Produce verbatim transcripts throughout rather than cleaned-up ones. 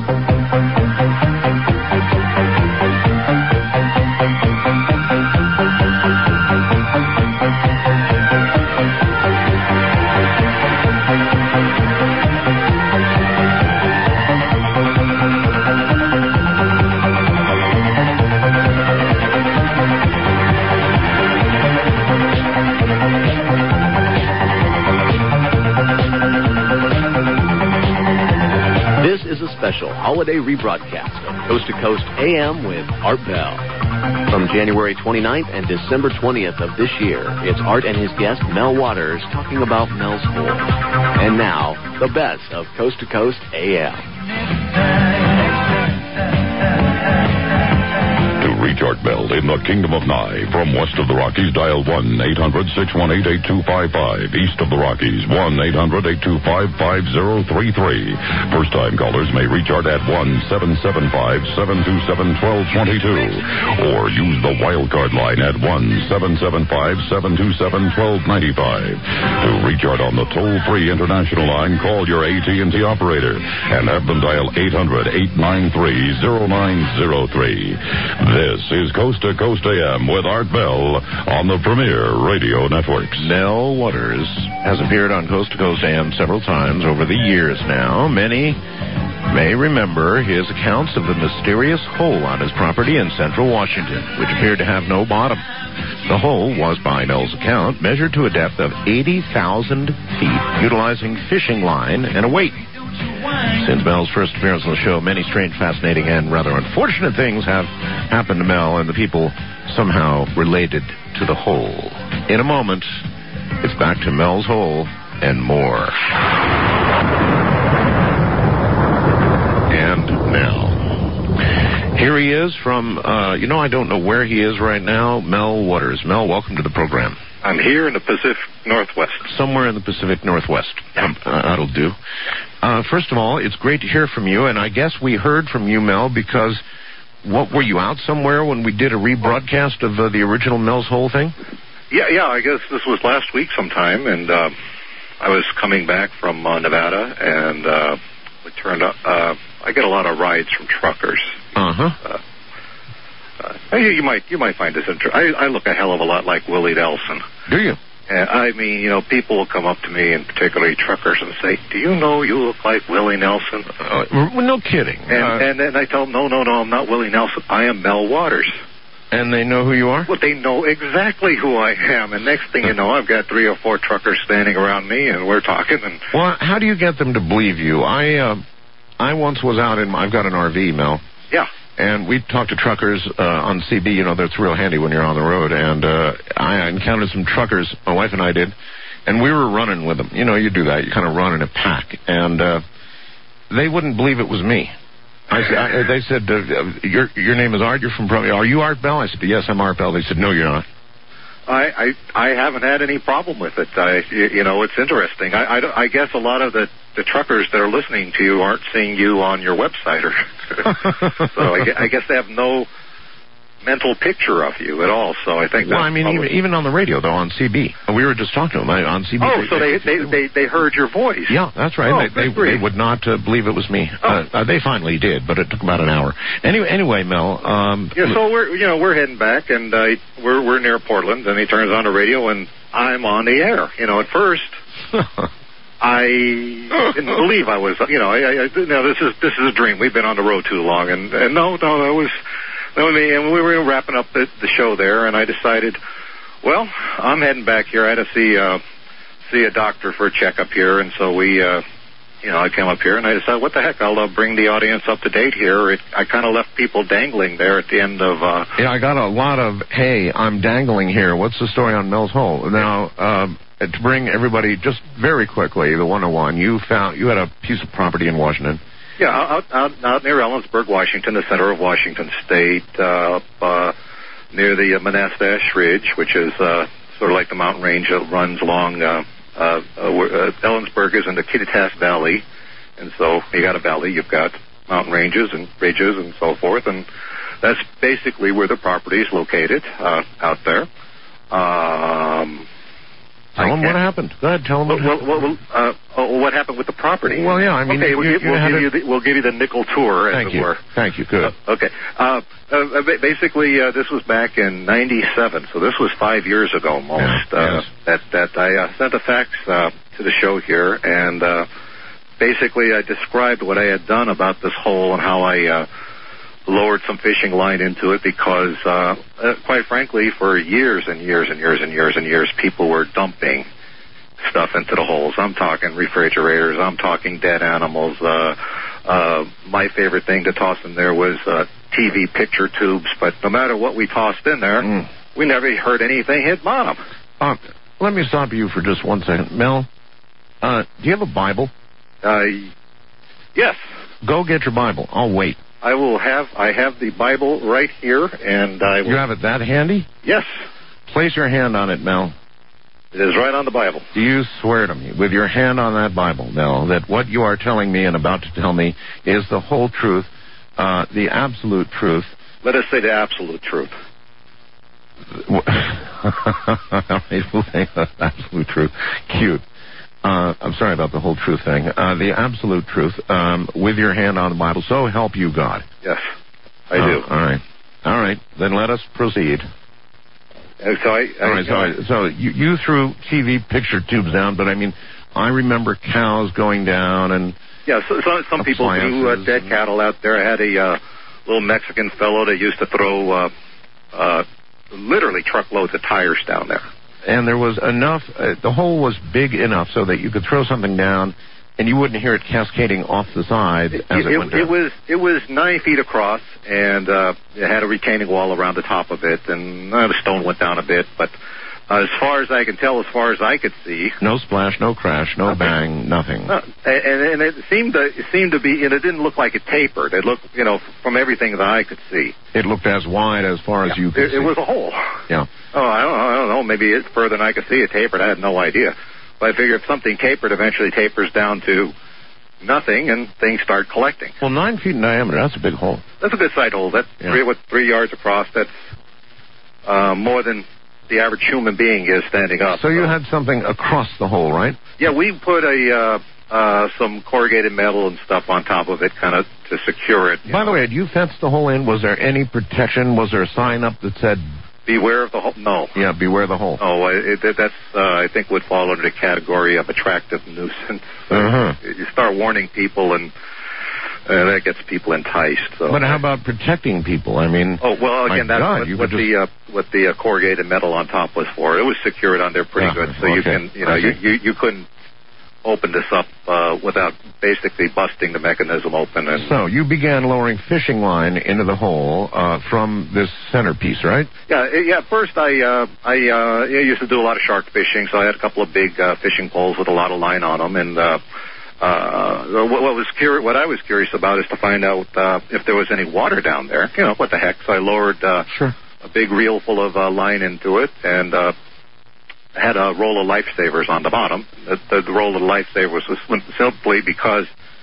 Special holiday rebroadcast of Coast to Coast A M with Art Bell. From January twenty-ninth and December twentieth of this year, it's Art and his guest, Mel Waters, talking about Mel's Hole. And now, the best of Coast to Coast A M. Reach Art Bell in the Kingdom of Nye. From west of the Rockies, dial one eight hundred six one eight eight two five five. East of the Rockies, one eight hundred eight two five five zero three three. First-time callers may reach Art at one seven seven five seven two seven one two two two. Or use the wildcard line at one seven seven five seven two seven one two nine five. To reach Art on the toll-free international line, call your A T and T operator and have them dial eight hundred eight nine three zero nine zero three. This This is Coast to Coast A M with Art Bell on the Premier Radio Networks. Mel Waters has appeared on Coast to Coast A M several times over the years now. Many may remember his accounts of the mysterious hole on his property in central Washington, which appeared to have no bottom. The hole was, by Mel's account, measured to a depth of eighty thousand feet, utilizing fishing line and a weight. Since Mel's first appearance on the show, many strange, fascinating, and rather unfortunate things have happened to Mel and the people somehow related to the hole. In a moment, it's back to Mel's Hole and more. And now, here he is from, uh, you know, I don't know where he is right now, Mel Waters. Mel, welcome to the program. I'm here in the Pacific Northwest. Somewhere in the Pacific Northwest. Yeah. Uh, that'll do. Uh, first of all, it's great to hear from you, and I guess we heard from you, Mel, because, what, were you out somewhere when we did a rebroadcast of uh, the original Mel's Hole thing? Yeah, yeah, I guess this was last week sometime, and uh, I was coming back from uh, Nevada, and uh, we turned up, uh, I get a lot of rides from truckers. Uh-huh. Uh, uh, you, you might you might find this interesting. I, I look a hell of a lot like Willie Nelson. Do you? And I mean, you know, people will come up to me, and particularly truckers, and say, "Do you know you look like Willie Nelson?" Uh, well, no kidding. And, uh, and then I tell them, "No, no, no, I'm not Willie Nelson. I am Mel Waters." And they know who you are? Well, they know exactly who I am. And next thing you know, I've got three or four truckers standing around me, and we're talking. And well, how do you get them to believe you? I uh, I once was out in, I've got an R V, Mel. Yeah. And we talked to truckers uh, on C B. You know, that's real handy when you're on the road. And uh, I encountered some truckers, my wife and I did, and we were running with them. You know, you do that. You kind of run in a pack. And uh, they wouldn't believe it was me. I, I, they said, uh, your your name is Art, you're from, are you Art Bell? I said, yes, I'm Art Bell. They said, no, you're not. I, I, I haven't had any problem with it. I, you, you know, it's interesting. I, I, I guess a lot of the, the truckers that are listening to you aren't seeing you on your website. Or so I, I guess they have no mental picture of you at all. So I think well, that's I mean, probably... even, even on the radio, though, on C B. We were just talking to them I, on C B. Oh, so they they, they, they heard your voice. Yeah, that's right. Oh, they, they, they would not uh, believe it was me. Oh. Uh, uh, they finally did, but it took about an hour. Anyway, anyway, Mel. Um, yeah, so we're you know we're heading back, and uh, we're we're near Portland, and he turns on the radio, and I'm on the air. You know, at first. I didn't believe I was, you know, I, I, you know, this is this is a dream. We've been on the road too long, and, and no, no, that was, that was me. And we were wrapping up the, the show there, and I decided, well, I'm heading back here. I had to see uh, see a doctor for a checkup here, and so we, uh, you know, I came up here, and I decided, what the heck, I'll uh, bring the audience up to date here. It, I kind of left people dangling there at the end of. Uh, yeah, I got a lot of, hey, I'm dangling here. What's the story on Mel's Hole? Now. Um, To bring everybody just very quickly, the one oh one, you found you had a piece of property in Washington. Yeah, out out, out near Ellensburg, Washington, the center of Washington State, uh, up uh, near the uh, Monastash Ridge, which is uh, sort of like the mountain range that runs along. Uh, uh, uh, Ellensburg is in the Kittitas Valley, and so you got a valley, you've got mountain ranges and ridges and so forth, and that's basically where the property is located uh, out there. Um, Tell them what happened. Go ahead, tell them what well, happened. Well, well, uh, oh, what happened with the property? Well, yeah, I mean... Okay, you, we'll, you, give, we'll, you give you the, we'll give you the nickel tour, as Thank it you. were. Thank you, good. Uh, okay. Uh, uh, basically, uh, this was back in ninety-seven, so this was five years ago almost. Yeah, uh, yes. That, that I uh, sent a fax uh, to the show here, and uh, basically I described what I had done about this hole and how I... Uh, lowered some fishing line into it because, uh, uh, quite frankly, for years and years and years and years and years, people were dumping stuff into the holes. I'm talking refrigerators. I'm talking dead animals. Uh, uh, my favorite thing to toss in there was uh, T V picture tubes. But no matter what we tossed in there, mm. we never heard anything hit bottom. Uh, let me stop you for just one second. Mel, uh, do you have a Bible? Uh, yes. Go get your Bible. I'll wait. I will have, I have the Bible right here, and I will... You have it that handy? Yes. Place your hand on it, Mel. It is right on the Bible. Do you swear to me, with your hand on that Bible, Mel, that what you are telling me and about to tell me is the whole truth, uh, the absolute truth? Let us say the absolute truth. All right, we'll say the absolute truth. Cute. Uh, I'm sorry about the whole truth thing. Uh, the absolute truth, um, with your hand on the Bible, so help you God. Yes, I uh, do. All right. All right. Then let us proceed. Uh, so I, I, all right, so, I, so you, you threw T V picture tubes down, but I mean, I remember cows going down and... Yeah, so, so some people threw uh, dead cattle out there. I had a uh, little Mexican fellow that used to throw uh, uh, literally truckloads of tires down there. And there was enough, uh, the hole was big enough so that you could throw something down and you wouldn't hear it cascading off the side as it, it, it went down. It was, it was nine feet across, and uh, it had a retaining wall around the top of it, and uh, the stone went down a bit, but uh, as far as I can tell, as far as I could see... No splash, no crash, no nothing. Bang, nothing. No, and, and it seemed to, it seemed to be, and it didn't look like it tapered. It looked, you know, from everything that I could see. It looked as wide as far yeah, as you could it, see. It was a hole. Yeah. Oh, I don't, I don't know. Maybe it's further than I could see it tapered. I had no idea. But I figure if something tapered, eventually tapers down to nothing, and things start collecting. Well, nine feet in diameter, that's a big hole. That's a good side hole. That's yeah. three, what, three yards across. That's uh, more than the average human being is standing up. So, so you had something across the hole, right? Yeah, we put a uh, uh, some corrugated metal and stuff on top of it, kind of to secure it. By know. the way, had you fenced the hole in? Was there any protection? Was there a sign up that said... Beware of the hole? No. Yeah, beware the hole. Oh, it, it, that's, uh, I think, would fall under the category of attractive nuisance. Uh-huh. You start warning people, and uh, that gets people enticed. So. But how about protecting people? I mean... Oh, well, again, that's God, what, you what, just... the, uh, what the uh, corrugated metal on top was for. It was secured on there pretty yeah, good, so okay. you can, you know, you, you, you couldn't open this up uh, without basically busting the mechanism open. And so you began lowering fishing line into the hole uh, from this centerpiece, right? Yeah, yeah. First, I uh, I uh, used to do a lot of shark fishing, so I had a couple of big uh, fishing poles with a lot of line on them. And uh, uh, what, what was curi- what I was curious about is to find out uh, if there was any water down there. You know, what the heck? So I lowered uh, sure. a big reel full of uh, line into it, and uh, had a roll of lifesavers on the bottom. The, the, the roll of lifesavers was simply because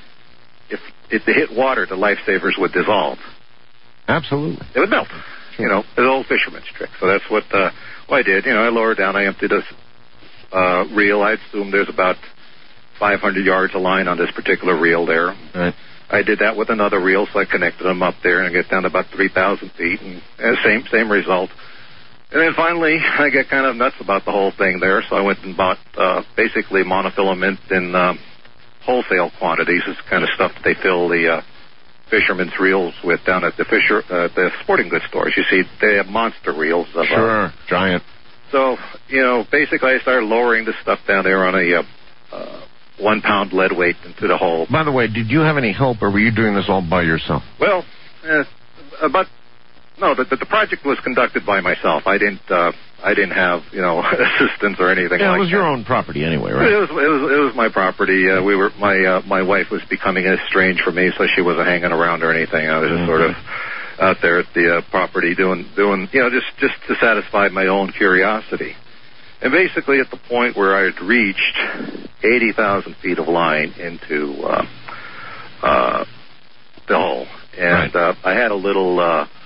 if if they hit water, the lifesavers would dissolve. Absolutely. They would melt. Sure. You know, the old fisherman's trick. So that's what, uh, what I did. You know, I lowered down. I emptied this uh, reel. I assume there's about five hundred yards of line on this particular reel there. Right. I did that with another reel, so I connected them up there, and I get down to about three thousand feet, and uh, same same result. And then finally, I get kind of nuts about the whole thing there, so I went and bought uh, basically monofilament in uh, wholesale quantities. It's the kind of stuff that they fill the uh, fishermen's reels with down at the fisher, uh, the sporting goods stores. You see, they have monster reels. Of, sure, uh, giant. So, you know, basically I started lowering this stuff down there on a uh, uh, one-pound lead weight into the hole. By the way, did you have any help, or were you doing this all by yourself? Well, uh, about... No, the, the project was conducted by myself. I didn't. Uh, I didn't have, you know, assistance or anything. Yeah, like that. it was your own property anyway, right? It was. It was. It was my property. Uh, we were. My uh, my wife was becoming estranged from me, so she wasn't hanging around or anything. I was just mm-hmm. sort of out there at the uh, property doing doing, you know, just just to satisfy my own curiosity. And basically, at the point where I had reached eighty thousand feet of line into uh, uh, the hole, and right. uh, I had a little. Uh,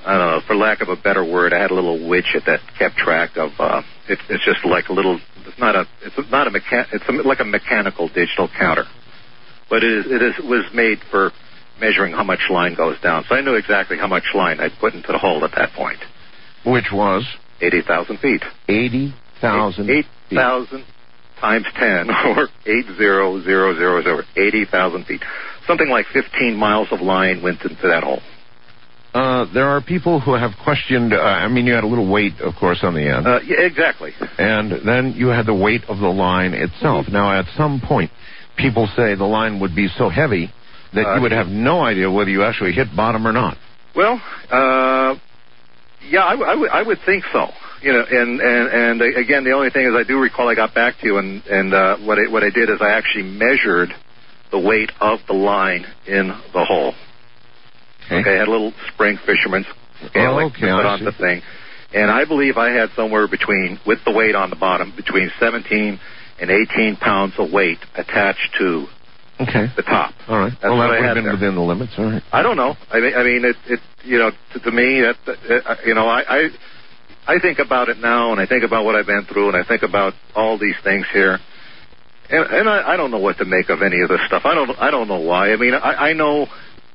I don't know, for lack of a better word, I had a little widget that kept track of. Uh, it, it's just like a little. It's not a. It's not a mechan. It's a, like a mechanical digital counter, but it is. It is was made for measuring how much line goes down. So I knew exactly how much line I'd put into the hole at that point. Which was eighty thousand feet. Eighty thousand. Eight thousand times ten, or eight zero zero zero zero. Eighty thousand feet. Something like fifteen miles of line went into that hole. Uh, there are people who have questioned, uh, I mean, you had a little weight, of course, on the end. Uh, yeah, exactly. And then you had the weight of the line itself. Mm-hmm. Now, at some point, people say the line would be so heavy that uh, you would have no idea whether you actually hit bottom or not. Well, uh, yeah, I, w- I, w- I would think so. You know, and, and, and again, the only thing is I do recall I got back to you, and, and uh, what, I, what I did is I actually measured the weight of the line in the hole. Okay, okay I had a little spring fisherman's scale oh, okay, put I on see. the thing. And I believe I had somewhere between, with the weight on the bottom, between seventeen and eighteen pounds of weight attached to okay. the top. All right. That's well, that what would I have been there. within the limits. All right. I don't know. I mean, I mean, it, it you know, to, to me, that, uh, you know, I, I, I think about it now, and I think about what I've been through, and I think about all these things here. And, and I, I don't know what to make of any of this stuff. I don't. I don't know why. I mean, I, I know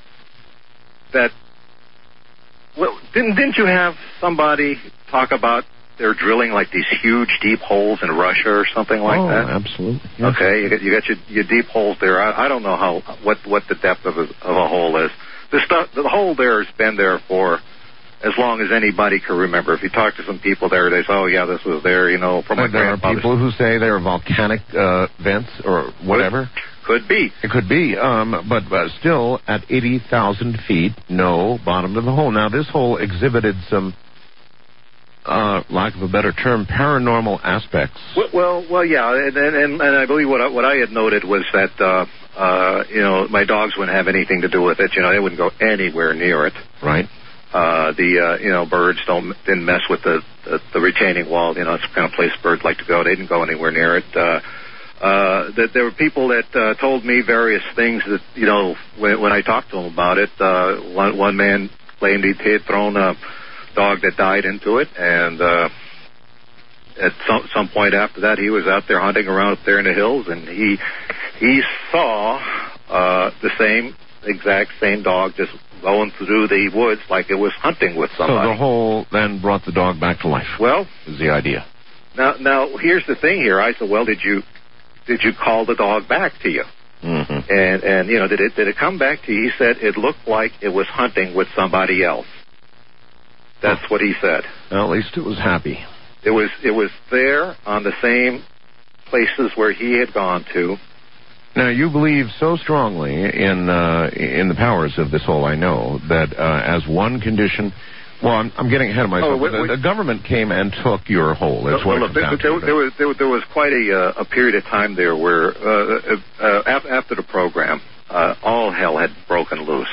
that. Well, didn't didn't you have somebody talk about they're drilling like these huge deep holes in Russia or something like oh, that? Oh, absolutely. Yes. Okay, you got you got your, your deep holes there. I, I don't know how what what the depth of a, of a hole is. The stuff, the hole there has been there for as long as anybody can remember. If you talk to some people there, they say, "Oh yeah, this was there," you know, from my There are grandfather's. people who say there are volcanic uh, vents or whatever. Could, could be. It could be, um, but uh, still at eighty thousand feet, no bottom to the hole. Now this hole exhibited some, uh, lack of a better term, paranormal aspects. Well, well, well yeah, and and, and I believe what I, what I had noted was that uh, uh, you know my dogs wouldn't have anything to do with it. You know, they wouldn't go anywhere near it. Right. Uh, the uh, you know birds don't didn't mess with the, the the retaining wall. You know, it's the kind of place birds like to go. They didn't go anywhere near it. Uh, uh, that there were people that uh, told me various things that you know when, when I talked to them about it. Uh, one one man claimed he had thrown a dog that died into it, and uh, at some some point after that, he was out there hunting around up there in the hills, and he he saw uh, the same exact same dog just going through the woods like it was hunting with somebody. So the hole then brought the dog back to life. Well, is the idea. Now, now here's the thing. Here, I said, well, did you did you call the dog back to you? Mm-hmm. And and you know, did it did it come back to you? He said it looked like it was hunting with somebody else. That's what he said. Well, at least it was happy. It was it was there on the same places where he had gone to. Now, you believe so strongly in uh, in the powers of this hole, I know, that uh, as one condition... Well, I'm, I'm getting ahead of myself. Oh, wait, wait. The, the government came and took your hole. That's no, what no, it there, comes there, down to. there, was, there, there was quite a, uh, a period of time there where, uh, uh, after the program, uh, all hell had broken loose.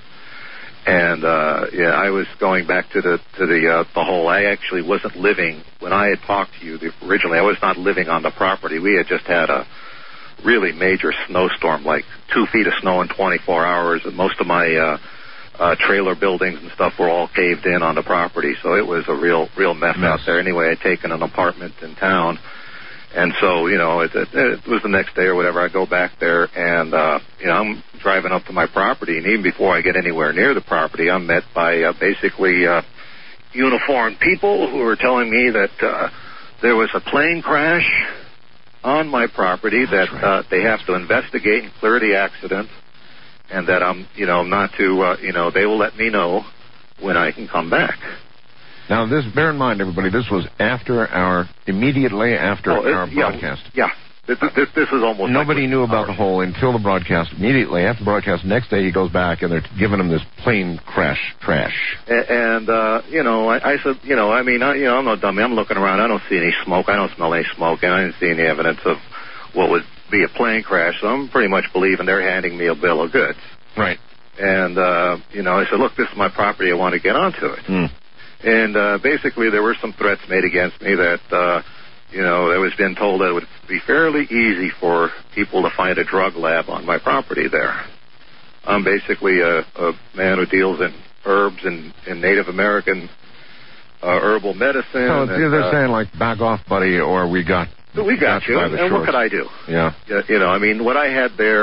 And, uh, yeah, I was going back to the to the uh, the hole. I actually wasn't living, when I had talked to you originally, I was not living on the property. We had just had a really major snowstorm, like two feet of snow in twenty-four hours, and most of my uh, uh, trailer buildings and stuff were all caved in on the property. So it was a real, real mess, mess. out there. Anyway, I'd taken an apartment in town, and so, you know, it, it, it was the next day or whatever. I go back there, and, uh, you know, I'm driving up to my property, and even before I get anywhere near the property, I'm met by uh, basically uh, uniformed people who are telling me that uh, there was a plane crash on my property, that right. uh, they have to investigate and clear the accident, and that I'm, you know, not to, uh, you know, they will let me know when I can come back. Now, this, bear in mind, everybody, this was after our, immediately after oh, it, our yeah, broadcast. Yeah. This, this, this is almost Nobody like knew about hours. the hole until the broadcast. Immediately after the broadcast, next day he goes back and they're giving him this plane crash trash. And, and uh, you know, I, I said, you know, I mean, I, you know, I'm no dummy. I'm looking around. I don't see any smoke. I don't smell any smoke, and I didn't see any evidence of what would be a plane crash. So I'm pretty much believing they're handing me a bill of goods. Right. And uh, you know, I said, look, this is my property. I want to get onto it. Mm. And uh, basically, there were some threats made against me that. Uh, You know, I was being told that it would be fairly easy for people to find a drug lab on my property there. I'm basically a, a man who deals in herbs and, and Native American uh, herbal medicine. So it's and, either uh, saying, like, back off, buddy, or we got... We got you, and shorts. What could I do? Yeah. You know, I mean, what I had there,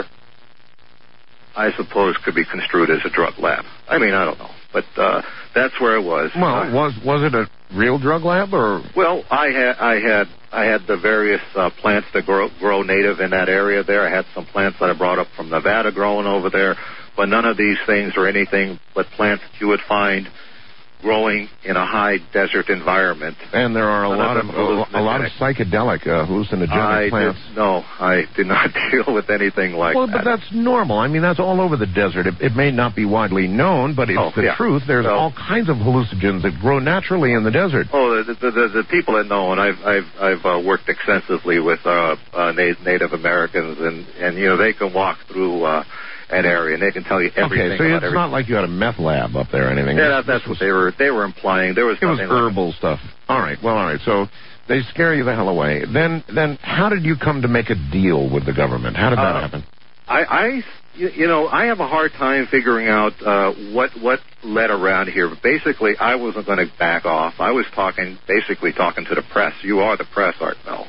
I suppose, could be construed as a drug lab. I mean, I don't know. But uh, that's where it was. Well, uh, was was it a real drug lab, or... Well, I had I had I had the various uh, plants that grow grow native in that area there. I had some plants that I brought up from Nevada growing over there, but none of these things are anything but plants that you would find growing in a high desert environment. And there are a None lot of, of a, a lot of psychedelic uh, hallucinogenic I plants. Did, no, I did not deal with anything like well, that. but that's normal. I mean, that's all over the desert. It, it may not be widely known, but it's oh, the yeah. truth. There's so, all kinds of hallucinogens that grow naturally in the desert. Oh, the the, the, the people that know, and I've I've I've uh, worked extensively with uh, uh, Native Americans, and and you know they can walk through uh, an area and they can tell you everything. Okay, so about it's everything. not like you had a meth lab up there or anything. Yeah, that, that's what they were they were implying. There was it was nothing herbal like stuff. All right, well, all right. So they scare you the hell away. Then then how did you come to make a deal with the government? How did that uh, happen? I, I you, you know I have a hard time figuring out uh, what what led around here. But basically, I wasn't going to back off. I was talking basically talking to the press. You are the press, Art Bell.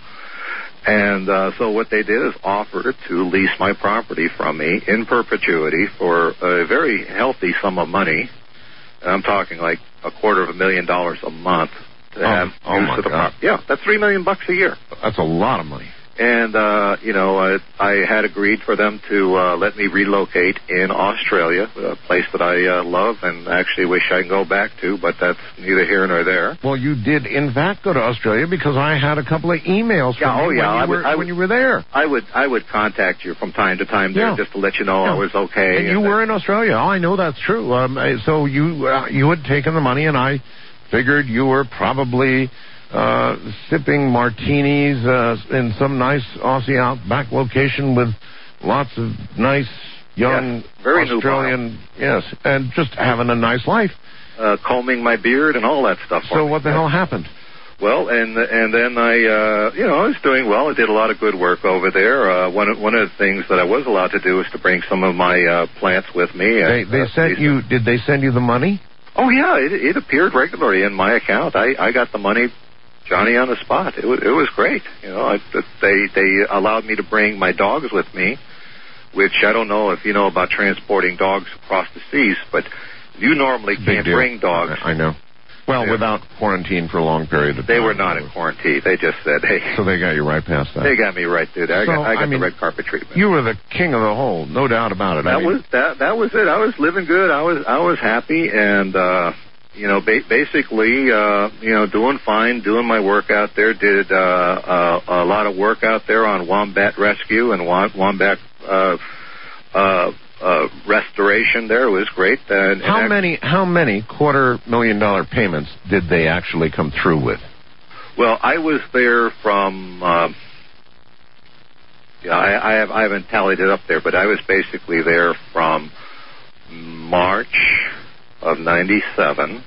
And uh, so what they did is offer to lease my property from me in perpetuity for a very healthy sum of money. And I'm talking like a quarter of a million dollars a month to oh, have oh use my of the God. property. Yeah, that's three million bucks a year. That's a lot of money. And, uh, you know, I, I had agreed for them to uh, let me relocate in Australia, a place that I uh, love and actually wish I could go back to, but that's neither here nor there. Well, you did, in fact, go to Australia because I had a couple of emails from Yeah, oh, you yeah, when, I you would- were, I would- when you were there. I would I would contact you from time to time there Yeah. just to let you know Yeah. I was okay. And you were in Australia. Oh, I know that's true. Um, uh, so you uh, you had taken the money, and I figured you were probably uh, sipping martinis uh, in some nice Aussie outback location with lots of nice young Yes, very Australian, yes, and just having a nice life. Uh, combing my beard and all that stuff. for So me. what the hell happened? Well, and and then I, uh, you know, I was doing well. I did a lot of good work over there. Uh, one of, one of the things that I was allowed to do was to bring some of my uh, plants with me. They And, they uh, sent these- you. Did they send you the money? Oh yeah, it, it appeared regularly in my account. I, I got the money, Johnny on the spot. It was it was great. You know, I, they they allowed me to bring my dogs with me, which I don't know if you know about transporting dogs across the seas, but you normally Big can't deal. bring dogs. I know. Well, Yeah. without quarantine for a long period of time. They were not in quarantine. They just said, hey, So they got you right past that. they got me right through there. I So, got, I got I mean, the red carpet treatment. You were the king of the hole, no doubt about it. I That mean, was that. That was it. I was living good. I was I was happy, and uh, you know, ba- basically, uh, you know, doing fine, doing my work out there. Did uh, uh, a lot of work out there on wombat rescue and wom- wombat uh, uh, uh, restoration. There it was great. And, how and many how many quarter million dollar payments did they actually come through with? Well, I was there from. Uh, yeah, I, I have I haven't tallied it up there, but I was basically there from March of ninety-seven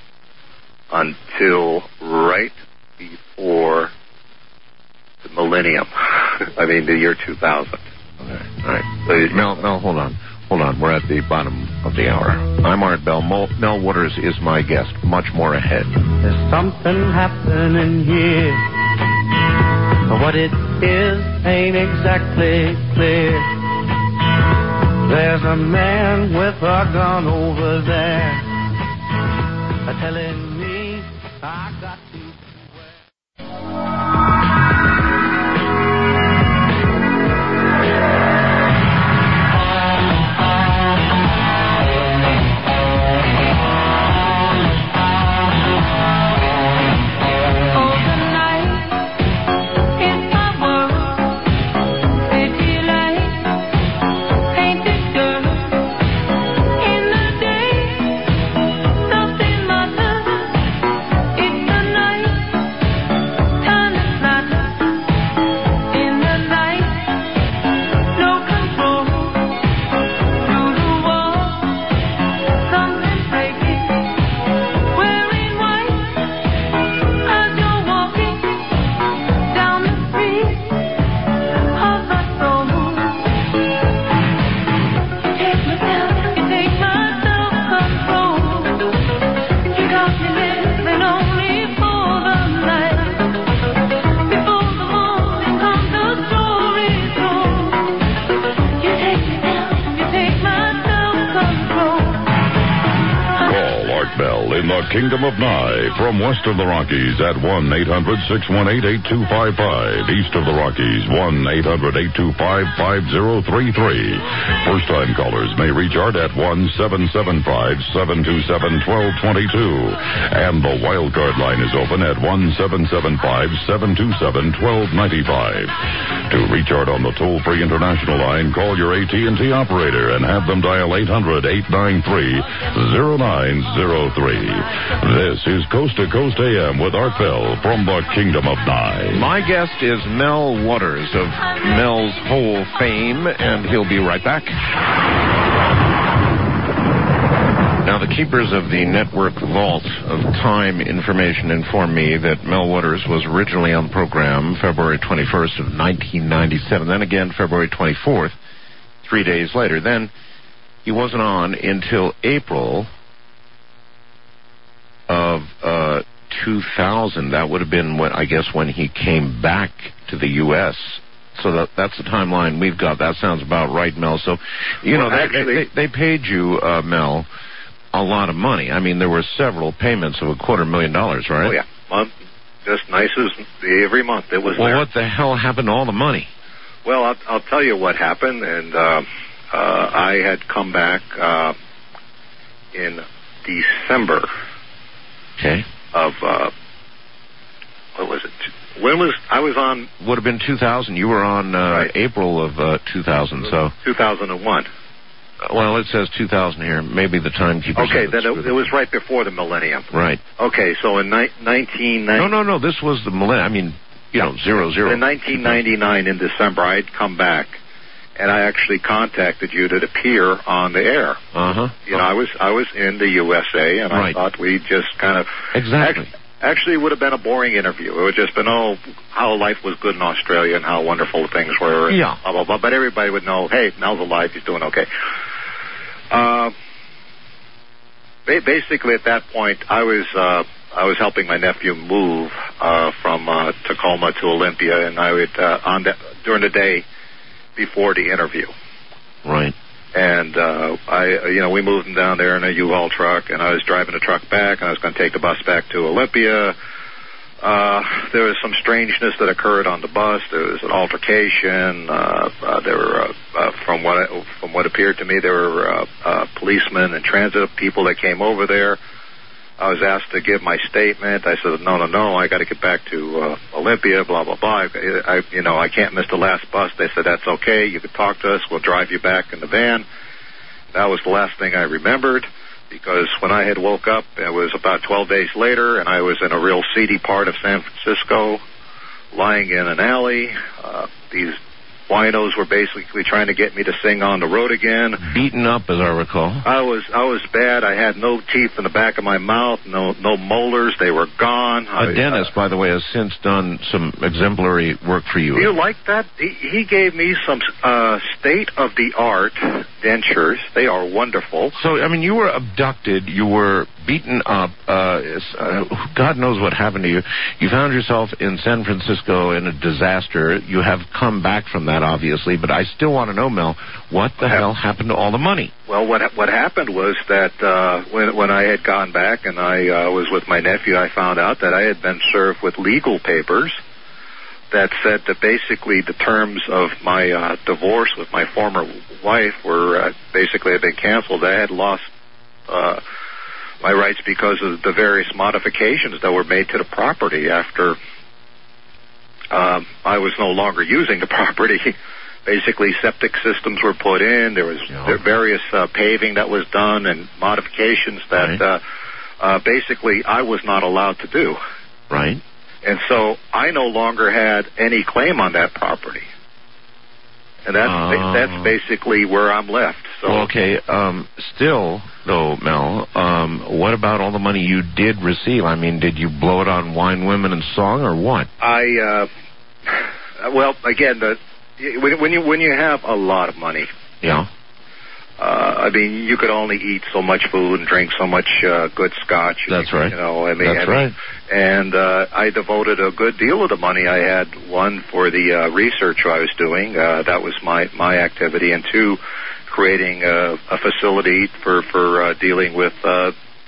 until right before the millennium. I mean, the year two thousand. Okay. All right. So you- Mel, Mel, hold on. Hold on. We're at the bottom of the hour. I'm Art Bell. Mel, Mel Waters is my guest. Much more ahead. There's something happening here. But what it is ain't exactly clear. There's a man with a gun over there telling me I got to It's the in the Kingdom of Nye. From west of the Rockies at one eight hundred six one eight eight two five five. East of the Rockies, one eight hundred eight two five five zero three three. First-time callers may reach Art at one seven seven five seven two seven one two two two. And the wildcard line is open at one seven seven five seven two seven one two nine five. To reach Art on the toll-free international line, call your A T and T operator and have them dial eight hundred eight nine three zero nine zero three. This is Coast to Coast A M with Art Bell from the Kingdom of Nye. My guest is Mel Waters of Mel's Hole fame, and he'll be right back. Now, the keepers of the network vault of time information inform me that Mel Waters was originally on the program February twenty-first of nineteen ninety-seven, then again February twenty-fourth, three days later. Then he wasn't on until April of uh, two thousand. That would have been, when, I guess, when he came back to the U S So that, that's the timeline we've got. That sounds about right, Mel. So, you well, know, they, actually, they, they paid you, uh, Mel, a lot of money. I mean, there were several payments of a quarter million dollars, right? Oh, yeah. Month, just nice as every month. It was Well, there. what the hell happened to all the money? Well, I'll, I'll tell you what happened, and uh, uh, I had come back uh, in December Okay. of, uh, what was it? When was, I was on... Would have been two thousand. You were on uh, Right. April of uh, two thousand, so... two thousand one. Well, it says two thousand here. Maybe the timekeeper... Okay, then it, it was right before the millennium. Right. Okay, so in ni- nineteen ninety... No, no, no, this was the millennium. I mean, you know, zero, zero. In nineteen ninety-nine, in December, I'd come back, and I actually contacted you to appear on the air. Uh-huh. You know, I was I was in the U S A, and Right. I thought we'd just kind of... Exactly. Actually, actually, it would have been a boring interview. It would have just been, oh, how life was good in Australia and how wonderful things were, and Yeah. blah, blah, blah. But everybody would know, hey, Mel's alive, he's doing okay. Uh, ba- basically, at that point, I was... Uh, I was helping my nephew move uh, from uh, Tacoma to Olympia, and I would uh, on the, during the day before the interview. Right. And uh, I, you know, we moved him down there in a U-Haul truck, and I was driving the truck back, and I was going to take the bus back to Olympia. Uh, there was some strangeness that occurred on the bus. There was an altercation. Uh, uh, there were, uh, uh, from what I, from what appeared to me, there were uh, uh, policemen and transit people that came over there. I was asked to give my statement. I said, no, no, no, I got to get back to uh, Olympia, blah, blah, blah. I, I, you know, I can't miss the last bus. They said, that's okay. You can talk to us. We'll drive you back in the van. That was the last thing I remembered, because when I had woke up, it was about twelve days later, and I was in a real seedy part of San Francisco, lying in an alley. Uh, these winos were basically trying to get me to sing on the road again. Beaten up, as I recall. I was I was bad. I had no teeth in the back of my mouth, no no molars. They were gone. A I, dentist, uh, by the way, has since done some exemplary work for you. Do you like that? He, he gave me some uh, state-of-the-art dentures. They are wonderful. So, I mean, you were abducted. You were beaten up. Uh, uh, God knows what happened to you. You found yourself in San Francisco in a disaster. You have come back from that, obviously, but I still want to know, Mel, what the What hell happened to all the money? Well, what what happened was that uh, when when I had gone back and I uh, was with my nephew, I found out that I had been served with legal papers that said that basically the terms of my uh, divorce with my former wife were uh, basically had been canceled. I had lost uh, my rights because of the various modifications that were made to the property after um, I was no longer using the property. Basically, septic systems were put in. There was Yeah. there various uh, paving that was done and modifications that Right. uh, uh, basically I was not allowed to do. Right. And so I no longer had any claim on that property. And that's Uh. that's basically where I'm left. So Well, okay. Um, still, though, Mel, um, what about all the money you did receive? I mean, did you blow it on wine, women, and song, or what? I, uh, well, again, the when, when you when you have a lot of money, Yeah. uh, I mean, you could only eat so much food and drink so much uh, good scotch. That's right. You know, I mean, That's I mean, right. And uh, I devoted a good deal of the money I had, one, for the uh, research I was doing. Uh, that was my, my activity. And two, creating a, a facility for, for uh, dealing with uh,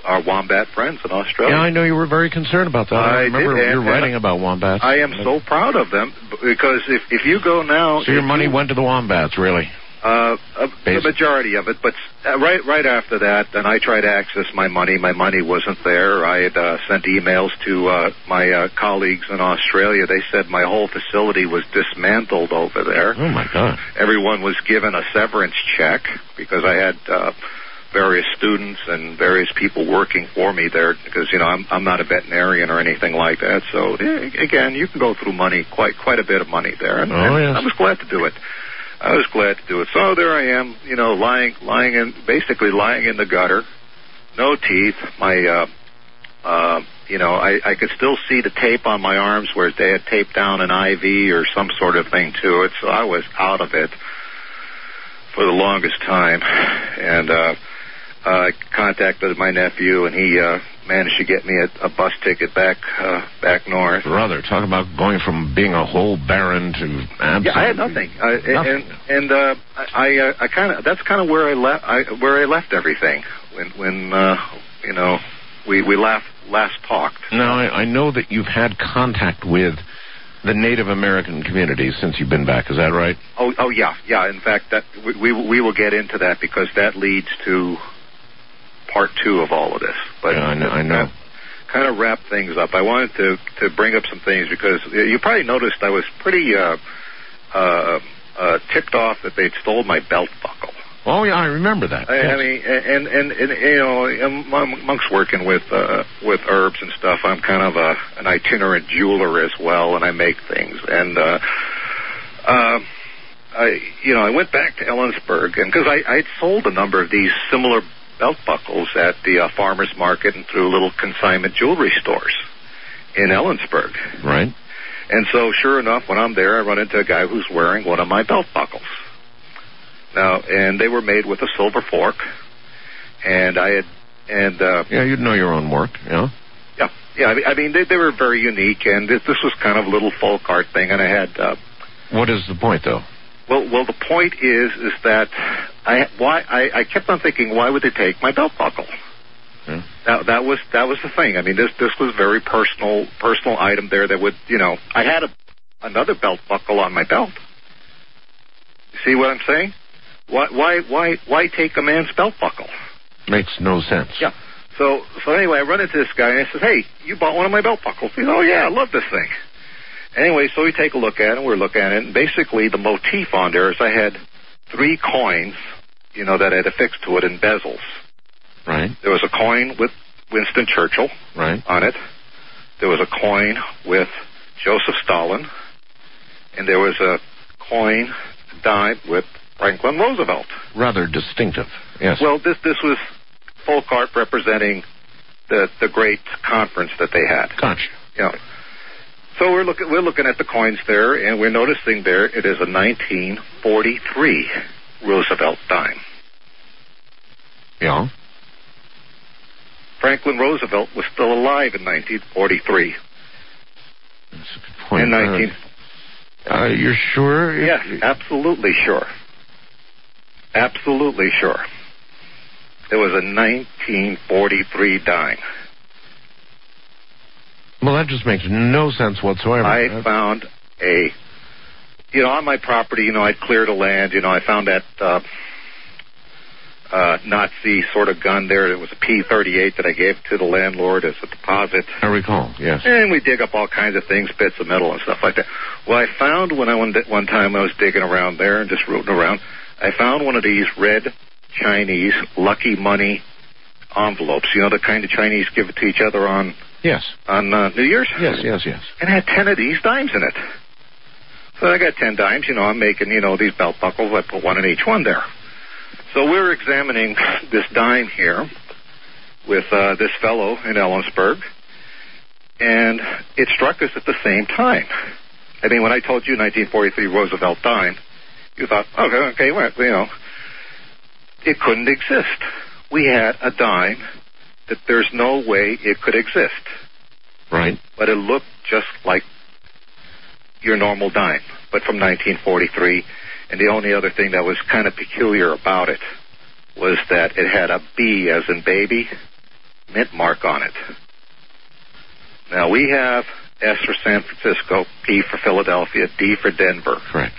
our wombat friends in Australia. Yeah, I know you were very concerned about that. I, I remember did, you're and, writing and about wombats. I am so proud of them because if if you go now, so your money you, went to the wombats, really? Uh, uh the majority of it, but uh, right right after that, then I tried to access my money. My money wasn't there. I had uh, sent emails to uh, my uh, colleagues in Australia. They said my whole facility was dismantled over there. Oh my God! Everyone was given a severance check because I had uh, various students and various people working for me there. Because you know I'm I'm not a veterinarian or anything like that. So again, you can go through money, quite quite a bit of money there. And, oh and yes. I was glad to do it. I was glad to do it. So there I am, you know, lying, lying in, basically lying in the gutter, no teeth. My, uh, uh, you know, I, I could still see the tape on my arms where they had taped down an I V or some sort of thing to it. So I was out of it for the longest time, and uh, I contacted my nephew, and he uh, managed to get me a, a bus ticket back uh, back north. Brother, talk about going from being a whole baron to absolutely... Yeah, I had nothing, uh, nothing. and and uh, I uh, I kind of that's kind of where I left I, where I left everything when when uh, you know we we last last talked. Now I, I know that you've had contact with the Native American community since you've been back. Is that right? Oh oh yeah yeah. In fact, that we we, we will get into that because that leads to part two of all of this. But yeah, I know. I know. Kind of wrap things up. I wanted to, to bring up some things because you probably noticed I was pretty uh, uh, uh, tipped off that they'd stole my belt buckle. Oh yeah, I remember that. I, yes. I mean, and, and and you know, amongst working with uh, with herbs and stuff, I'm kind of a an itinerant jeweler as well, and I make things. And uh, uh, I, you know, I went back to Ellensburg, and because I I'd sold a number of these similar belt buckles at the uh, farmers market and through little consignment jewelry stores in Ellensburg. Right. And so, sure enough, when I'm there, I run into a guy who's wearing one of my belt buckles. Now, and they were made with a silver fork, and I had, and uh, yeah, you'd know your own work, yeah. Yeah, yeah. I mean, I mean they, they were very unique, and this, this was kind of a little folk art thing, and I had. Uh, what is the point, though? Well, well, the point is, is that I why I, I kept on thinking, why would they take my belt buckle? Yeah. That, that was that was the thing. I mean, this this was a very personal personal item there that would, you know, I had a, another belt buckle on my belt. You see what I'm saying? Why why why why take a man's belt buckle? Makes no sense. Yeah. So so anyway, I run into this guy and I says, hey, you bought one of my belt buckles? He says, oh yeah, I love this thing. Anyway, so we take a look at it, and we're looking at it, and basically the motif on there is I had three coins, you know, that I had affixed to it in bezels. Right. There was a coin with Winston Churchill right. on it. There was a coin with Joseph Stalin. And there was a coin, a dime, with Franklin Roosevelt. Rather distinctive, yes. Well, this this was folk art representing the the great conference that they had. Gotcha. Yeah. So we're looking we're looking at the coins there, and we're noticing there it is a nineteen forty-three Roosevelt dime. Yeah. Franklin Roosevelt was still alive in nineteen forty-three. That's a good point. In nineteen. Uh, uh, you're sure? Yes, absolutely sure. Absolutely sure. It was a nineteen forty-three dime. Well, that just makes no sense whatsoever. I found a, you know, on my property, you know, I'd cleared a land, you know, I found that uh, uh, Nazi sort of gun there. It was a P thirty-eight that I gave to the landlord as a deposit. I recall, yes. And we dig up all kinds of things, bits of metal and stuff like that. Well, I found when I went one time I was digging around there and just rooting around, I found one of these red Chinese Lucky Money envelopes, you know, the kind of Chinese give it to each other on... Yes. On uh, New Year's? Yes, yes, yes. And it had ten of these dimes in it. So I got ten dimes, you know, I'm making, you know, these belt buckles, I put one in each one there. So we're examining this dime here with uh, this fellow in Ellensburg, and it struck us at the same time. I mean, when I told you nineteen forty-three Roosevelt dime, you thought, okay, okay, well, you know, it couldn't exist. We had a dime that there's no way it could exist. Right. But it looked just like your normal dime, but from nineteen forty-three. And the only other thing that was kind of peculiar about it was that it had a B as in baby mint mark on it. Now, we have S for San Francisco, P for Philadelphia, D for Denver. Correct.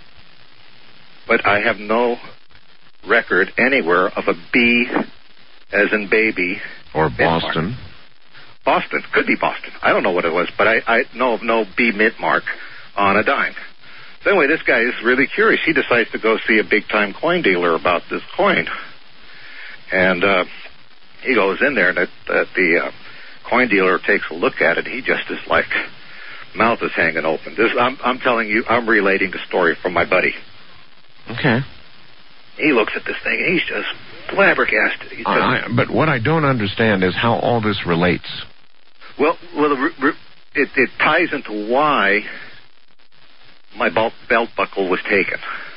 But I have no record anywhere of a B as in baby. Or Boston. Boston. Could be Boston. I don't know what it was, but I, I know of no B mint mark on a dime. So anyway, this guy is really curious. He decides to go see a big-time coin dealer about this coin. And uh, he goes in there, and at, at the uh, coin dealer takes a look at it. He just is like, mouth is hanging open. This, I'm, I'm telling you, I'm relating the story from my buddy. Okay. He looks at this thing, and he's just flabbergasted. He's just, I, but what I don't understand is how all this relates. Well, well, the, it, it ties into why my belt, belt buckle was taken.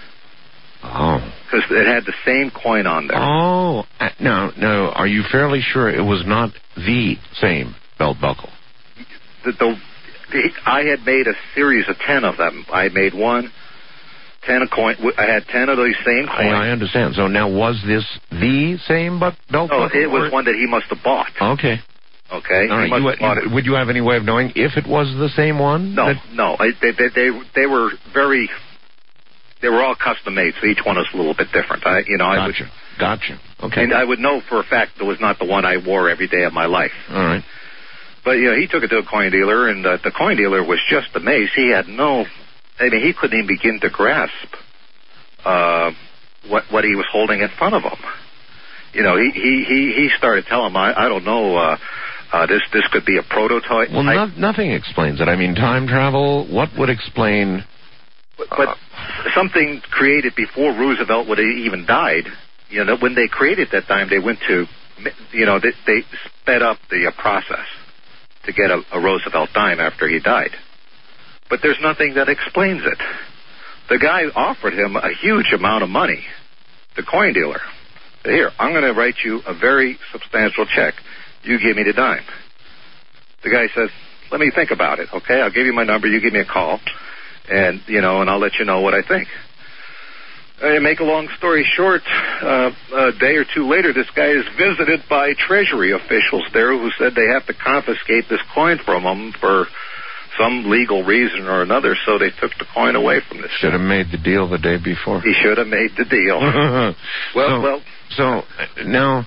Oh. Because it had the same coin on there. Oh. Uh, now, now, are you fairly sure it was not the same belt buckle? The, the, the, I had made a series of ten of them. I made one, ten a coin. I had ten of those same coins. I, I understand. So now, was this the same bu- belt no, buckle? No, it was or? one that he must have bought. Okay. Okay. All right. You, you, would you have any way of knowing if it was the same one? No, that... no. I, they, they, they, they were very. They were all custom made, so each one was a little bit different. I, you know, gotcha. I would, gotcha. Okay. And I would know for a fact it was not the one I wore every day of my life. All right. But you know, he took it to a coin dealer, and uh, the coin dealer was just amazed. He had no. I mean, he couldn't even begin to grasp uh, what what he was holding in front of him. You know, he he he, he started telling him, I, I don't know. Uh, Uh, this this could be a prototype. Well, no, nothing explains it. I mean, time travel, what would explain... But, but uh, something created before Roosevelt would have even died, you know, when they created that dime, they went to, you know, they, they sped up the uh, process to get a, a Roosevelt dime after he died. But there's nothing that explains it. The guy offered him a huge amount of money, the coin dealer. Here, I'm going to write you a very substantial check. You give me the dime. The guy says, let me think about it, okay? I'll give you my number. You give me a call, and, you know, and I'll let you know what I think. Uh, make a long story short, uh, a day or two later, this guy is visited by Treasury officials there who said they have to confiscate this coin from him for some legal reason or another, so they took the coin away from this Should guy. have made the deal the day before. He should have made the deal. well, so, well. So, uh, now,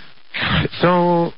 so...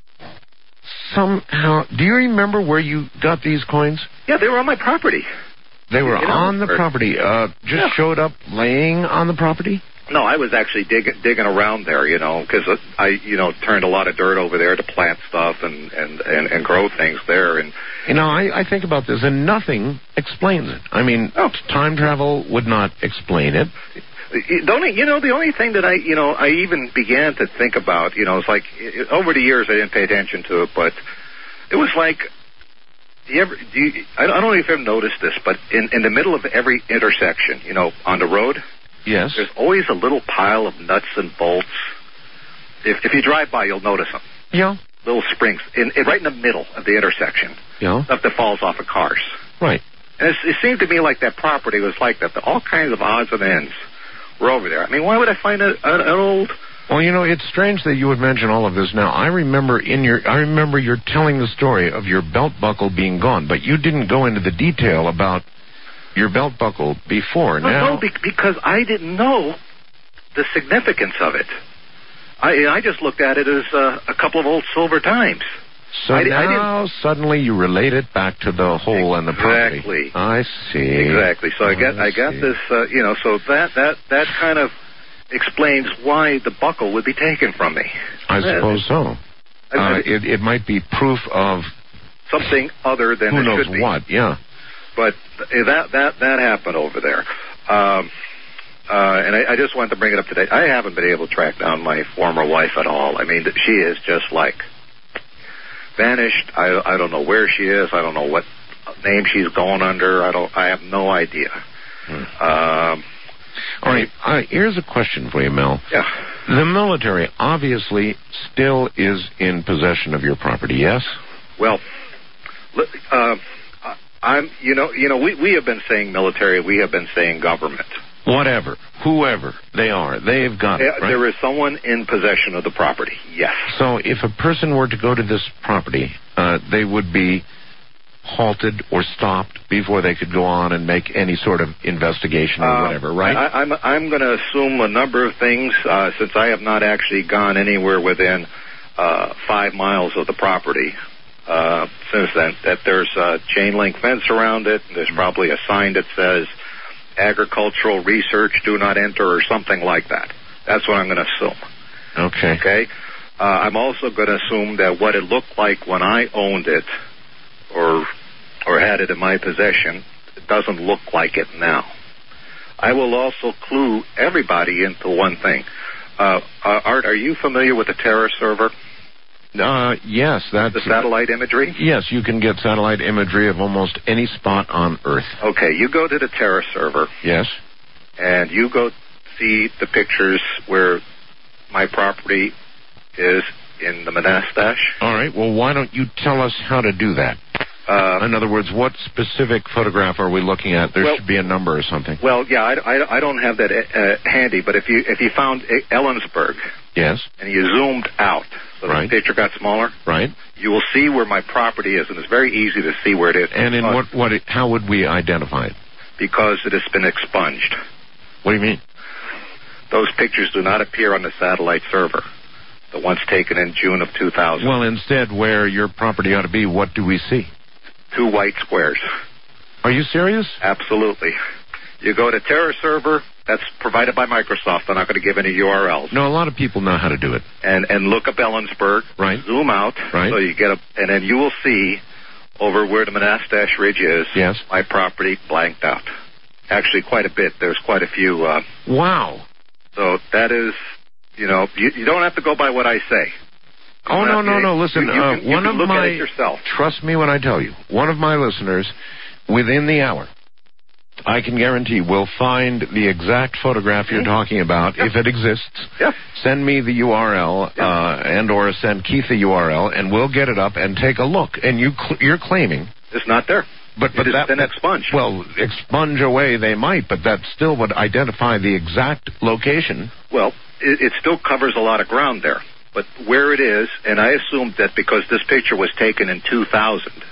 Somehow, do you remember where you got these coins? Yeah, they were on my property. They were you know, on the or, property. Uh, just yeah. showed up laying on the property? No, I was actually digging digging around there, you know, because I, you know, turned a lot of dirt over there to plant stuff and, and, and, and grow things there. And you know, I, I think about this, and nothing explains it. I mean, oh. time travel would not explain it. The only, you know, the only thing that I, you know, I even began to think about, you know, it's like it, over the years I didn't pay attention to it, but it was like, do you ever, do you, I don't know if you've ever noticed this, but in, in the middle of every intersection, you know, on the road, yes, there's always a little pile of nuts and bolts. If if you drive by, you'll notice them. Yeah. Little springs in, in right in the middle of the intersection. Yeah. Stuff that falls off of cars. Right. And it, it seemed to me like that property was like that. All kinds of odds and ends were over there. I mean, why would I find a, a, an old... Well, you know, it's strange that you would mention all of this now. I remember in your, I remember you're telling the story of your belt buckle being gone, but you didn't go into the detail about your belt buckle before. No, now, no, be- because I didn't know the significance of it. I I just looked at it as uh, a couple of old silver dimes. So I, now I suddenly you relate it back to the hole and the property. Exactly. I see. Exactly. So I got I, I got this. Uh, you know. So that that that kind of explains why the buckle would be taken from me. I yeah. suppose so. I, I, uh, it it might be proof of something other than who it knows should be. what. Yeah. But that that that happened over there. Um, Uh, and I, I just wanted to bring it up today. I haven't been able to track down my former wife at all. I mean, she is just like vanished. I, I don't know where she is. I don't know what name she's going under. I don't. I have no idea. Hmm. Um, all right. Uh, here's a question for you, Mel. Yeah. The military obviously still is in possession of your property. Yes. Well, uh, I'm. You know. You know. We we have been saying military. We have been saying government. Whatever, whoever they are, they've got it, right? There is someone in possession of the property, yes. So if a person were to go to this property, uh, they would be halted or stopped before they could go on and make any sort of investigation or uh, whatever, right? I, I'm, I'm going to assume a number of things, uh, since I have not actually gone anywhere within uh, five miles of the property uh, since then, that there's a chain link fence around it. There's probably a sign that says agricultural research, do not enter, or something like that. That's what I'm going to assume. Okay. Okay? Uh, I'm also going to assume that what it looked like when I owned it or or had it in my possession, it doesn't look like it now. I will also clue everybody into one thing. Uh, uh, Art, are you familiar with the Terra server? Uh, yes, that's... The satellite imagery? Yes, you can get satellite imagery of almost any spot on Earth. Okay, you go to the Terra server. Yes. And you go see the pictures where my property is in the Monastash. All right, well, why don't you tell us how to do that? Uh, in other words, what specific photograph are we looking at? There well, should be a number or something. Well, yeah, I, I, I don't have that uh, handy, but if you if you found Ellensburg, yes, and you zoomed out, so right. the picture got smaller, right, you will see where my property is, and it's very easy to see where it is. And in what what it, how would we identify it? Because it has been expunged. What do you mean? Those pictures do not appear on the satellite server. The ones taken in June of two thousand. Well, instead, where your property ought to be, what do we see? Two white squares. Are you serious? Absolutely. You go to Terra server, that's provided by Microsoft. I'm not going to give any U R Ls. No, a lot of people know how to do it. And and look up Ellensburg. Right. Zoom out. Right. So you get a, and then you will see over where the Monastash Ridge is. Yes. My property blanked out. Actually, quite a bit. There's quite a few. Uh, wow. So that is, you know, you, you don't have to go by what I say. Oh, no, no, no. Listen, you, you uh, can, you one can of look my, at it yourself. Trust me when I tell you, one of my listeners, within the hour, I can guarantee will find the exact photograph you're talking about, yeah. if it exists. Yeah. Send me the U R L, yeah. uh, and or send Keith the U R L, and we'll get it up and take a look. And you cl- you're claiming... It's not there. But, but it has that, been that, expunged. Well, expunge away they might, but that still would identify the exact location. Well, it, it still covers a lot of ground there. But where it is, and I assumed that because this picture was taken in two thousand,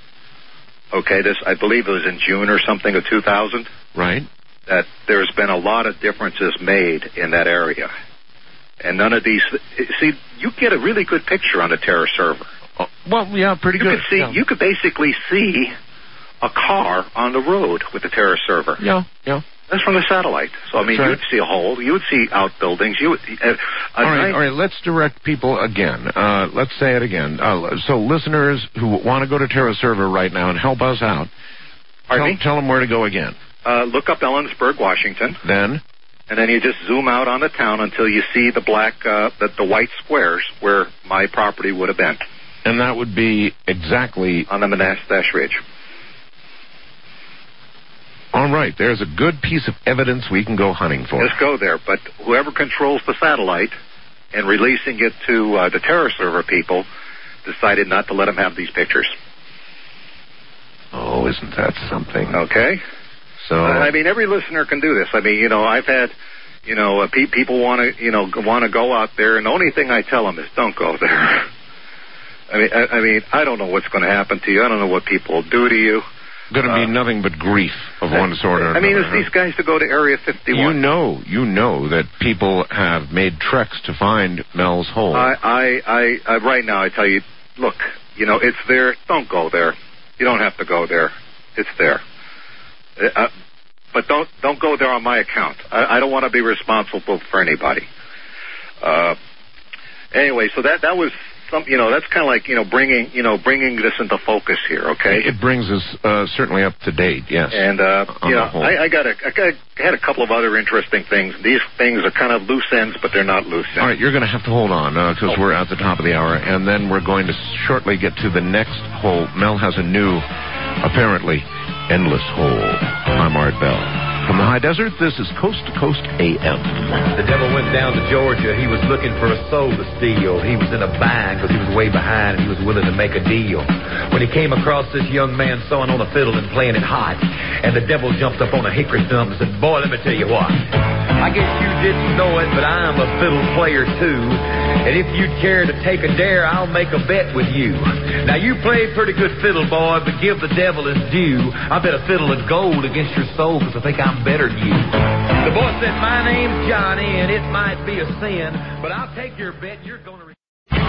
okay, this I believe it was in June or something of two thousand. Right. That there's been a lot of differences made in that area. And none of these, see, you get a really good picture on the Terra server. Oh, well, yeah, pretty you good. Could see, yeah. You could basically see a car on the road with the Terra server. Yeah, yeah. That's from the satellite. So, I mean, right. you would see a hole. You would see outbuildings. You would, uh, all right, night... all right. Let's direct people again. Uh, let's say it again. Uh, so listeners who want to go to Terra server right now and help us out, Pardon tell, me? tell them where to go again. Uh, look up Ellensburg, Washington. Then? And then you just zoom out on the town until you see the black, uh, the, the white squares where my property would have been. And that would be exactly... on the Monastash Ridge. All right, there's a good piece of evidence we can go hunting for. Just go there, but whoever controls the satellite and releasing it to uh, the Terra server people decided not to let them have these pictures. Oh, isn't that something? Okay. So uh, I mean, every listener can do this. I mean, you know, I've had, you know, uh, pe- people want to, you know, want to go out there, and the only thing I tell them is don't go there. I mean, I, I mean, I don't know what's going to happen to you. I don't know what people will do to you. Going to be uh, nothing but grief of one sort or another. I mean, it's huh? these guys to go to Area fifty-one. You know, you know that people have made treks to find Mel's hole. I, I, I, I, right now, I tell you, look, you know, it's there. Don't go there. You don't have to go there. It's there. Uh, but don't don't go there on my account. I, I don't want to be responsible for anybody. Uh, anyway, so that that was. Some, you know, that's kind of like, you know, bringing, you know, bringing this into focus here, okay? It brings us uh, certainly up to date, yes. And, uh, you know, I, I got a, I got, had a couple of other interesting things. These things are kind of loose ends, but they're not loose ends. All right, you're going to have to hold on, because uh, we're at the top of the hour, and then we're going to shortly get to the next hole. Mel has a new, apparently, endless hole. I'm Art Bell. From the high desert, this is Coast to Coast A M. The devil went down to Georgia. He was looking for a soul to steal. He was in a bind because he was way behind and he was willing to make a deal. When he came across this young man sewing on a fiddle and playing it hot, and the devil jumped up on a hickory stump and said, boy, let me tell you what. I guess you didn't know it, but I'm a fiddle player too. And if you'd care to take a dare, I'll make a bet with you. Now, you play pretty good fiddle, boy, but give the devil his due. I bet a fiddle of gold against your soul because I think I'm better than you. The boy said, my name's Johnny, and it might be a sin, but I'll take your bet. You're going to...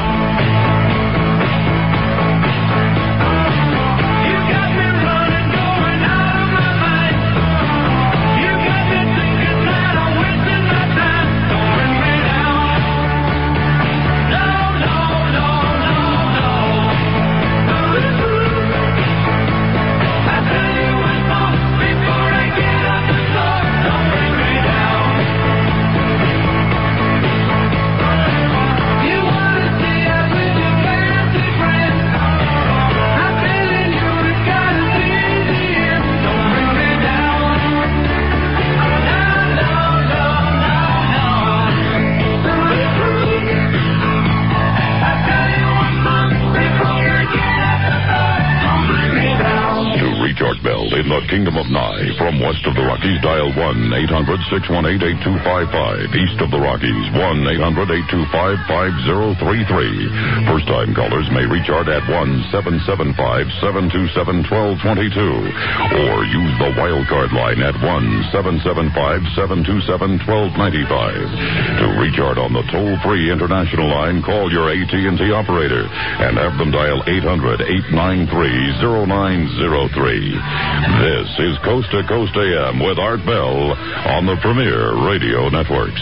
In the Kingdom of Nye, from west of the Rockies, dial one eight hundred six one eight eight two five five. East of the Rockies, one eight hundred eight two five five zero three three. First-time callers may reach Art at one seven seven five seven two seven one two two two. Or use the wildcard line at one seven seven five seven two seven one two nine five. To reach Art on the toll-free international line, call your A T and T operator and have them dial eight hundred eight nine three zero nine zero three. This is Coast to Coast A M with Art Bell on the Premier Radio Networks.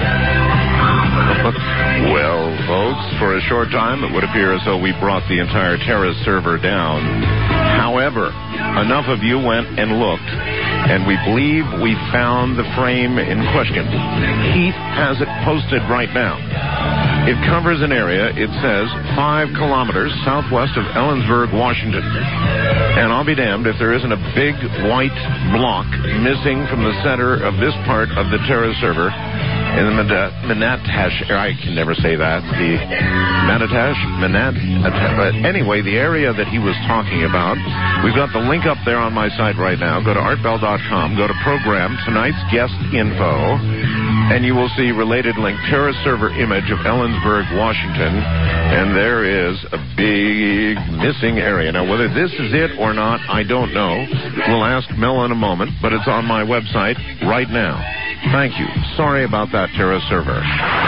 Well, folks, for a short time, it would appear as though we brought the entire Terra server down. However, enough of you went and looked, and we believe we found the frame in question. Keith has it posted right now. It covers an area, it says, five kilometers southwest of Ellensburg, Washington. And I'll be damned if there isn't a big white block missing from the center of this part of the Terra server in the Manatash area. I can never say that. The Manatash, Manatash. But anyway, the area that he was talking about, we've got the link up there on my site right now. Go to art bell dot com, go to program, tonight's guest info, and you will see related link, Terra server image of Ellensburg, Washington, and there is a big missing area. Now, whether this is it or not, I don't know. We'll ask Mel in a moment, but it's on my website right now. Thank you. Sorry about that, Terra server.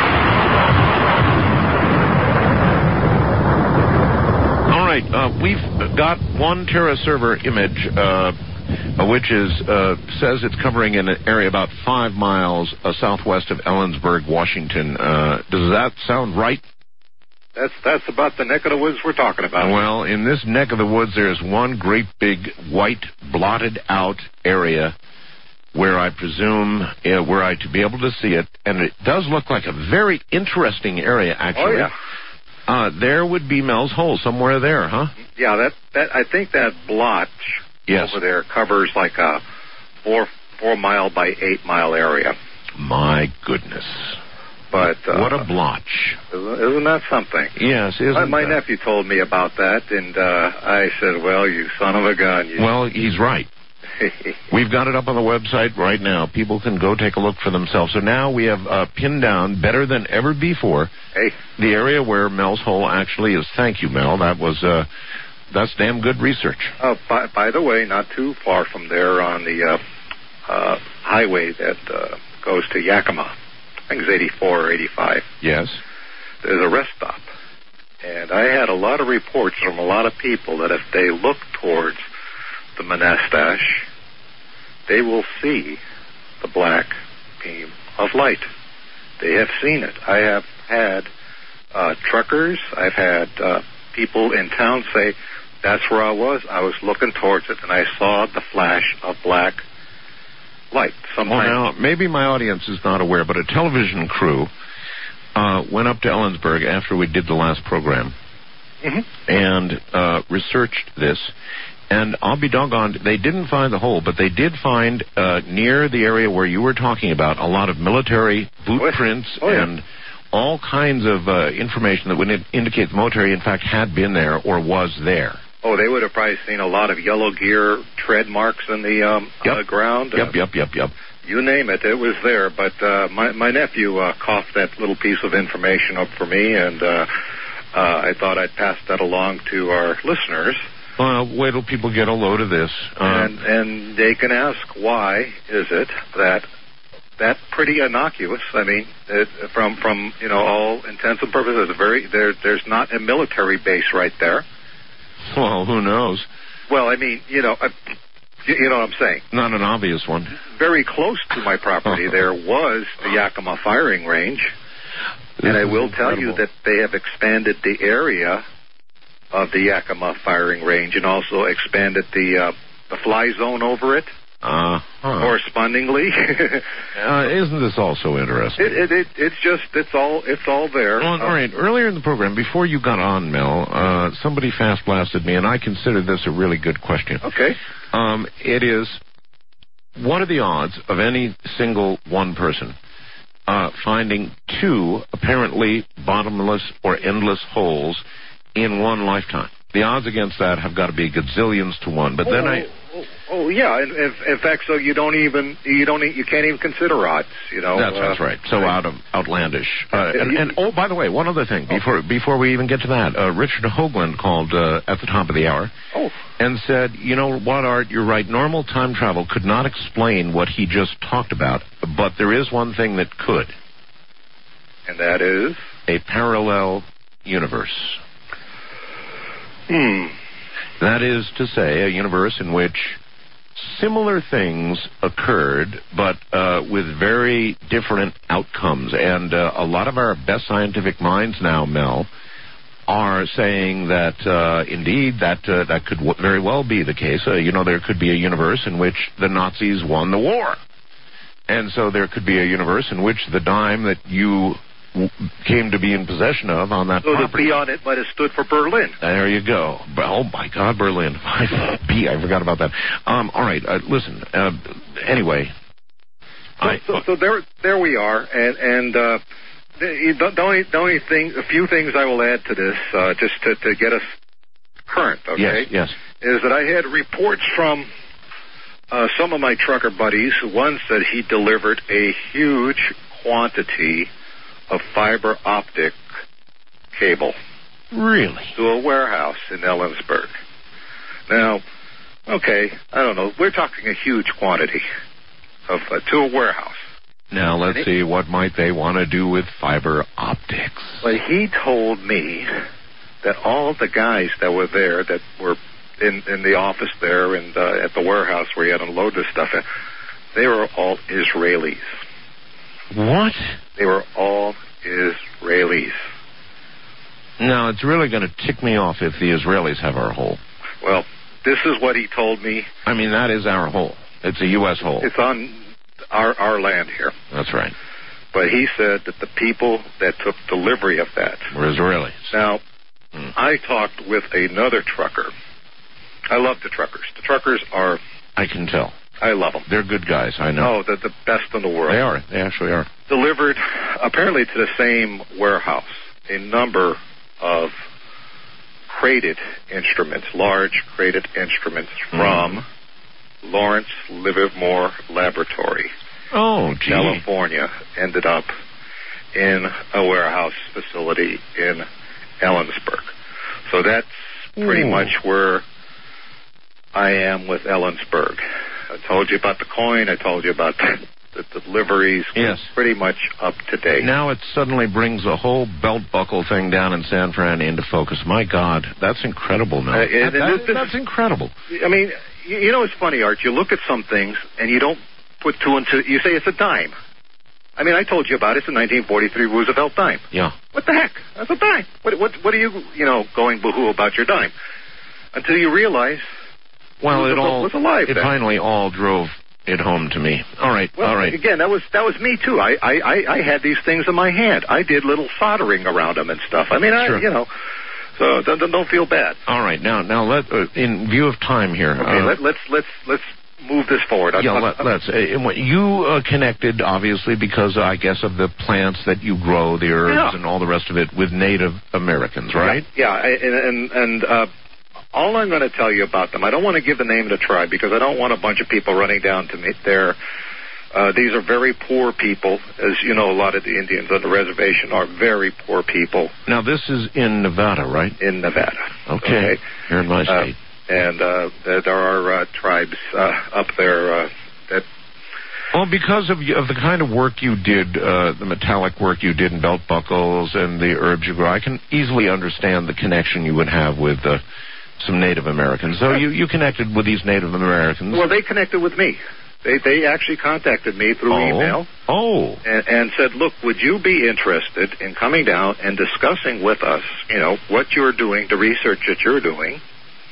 All right, uh, we've got one Terra server image, uh, which is uh, says it's covering an area about five miles uh, southwest of Ellensburg, Washington. Uh, does that sound right? That's that's about the neck of the woods we're talking about. Well, in this neck of the woods, there's one great big white blotted out area where I presume, uh, were I to be able to see it, and it does look like a very interesting area, actually. Oh, yeah. Uh, there would be Mel's Hole somewhere there, huh? Yeah, that, that I think that blotch yes. over there covers like a four four mile by eight mile area. My goodness. But uh, what a blotch. Isn't that something? Yes, isn't My, my that? nephew told me about that, and uh, I said, well, you son of a gun. You... Well, he's right. We've got it up on the website right now. People can go take a look for themselves. So now we have uh, pinned down, better than ever before, hey. the area where Mel's Hole actually is. Thank you, Mel. That was uh, that's damn good research. Uh, by, by the way, not too far from there on the uh, uh, highway that uh, goes to Yakima, I think it's eighty-four or eighty-five. Yes. There's a rest stop. And I had a lot of reports from a lot of people that if they look towards the Monastash, they will see the black beam of light. They have seen it. I have had uh, truckers, I've had uh, people in town say, that's where I was. I was looking towards it, and I saw the flash of black light. Sometimes. Well, now, maybe my audience is not aware, but a television crew uh, went up to Ellensburg after we did the last program mm-hmm. and uh, researched this. And I'll be doggone, they didn't find the hole, but they did find uh, near the area where you were talking about a lot of military boot oh, prints oh, yeah. and all kinds of uh, information that would in- indicate the military, in fact, had been there or was there. Oh, they would have probably seen a lot of yellow gear tread marks in the um, yep. uh, ground. Yep, uh, yep, yep, yep. You name it, it was there. But uh, my, my nephew uh, coughed that little piece of information up for me, and uh, uh, I thought I'd pass that along to our listeners. Well, wait till people get a load of this. Uh, and, and they can ask, why is it that that pretty innocuous, I mean, it, from, from, you know, all intents and purposes, very, there, there's not a military base right there. Well, who knows? Well, I mean, you know, uh, you, you know what I'm saying. Not an obvious one. Very close to my property, there was the Yakima firing range. This and I will incredible. tell you that they have expanded the area of the Yakima firing range and also expanded the uh, the fly zone over it. Uh, huh. Correspondingly. uh, isn't this also interesting? It, it, it, it's just, it's all it's all there. Well, all right, earlier in the program, before you got on, Mel, uh, somebody fast-blasted me, and I consider this a really good question. Okay. Um, it is, what are the odds of any single one person uh, finding two apparently bottomless or endless holes in one lifetime? The odds against that have got to be gazillions to one. But oh, then I... Oh, oh yeah. In, in fact, so you don't even, you don't, you can't even consider odds, you know. That's, uh, that's right. So right. out of outlandish. Uh, and, and, oh, by the way, one other thing, before before we even get to that. Uh, Richard Hoagland called uh, at the top of the hour oh. and said, you know what, Art, you're right. Normal time travel could not explain what he just talked about, but there is one thing that could. And that is? A parallel universe. Hmm. That is to say, a universe in which similar things occurred, but uh, with very different outcomes. And uh, a lot of our best scientific minds now, Mel, are saying that, uh, indeed, that uh, that could w- very well be the case. Uh, you know, there could be a universe in which the Nazis won the war. And so there could be a universe in which the dime that you came to be in possession of on that so property. So the B on it might have stood for Berlin. There you go. Oh, my God, Berlin. B, I forgot about that. Um, all right, uh, listen, uh, anyway. So, I, so, so there there we are, and, and uh, the, the, only, the only thing, a few things I will add to this, uh, just to, to get us current, okay? Yes, yes. Is that I had reports from uh, some of my trucker buddies. One said he delivered a huge quantity of fiber optic cable. Really? To a warehouse in Ellensburg. Now, okay, I don't know. We're talking a huge quantity of uh, to a warehouse. Now, let's it, see, what might they want to do with fiber optics? But he told me that all the guys that were there, that were in, in the office there and uh, at the warehouse where he had to unload this stuff in, they were all Israelis. What? They were all Israelis. Now, it's really going to tick me off if the Israelis have our hole. Well, this is what he told me. I mean, that is our hole. It's a U S hole. It's on our our land here. That's right. But he said that the people that took delivery of that were Israelis. Now, hmm. I talked with another trucker. I love the truckers. The truckers are... I can tell. I love them. They're good guys, I know. Oh, they're the best in the world. They are. They actually are. Delivered, apparently, to the same warehouse, a number of crated instruments, large crated instruments from mm. Lawrence Livermore Laboratory. Oh, gee. California, ended up in a warehouse facility in Ellensburg. So that's pretty Ooh. much where I am with Ellensburg. I told you about the coin. I told you about the, the deliveries. Yes. Pretty much up to date. Now it suddenly brings the whole belt buckle thing down in San Fran into focus. My God, that's incredible now. Uh, and, that, and that, this, that's incredible. I mean, you, you know, it's funny, Art. You look at some things and you don't put two and two. You say it's a dime. I mean, I told you about it. It's a nineteen forty-three Roosevelt dime. Yeah. What the heck? That's a dime. What, what, what are you, you know, going boohoo about your dime? Until you realize... Well, it, it all was alive it then. finally all drove it home to me. All right, well, all right. Again, that was that was me too. I, I, I had these things in my hand. I did little soldering around them and stuff. I mean, I, sure. you know. So don't, don't feel bad. All right. Now, now, let uh, in view of time here. Okay, uh, let, let's let's let's move this forward. Yeah, I'm, let, I'm, let's. Uh, you uh, connected, obviously, because uh, I guess of the plants that you grow, the herbs, yeah. and all the rest of it, with Native Americans, right? Yeah, yeah I, and and, and uh, all I'm going to tell you about them, I don't want to give the name of the tribe because I don't want a bunch of people running down to meet their. Uh, these are very poor people. As you know, a lot of the Indians on the reservation are very poor people. Now, this is in Nevada, right? In Nevada. Okay. okay. Here in my state. Uh, and uh, there, there are uh, tribes uh, up there uh, that... Well, because of, of the kind of work you did, uh, the metallic work you did in belt buckles and the herbs you grow, I can easily understand the connection you would have with uh, some Native Americans. So you, you connected with these Native Americans. Well, they connected with me. They they actually contacted me through oh. email. Oh. And, and said, look, would you be interested in coming down and discussing with us, you know, what you're doing, the research that you're doing,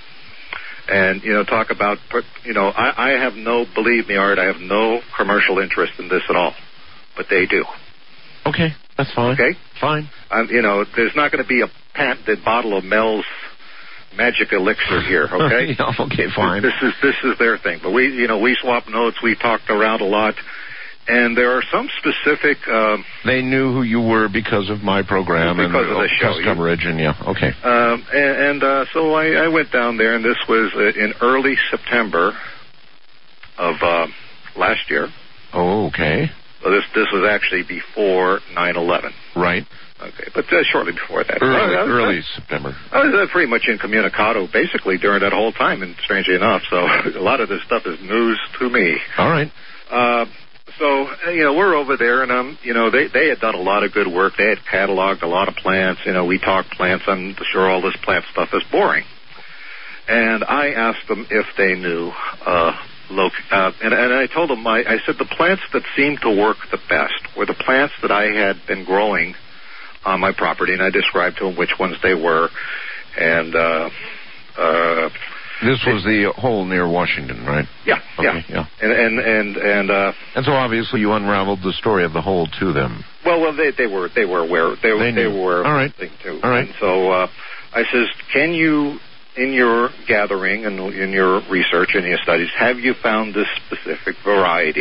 and, you know, talk about, you know, I, I have no, believe me, Art, I have no commercial interest in this at all, but they do. Okay, that's fine. Okay? Fine. Um, you know, there's not going to be a patented bottle of Mel's magic elixir here, okay? yeah, okay, fine. This is this is their thing. But we, you know, we swap notes. We talked around a lot, and there are some specific. Um, they knew who you were because of my program because and of the show press coverage, and yeah, okay. Um, and and uh, so I, I went down there, and this was uh, in early September of uh, last year. Oh, okay. So this this was actually before nine eleven. Right. Okay, but uh, shortly before that. Early, I was, early I, September. I was uh, pretty much incommunicado basically during that whole time, and strangely enough, so a lot of this stuff is news to me. All right. Uh, so, you know, we're over there, and, um, you know, they, they had done a lot of good work. They had cataloged a lot of plants. You know, we talked plants. I'm sure all this plant stuff is boring. And I asked them if they knew, uh, loc- uh, and, and I told them, I, I said the plants that seemed to work the best were the plants that I had been growing on my property, and I described to them which ones they were. And uh, uh, this was the hole near Washington, right? Yeah, okay, yeah, yeah. And and and and, uh, and so obviously you unraveled the story of the hole to them. Well, well, they they were they were aware they they, they were all right, too. all right. And so uh, I says, can you, in your gathering and in your research and your studies, have you found this specific variety?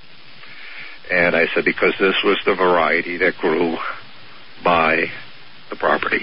And I said, because this was the variety that grew by the property.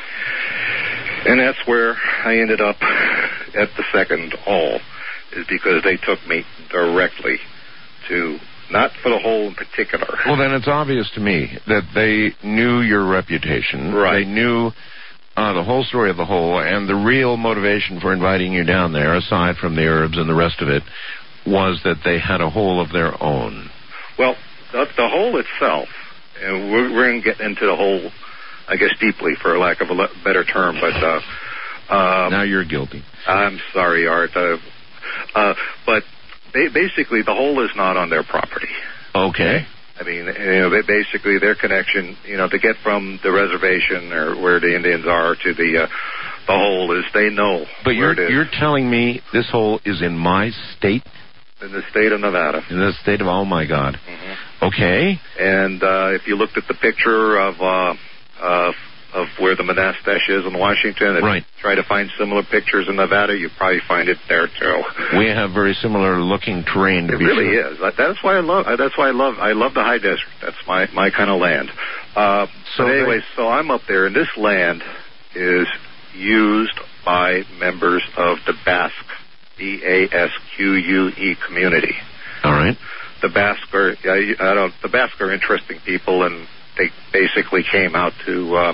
And that's where I ended up at the second hole, is because they took me directly to, not for the hole in particular. Well, then it's obvious to me that they knew your reputation. Right. They knew uh, the whole story of the hole, and the real motivation for inviting you down there, aside from the herbs and the rest of it, was that they had a hole of their own. Well, the, the hole itself, and we're, we're going to get into the hole, I guess, deeply, for lack of a le- better term, but... Uh, um, now you're guilty. I'm sorry, Art. Uh, uh, but ba- basically, the hole is not on their property. Okay. I mean, you know, they basically, their connection, you know, to get from the reservation or where the Indians are to the uh, the hole is they know But where you're, it is. you're telling me this hole is in my state? In the state of Nevada. In the state of, oh, my God. Mm-hmm. Okay. And uh, if you looked at the picture of uh, uh, of where the Monastesh is in Washington, and right. try to find similar pictures in Nevada, you probably find it there too. We have very similar looking terrain. To it be really sure. is. That's why I love. That's why I love. I love the high desert. That's my my kind of land. Uh, so but anyways, so I'm up there, and this land is used by members of the Basque, B A S Q U E community. All right. The Basque are, I, I don't. The Basque are interesting people, and they basically came out to uh,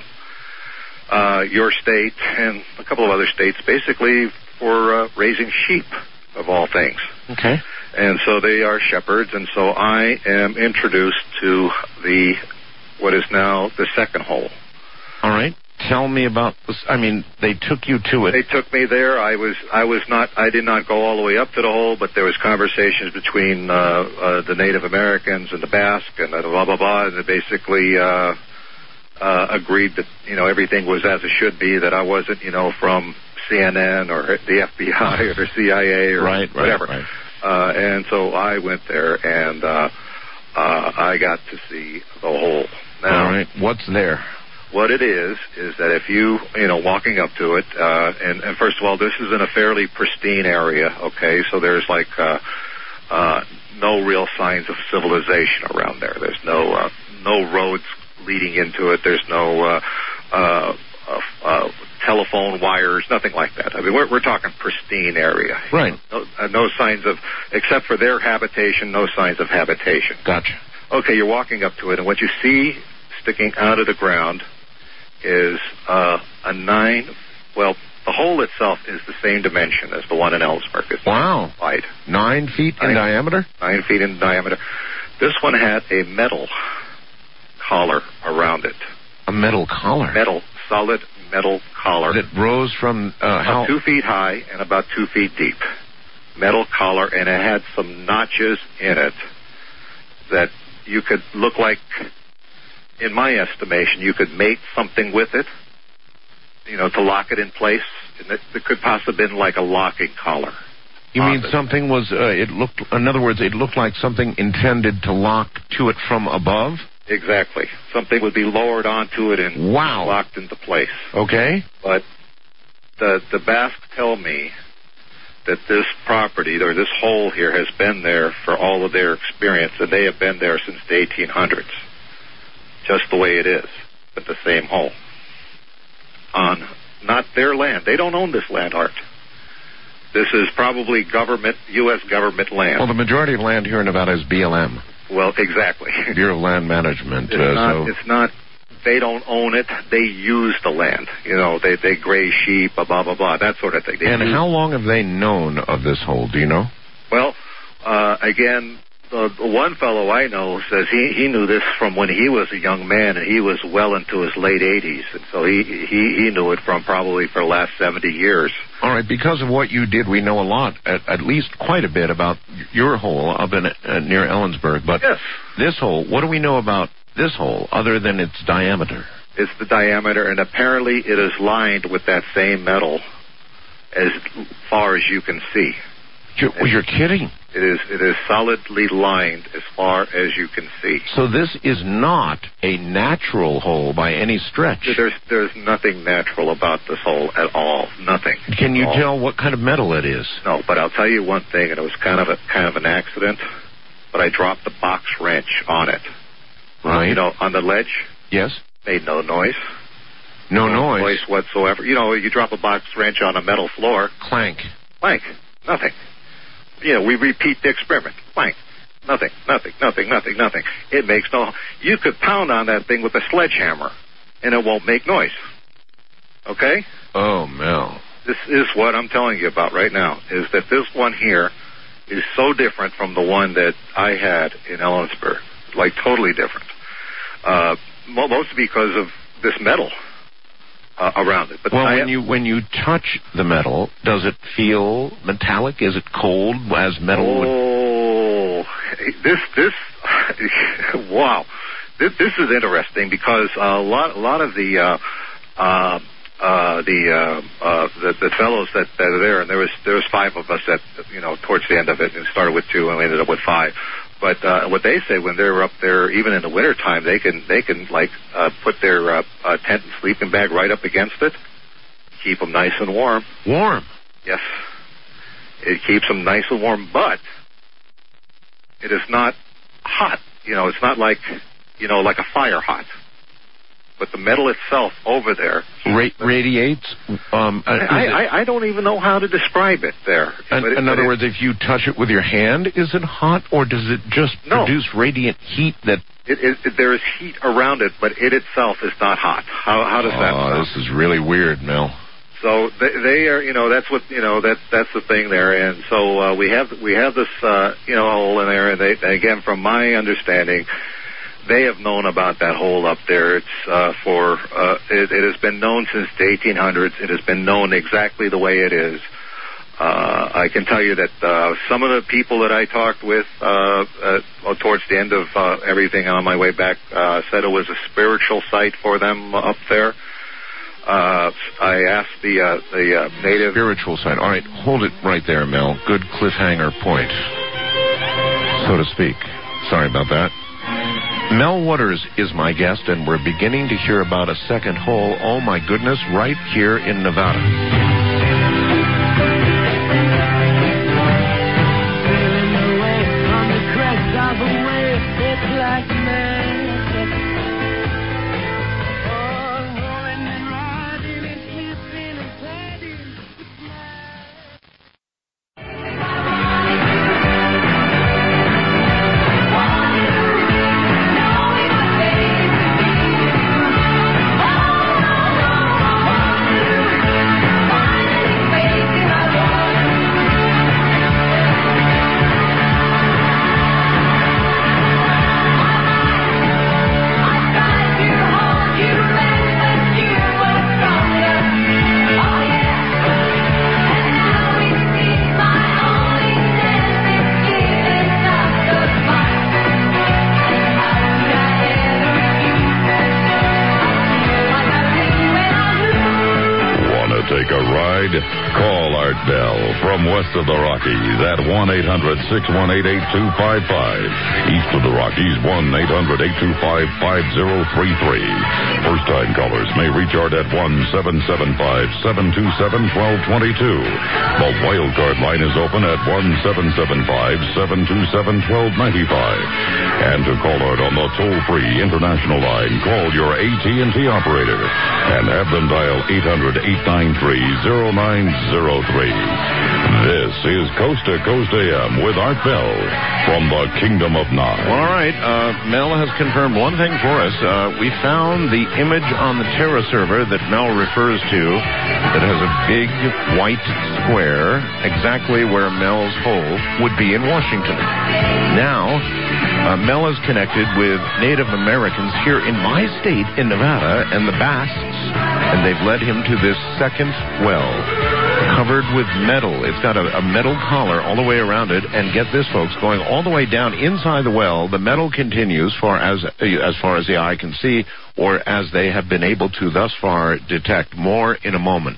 uh, your state and a couple of other states, basically for uh, raising sheep, of all things. Okay. And so they are shepherds, and so I am introduced to the what is now the second hole. All right. Tell me about this. I mean, they took you to it. They took me there. I was, I was not, I did not go all the way up to the hole, but there was conversations between uh, uh, the Native Americans and the Basque and the blah blah blah, and they basically uh, uh, agreed that you know everything was as it should be. That I wasn't, you know, from C N N or the F B I or the C I A or right, whatever. Right, right. Uh, and so I went there, and uh, uh, I got to see the hole. Now, all right. What's there? What it is, is that if you, you know, walking up to it, uh, and, and first of all, this is in a fairly pristine area, okay? So there's like, uh, uh, no real signs of civilization around there. There's no, uh, no roads leading into it. There's no, uh, uh, uh, uh telephone wires, nothing like that. I mean, we're, we're talking pristine area. Right. No, uh, no signs of, except for their habitation, no signs of habitation. Gotcha. Okay, you're walking up to it, and what you see sticking out of the ground is uh, a nine, well, the hole itself is the same dimension as the one in Ellensburg. It's wow. Wide. Nine feet nine, in diameter? Nine feet in diameter. This one had a metal collar around it. A metal collar? Metal, solid metal collar. That rose from uh, how? About two feet high and about two feet deep. Metal collar, and it had some notches in it that you could look like, in my estimation, you could mate something with it, you know, to lock it in place. And it, it could possibly have been like a locking collar. You mean it. something was, uh, it looked, in other words, it looked like something intended to lock to it from above? Exactly. Something would be lowered onto it and wow. locked into place. Okay. But the, the Basques tell me that this property, or this hole here, has been there for all of their experience, and they have been there since the eighteen hundreds. Just the way it is, but the same hole. On not their land. They don't own this land, Art. This is probably government, U S government land. Well, the majority of land here in Nevada is B L M. Well, exactly. Bureau of Land Management. It's, uh, not, so. it's not, they don't own it. They use the land. You know, they, they graze sheep, blah, blah, blah, that sort of thing. They and use, how long have they known of this hole? Do you know? Well, uh, again, the, the one fellow I know says he, he knew this from when he was a young man, and he was well into his late eighties. And so he, he, he knew it from probably for the last seventy years. All right, because of what you did, we know a lot, at, at least quite a bit about your hole up in uh, near Ellensburg. But yes. This hole, what do we know about this hole other than its diameter? It's the diameter, and apparently it is lined with that same metal as far as you can see. You're, you're kidding. It is it is solidly lined as far as you can see. So this is not a natural hole by any stretch. There's there's nothing natural about this hole at all. Nothing. Can you all. tell what kind of metal it is? No, but I'll tell you one thing, and it was kind of a kind of an accident. But I dropped the box wrench on it. Right. You know, on the ledge. Yes. Made no noise. No, no noise. noise whatsoever. You know, you drop a box wrench on a metal floor. Clank. Clank. Nothing. You know, we repeat the experiment. Clank. Nothing, nothing, nothing, nothing, nothing. It makes no... You could pound on that thing with a sledgehammer, and it won't make noise. Okay? Oh, Mel. This is what I'm telling you about right now, is that this one here is so different from the one that I had in Ellensburg. Like, totally different. Uh, mostly because of this metal uh, around it. But well, I when you when you touch the metal, does it feel metallic? Is it cold as metal oh, would? this this wow, this, this is interesting because a lot a lot of the uh, uh, uh, the, uh, uh, the the fellows that, that are there, and there was there was five of us that you know towards the end of it, and it started with two, and we ended up with five. But uh, what they say when they're up there, even in the wintertime, they can they can like uh, put their uh, uh, tent and sleeping bag right up against it, keep them nice and warm. Warm. Yes, it keeps them nice and warm, but it is not hot. You know, it's not like you know like a fire hot. But the metal itself over there Ra- radiates. Um, uh, I, I, I don't even know how to describe it there. In, it, in other it, words, if you touch it with your hand, is it hot, or does it just no. produce radiant heat that? It, it, it, there is heat around it, but it itself is not hot. How, how does oh, that sound? This is really weird, Mel. So they, they are, you know, that's what you know. That's that's the thing there, and so uh, we have we have this, uh, you know, hole in there, and they again, from my understanding. They have known about that hole up there. It's uh, for uh, it, it has been known since the eighteen hundreds. It has been known exactly the way it is. Uh, I can tell you that uh, some of the people that I talked with uh, uh, towards the end of uh, everything on my way back uh, said it was a spiritual site for them up there. Uh, I asked the uh, the uh, native spiritual site. All right, hold it right there, Mel. Good cliffhanger point, so to speak. Sorry about that. Mel Waters is my guest, and we're beginning to hear about a second hole, oh my goodness, right here in Nevada. Take a ride? Call Art Bell from west of the Rockies at one eight hundred six one eight eight two five five. East of the Rockies, one eight hundred eight two five five zero three three. First-time callers may reach Art at one seven seven five seven two seven one two two two. The wildcard line is open at one seven seven five seven two seven one two nine five. And to call Art on the toll-free international line, call your A T and T operator and have them dial eight hundred eight nine three zero nine zero three. This is Coast to Coast A M with Art Bell from the Kingdom of Nine. All right, uh, Mel has confirmed one thing for us. Uh, we found the image on the Terra server that Mel refers to that has a big white square exactly where Mel's hole would be in Washington. Now, uh, Mel is connected with Native Americans here in my state, in Nevada, and the Basques, and they've led him to this second well, covered with metal. It's got a, a metal collar all the way around it, and get this, folks, going all the way down inside the well. The metal continues far as as far as the eye can see, or as they have been able to thus far detect. More in a moment.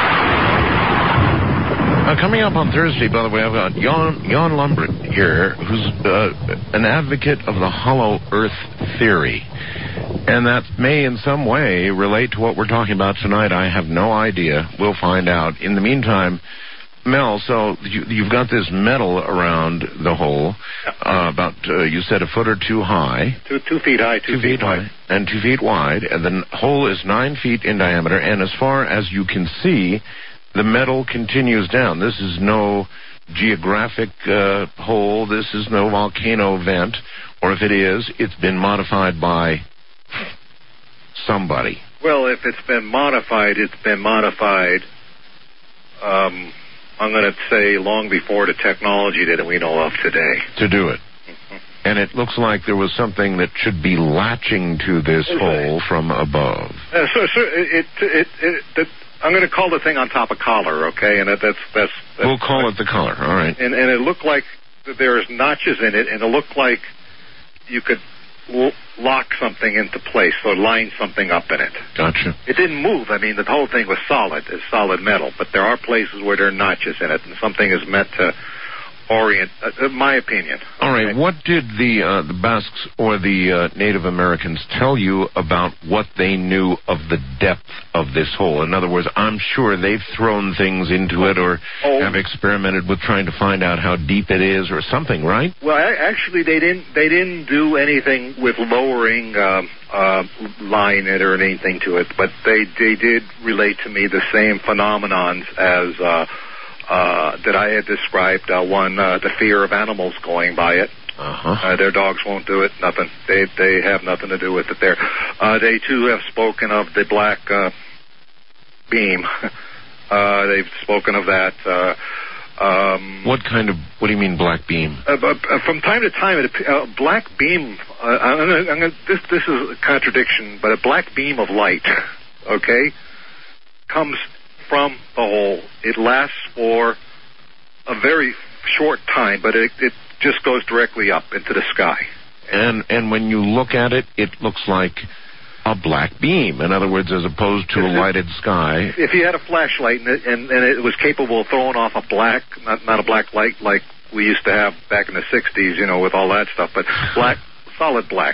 Uh, coming up on Thursday, by the way, I've got Jan, Jan Lundberg here, who's uh, an advocate of the hollow earth theory. And that may in some way relate to what we're talking about tonight. I have no idea. We'll find out. In the meantime, Mel, so you, you've got this metal around the hole, uh, about, uh, you said a foot or two high. Two, two feet high, two, two feet, feet high. wide. And two feet wide. And the hole is nine feet in diameter. And as far as you can see, the metal continues down. This is no geographic uh, hole. This is no volcano vent. Or if it is, it's been modified by somebody. Well, if it's been modified, it's been modified, um, I'm going to say, long before the technology that we know of today. To do it. Mm-hmm. And it looks like there was something that should be latching to this okay. hole from above. Uh, so, so it, it, it, it, I'm going to call the thing on top of collar, okay? And that, that's, that's that's. We'll call it the collar. All right. And and it looked like there's notches in it, and it looked like you could l- lock something into place or line something up in it. Gotcha. It didn't move. I mean, the whole thing was solid. It's solid metal, but there are places where there are notches in it, and something is meant to orient. Uh, my opinion. All right. Okay? What did the uh, the Basques or the uh, Native Americans tell you about what they knew of the depth of this hole? In other words, I'm sure they've thrown things into it or oh. have experimented with trying to find out how deep it is or something, right? Well, actually, they didn't. They didn't do anything with lowering uh, uh, line it or anything to it, but they they did relate to me the same phenomenons as. Uh, Uh, that I had described. Uh, one, uh, the fear of animals going by it. Uh-huh. Uh, their dogs won't do it. Nothing. They they have nothing to do with it there. Uh, they, too, have spoken of the black uh, beam. uh, they've spoken of that. Uh, um, what kind of, what do you mean black beam? Uh, uh, from time to time, a uh, black beam, uh, I'm gonna, I'm gonna, this, this is a contradiction, but a black beam of light, okay, comes from the hole. It lasts for a very short time, but it, it just goes directly up into the sky. And and when you look at it, it looks like a black beam. In other words, as opposed to a lighted sky. If you had a flashlight and it, and, and it was capable of throwing off a black, not, not a black light like we used to have back in the sixties, you know, with all that stuff, but black, solid black.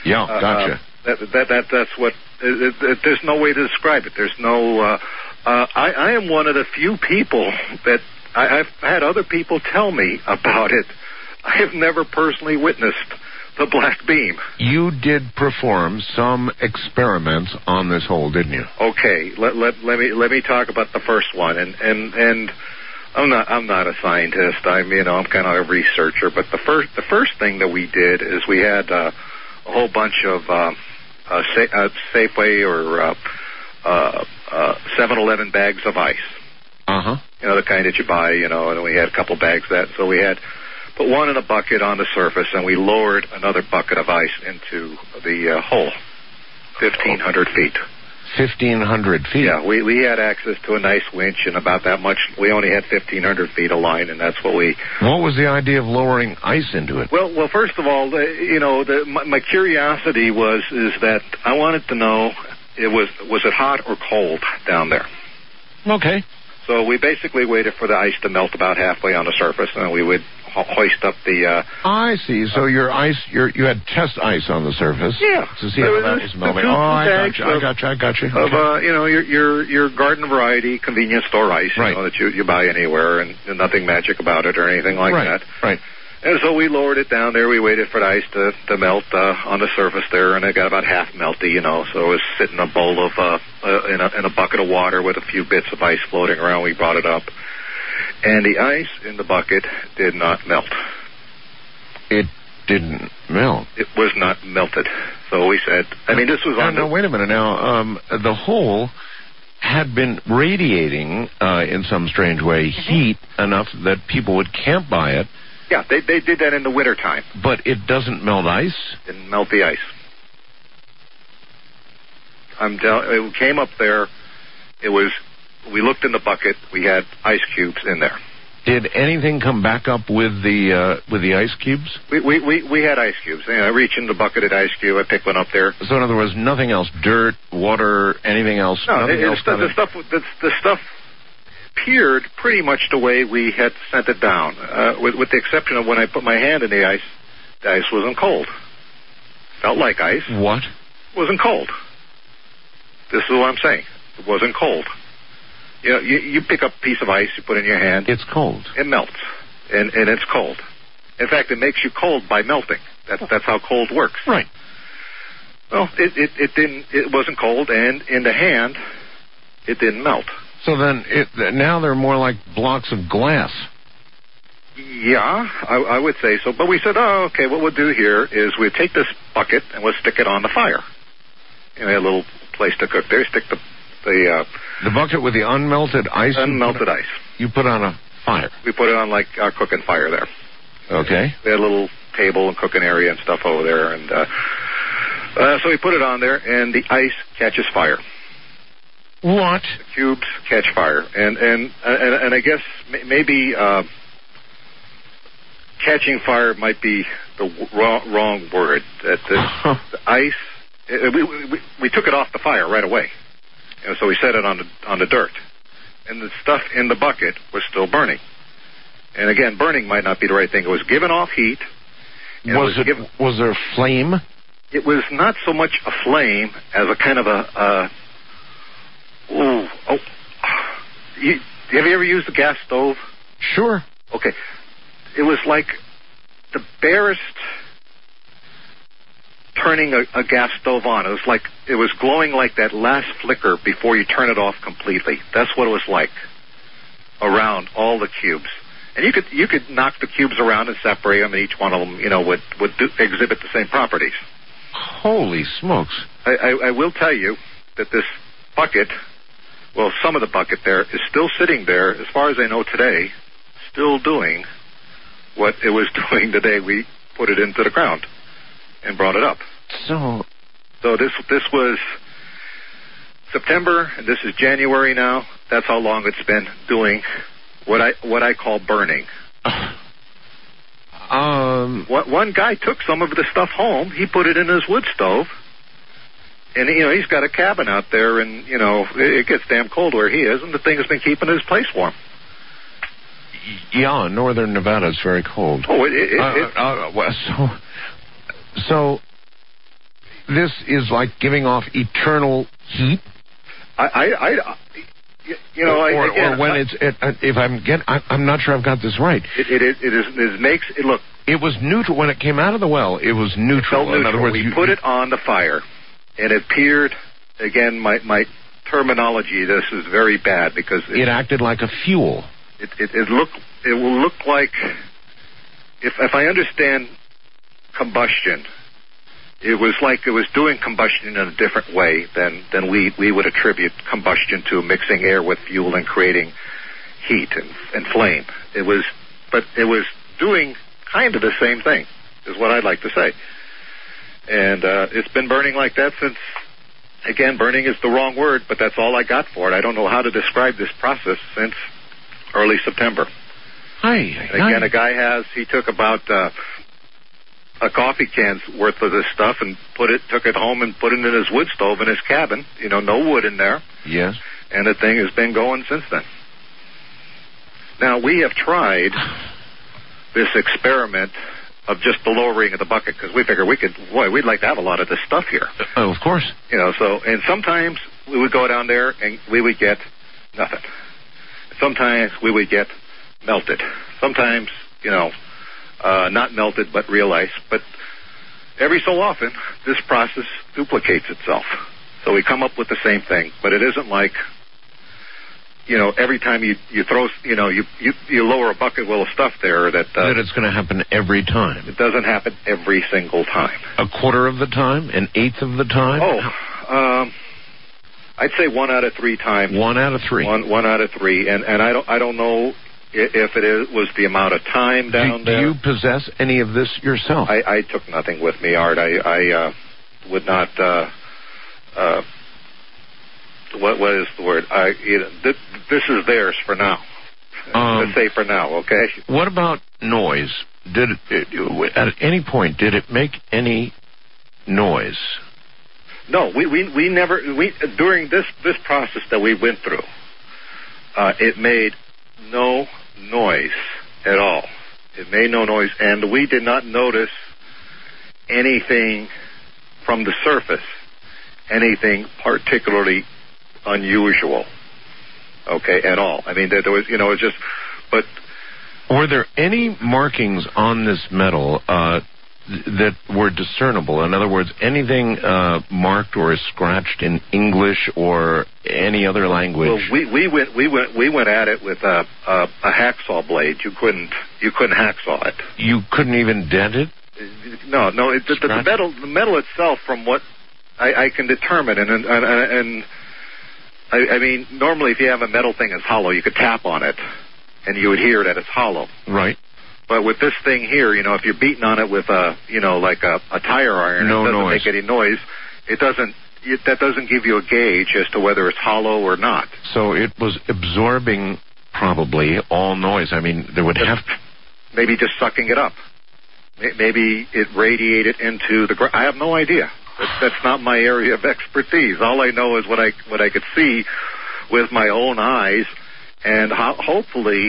Yeah, gotcha. Uh, that, that that that's what. It, it, there's no way to describe it. There's no. Uh, uh, I, I am one of the few people that I, I've had other people tell me about it. I have never personally witnessed the black beam. You did perform some experiments on this hole, didn't you? Okay, let let let me let me talk about the first one, and and and I'm not I'm not a scientist. I'm you know I'm kind of a researcher. But the first the first thing that we did is we had uh, a whole bunch of uh, uh, sa- uh, Safeway or uh, uh, uh, seven eleven bags of ice. Uh huh. You know, the kind that you buy. You know, and we had a couple bags of that. So we had put one in a bucket on the surface, and we lowered another bucket of ice into the uh, hole, fifteen hundred feet. fifteen hundred feet? Yeah, we, we had access to a nice winch and about that much. We only had fifteen hundred feet of line, and that's what we... What was the idea of lowering ice into it? Well, well, first of all, the, you know, the, my, my curiosity was is that I wanted to know, it was was it hot or cold down there? Okay. So we basically waited for the ice to melt about halfway on the surface, and we would ho- hoist up the... Uh, I see. So your ice, your, you had test ice on the surface. Yeah. To see how that was melting. Oh, I got you, I got you, I got you. Of, uh, you know, your, your your garden variety convenience store ice, right. you know, that you, you buy anywhere, and, and nothing magic about it or anything like right. that. Right. And so we lowered it down there. We waited for the ice to, to melt uh, on the surface there, and it got about half melty, you know. So it was sitting in a bowl of, uh, uh, in, a, in a bucket of water with a few bits of ice floating around. We brought it up. And the ice in the bucket did not melt. It didn't melt. It was not melted. So we said, I mean, this was on... No, the, no, wait a minute now. Um, the hole had been radiating, uh, in some strange way, heat enough that people would camp by it. Yeah, they they did that in the wintertime. But it doesn't melt ice? Didn't melt the ice. I'm tell- it came up there. It was... We looked in the bucket. We had ice cubes in there. Did anything come back up with the uh, with the ice cubes? We we we, we had ice cubes. You know, I reached in the bucket at ice cube. I picked one up there. So in other words, nothing else, dirt, water, anything else. No, nothing it, else the, the stuff the, the stuff appeared pretty much the way we had sent it down, uh, with with the exception of when I put my hand in the ice, the ice wasn't cold. Felt like ice. What? Wasn't cold. This is what I'm saying. It wasn't cold. You know, you, you pick up a piece of ice, you put it in your hand. It's cold. It melts, and, and it's cold. In fact, it makes you cold by melting. That's that's how cold works. Right. Well, it, it, it didn't. It wasn't cold, and in the hand, it didn't melt. So then, it, now they're more like blocks of glass. Yeah, I, I would say so. But we said, oh, okay, what we'll do here is we'll take this bucket and we'll stick it on the fire. You know, a little place to cook there. Stick the the uh, the bucket with the unmelted ice. Unmelted ice. You put on a fire. We put it on like our cooking fire there. Okay. We had a little table and cooking area and stuff over there, and uh, uh, so we put it on there, and the ice catches fire. What? The cubes catch fire, and and and, and I guess maybe uh, catching fire might be the wrong, wrong word. That the, the ice, it, we, we we took it off the fire right away, you know, so we set it on the on the dirt, and the stuff in the bucket was still burning. And again, burning might not be the right thing. It was giving off heat. Was, was it? Given, was there flame? It was not so much a flame as a kind of a. Uh, ooh, oh, you, have you ever used a gas stove? Sure. Okay. It was like the barest turning a, a gas stove on. It was like it was glowing like that last flicker before you turn it off completely. That's what it was like around all the cubes. And you could you could knock the cubes around and separate them, and each one of them, you know, would would do, exhibit the same properties. Holy smokes! I, I, I will tell you that this bucket, well, some of the bucket there is still sitting there, as far as I know today, still doing what it was doing the day we put it into the ground and brought it up. So, so this this was September, and this is January now. That's how long it's been doing what I what I call burning. Um, what, one guy took some of the stuff home. He put it in his wood stove, and you know he's got a cabin out there, and you know it gets damn cold where he is, and the thing has been keeping his place warm. Yeah, northern Nevada is very cold. Oh, it, it, uh, it, uh, well, so, so this is like giving off eternal heat? I, I, I you know, or, I, again, or when I, it's, it, if I'm get, I, I'm not sure I've got this right. It, it, is, it is, it makes it look. It was neutral when it came out of the well. It was neutral. It neutral. In other words, we you, put it on the fire, and it appeared. Again, my my terminology. This is very bad because it, it acted like a fuel. It, it, it look. It will look like. If if I understand combustion, it was like it was doing combustion in a different way than, than we, we would attribute combustion to, mixing air with fuel and creating heat and, and flame. It was, but it was doing kind of the same thing, is what I'd like to say. And uh, it's been burning like that since, again, burning is the wrong word, but that's all I got for it. I don't know how to describe this process since early September. Hi. Again, hi. A guy has, he took about... Uh, a coffee can's worth of this stuff and put it, took it home and put it in his wood stove in his cabin. You know, no wood in there. Yes. And the thing has been going since then. Now, we have tried this experiment of just the lowering of the bucket because we figure we could, boy, we'd like to have a lot of this stuff here. Oh, of course. You know, so, and sometimes we would go down there and we would get nothing. Sometimes we would get melted. Sometimes, you know, Uh, not melted, but real ice. But every so often, this process duplicates itself. So we come up with the same thing. But it isn't like, you know, every time you, you throw, you know, you, you, you lower a bucket full of stuff there that... Uh, that it's going to happen every time. It doesn't happen every single time. A quarter of the time? An eighth of the time? Oh, um, I'd say one out of three times. One out of three? One, one out of three. And, and I don't, I don't know... If it is, was the amount of time down do, there. Do you possess any of this yourself? I, I took nothing with me, Art. I, I uh, would not. Uh, uh, what what is the word? I you know, th- this is theirs for now. Um, Let's say for now, okay. What about noise? Did it, it, at any point did it make any noise? No, we we we never we during this this process that we went through. Uh, it made no noise at all. It made no noise, and we did not notice anything from the surface, anything particularly unusual, okay, at all. I mean, there, there was, you know, it just, but... Were there any markings on this metal uh, that were discernible? In other words, anything uh, marked or scratched in English or any other language? Well, we, we went we went we went at it with a, a a hacksaw blade. You couldn't you couldn't hacksaw it. You couldn't even dent it? No, no. It, the, the metal the metal itself, from what I, I can determine, and and, and, and I, I mean, normally if you have a metal thing that's hollow, you could tap on it, and you would hear that it's hollow. Right. But with this thing here, you know, if you're beating on it with a, you know, like a, a tire iron, no it doesn't noise. make any noise. It doesn't. It, that doesn't give you a gauge as to whether it's hollow or not. So it was absorbing probably all noise. I mean, there would have maybe just sucking it up. Maybe it radiated into the ground. I have no idea. That's, that's not my area of expertise. All I know is what I what I could see with my own eyes, and ho- hopefully.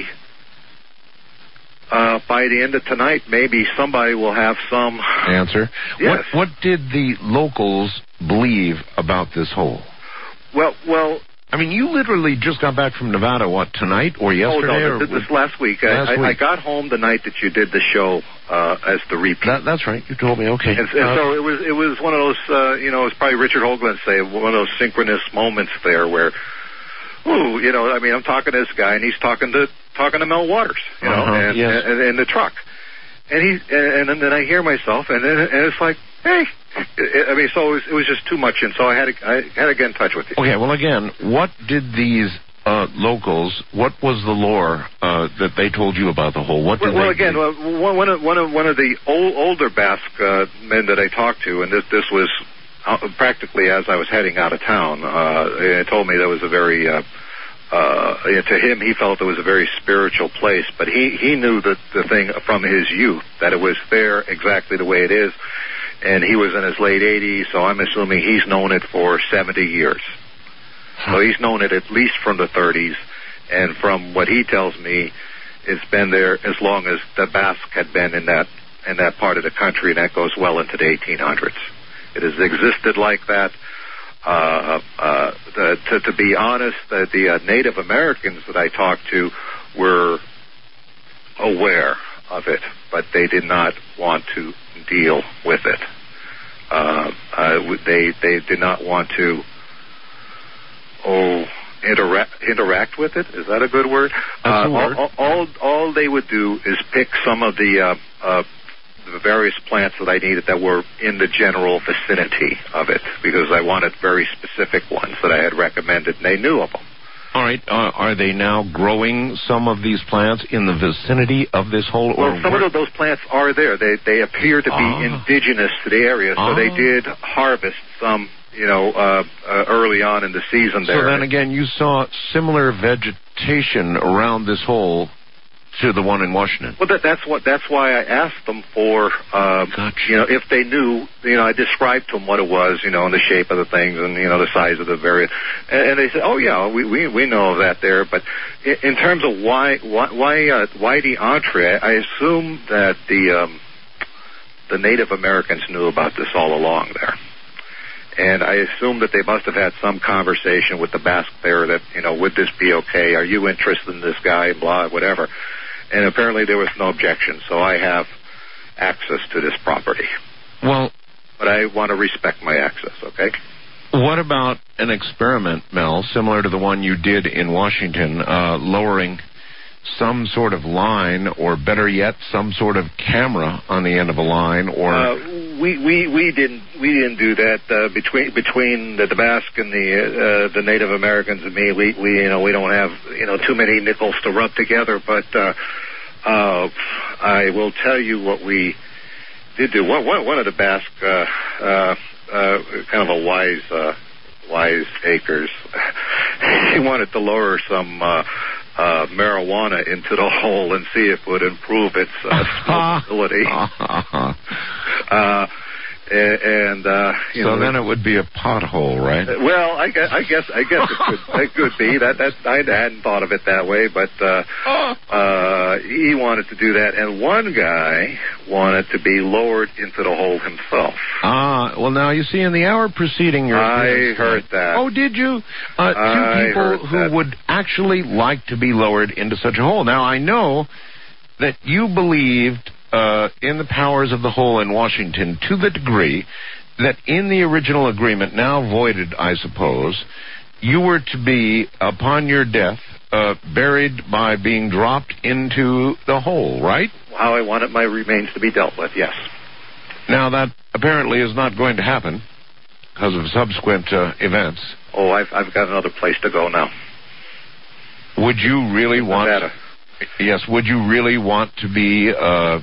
Uh, by the end of tonight, maybe somebody will have some answer. Yes. What, what did the locals believe about this hole? Well, well. I mean, you literally just got back from Nevada, what, tonight or yesterday? Oh, no, or this, this last week. Last I, week. I got home the night that you did the show uh, as the repeat. That, that's right. You told me. Okay. And, and uh, so it was. It was one of those. Uh, you know, it's probably Richard Hoagland say one of those synchronous moments there where. Ooh, you know, I mean, I'm talking to this guy, and he's talking to talking to Mel Waters, you know, uh-huh, and, yes. and, and in the truck, and he and, and then I hear myself, and then and it's like, hey, I mean, so it was, it was just too much, and so I had to I had to get in touch with you. Okay, well, again, what did these uh, locals? What was the lore uh, that they told you about the hole? What did well, well they again, well, one one of one of one of the old, older Basque uh, men that I talked to, and this this was. Uh, practically as I was heading out of town, uh, he told me there was a very, uh, uh, to him, he felt it was a very spiritual place, but he, he knew the, the thing from his youth, that it was there exactly the way it is, and he was in his late eighties, so I'm assuming he's known it for seventy years. So he's known it at least from the thirties, and from what he tells me, it's been there as long as the Basque had been in that, in that part of the country, and that goes well into the eighteen hundreds. It has existed like that. Uh, uh, the, to, to be honest, the, the uh, Native Americans that I talked to were aware of it, but they did not want to deal with it. Uh, uh, they they did not want to oh interact interact with it. Is that a good word? That's uh, a word. All, all all they would do is pick some of the uh, uh, the various plants that I needed that were in the general vicinity of it, because I wanted very specific ones that I had recommended, and they knew of them. All right. Uh, are they now growing some of these plants in the vicinity of this hole? Well, or some where? of those plants are there. They they appear to be Ah. indigenous to the area, so Ah. they did harvest some, you know, uh, uh, early on in the season there. So then again, you saw similar vegetation around this hole to the one in Washington. Well, that, that's what. That's why I asked them for, uh, Gotcha. you know, if they knew. You know, I described to them what it was, you know, and the shape of the things, and you know, the size of the various. And, and they said, "Oh yeah, we we we know of that there." But in, in terms of why why why, uh, why the entree, I assume that the um, the Native Americans knew about this all along there. And I assume that they must have had some conversation with the Basque there that, you know, would this be okay? Are you interested in this guy? Blah, whatever. And apparently there was no objection, so I have access to this property. Well, But I want to respect my access, okay? what about an experiment, Mel, similar to the one you did in Washington, uh, lowering some sort of line, or better yet, some sort of camera on the end of a line, or Uh, we, we, we didn't we didn't do that uh, between between the, the Basque and the uh, the Native Americans and me. We, we you know we don't have you know too many nickels to rub together. But uh, uh, I will tell you what we did do. One one, one of the Basque uh, uh, uh, kind of a wise uh, wise acres. He wanted to lower some uh, uh, marijuana into the hole and see if it would improve its uh, smokability. uh, and uh, you so know, then it would be a pothole, right? well, I guess I guess I guess it could it could be that that I hadn't thought of it that way, but uh, uh, he wanted to do that, and one guy wanted to be lowered into the hole himself. Ah, well, now you see, in the hour preceding your I appearance- heard that. Oh, did you? Uh, two I people heard who that. would actually like to be lowered into such a hole. Now, I know that you believed uh, in the powers of the hole in Washington to the degree that in the original agreement, now voided, I suppose, you were to be, upon your death, uh, buried by being dropped into the hole, right? How I wanted my remains to be dealt with, yes. Now, that apparently is not going to happen because of subsequent uh, events. Oh, I've I've got another place to go now. Would you really want... Nevada. Yes, would you really want to be, uh,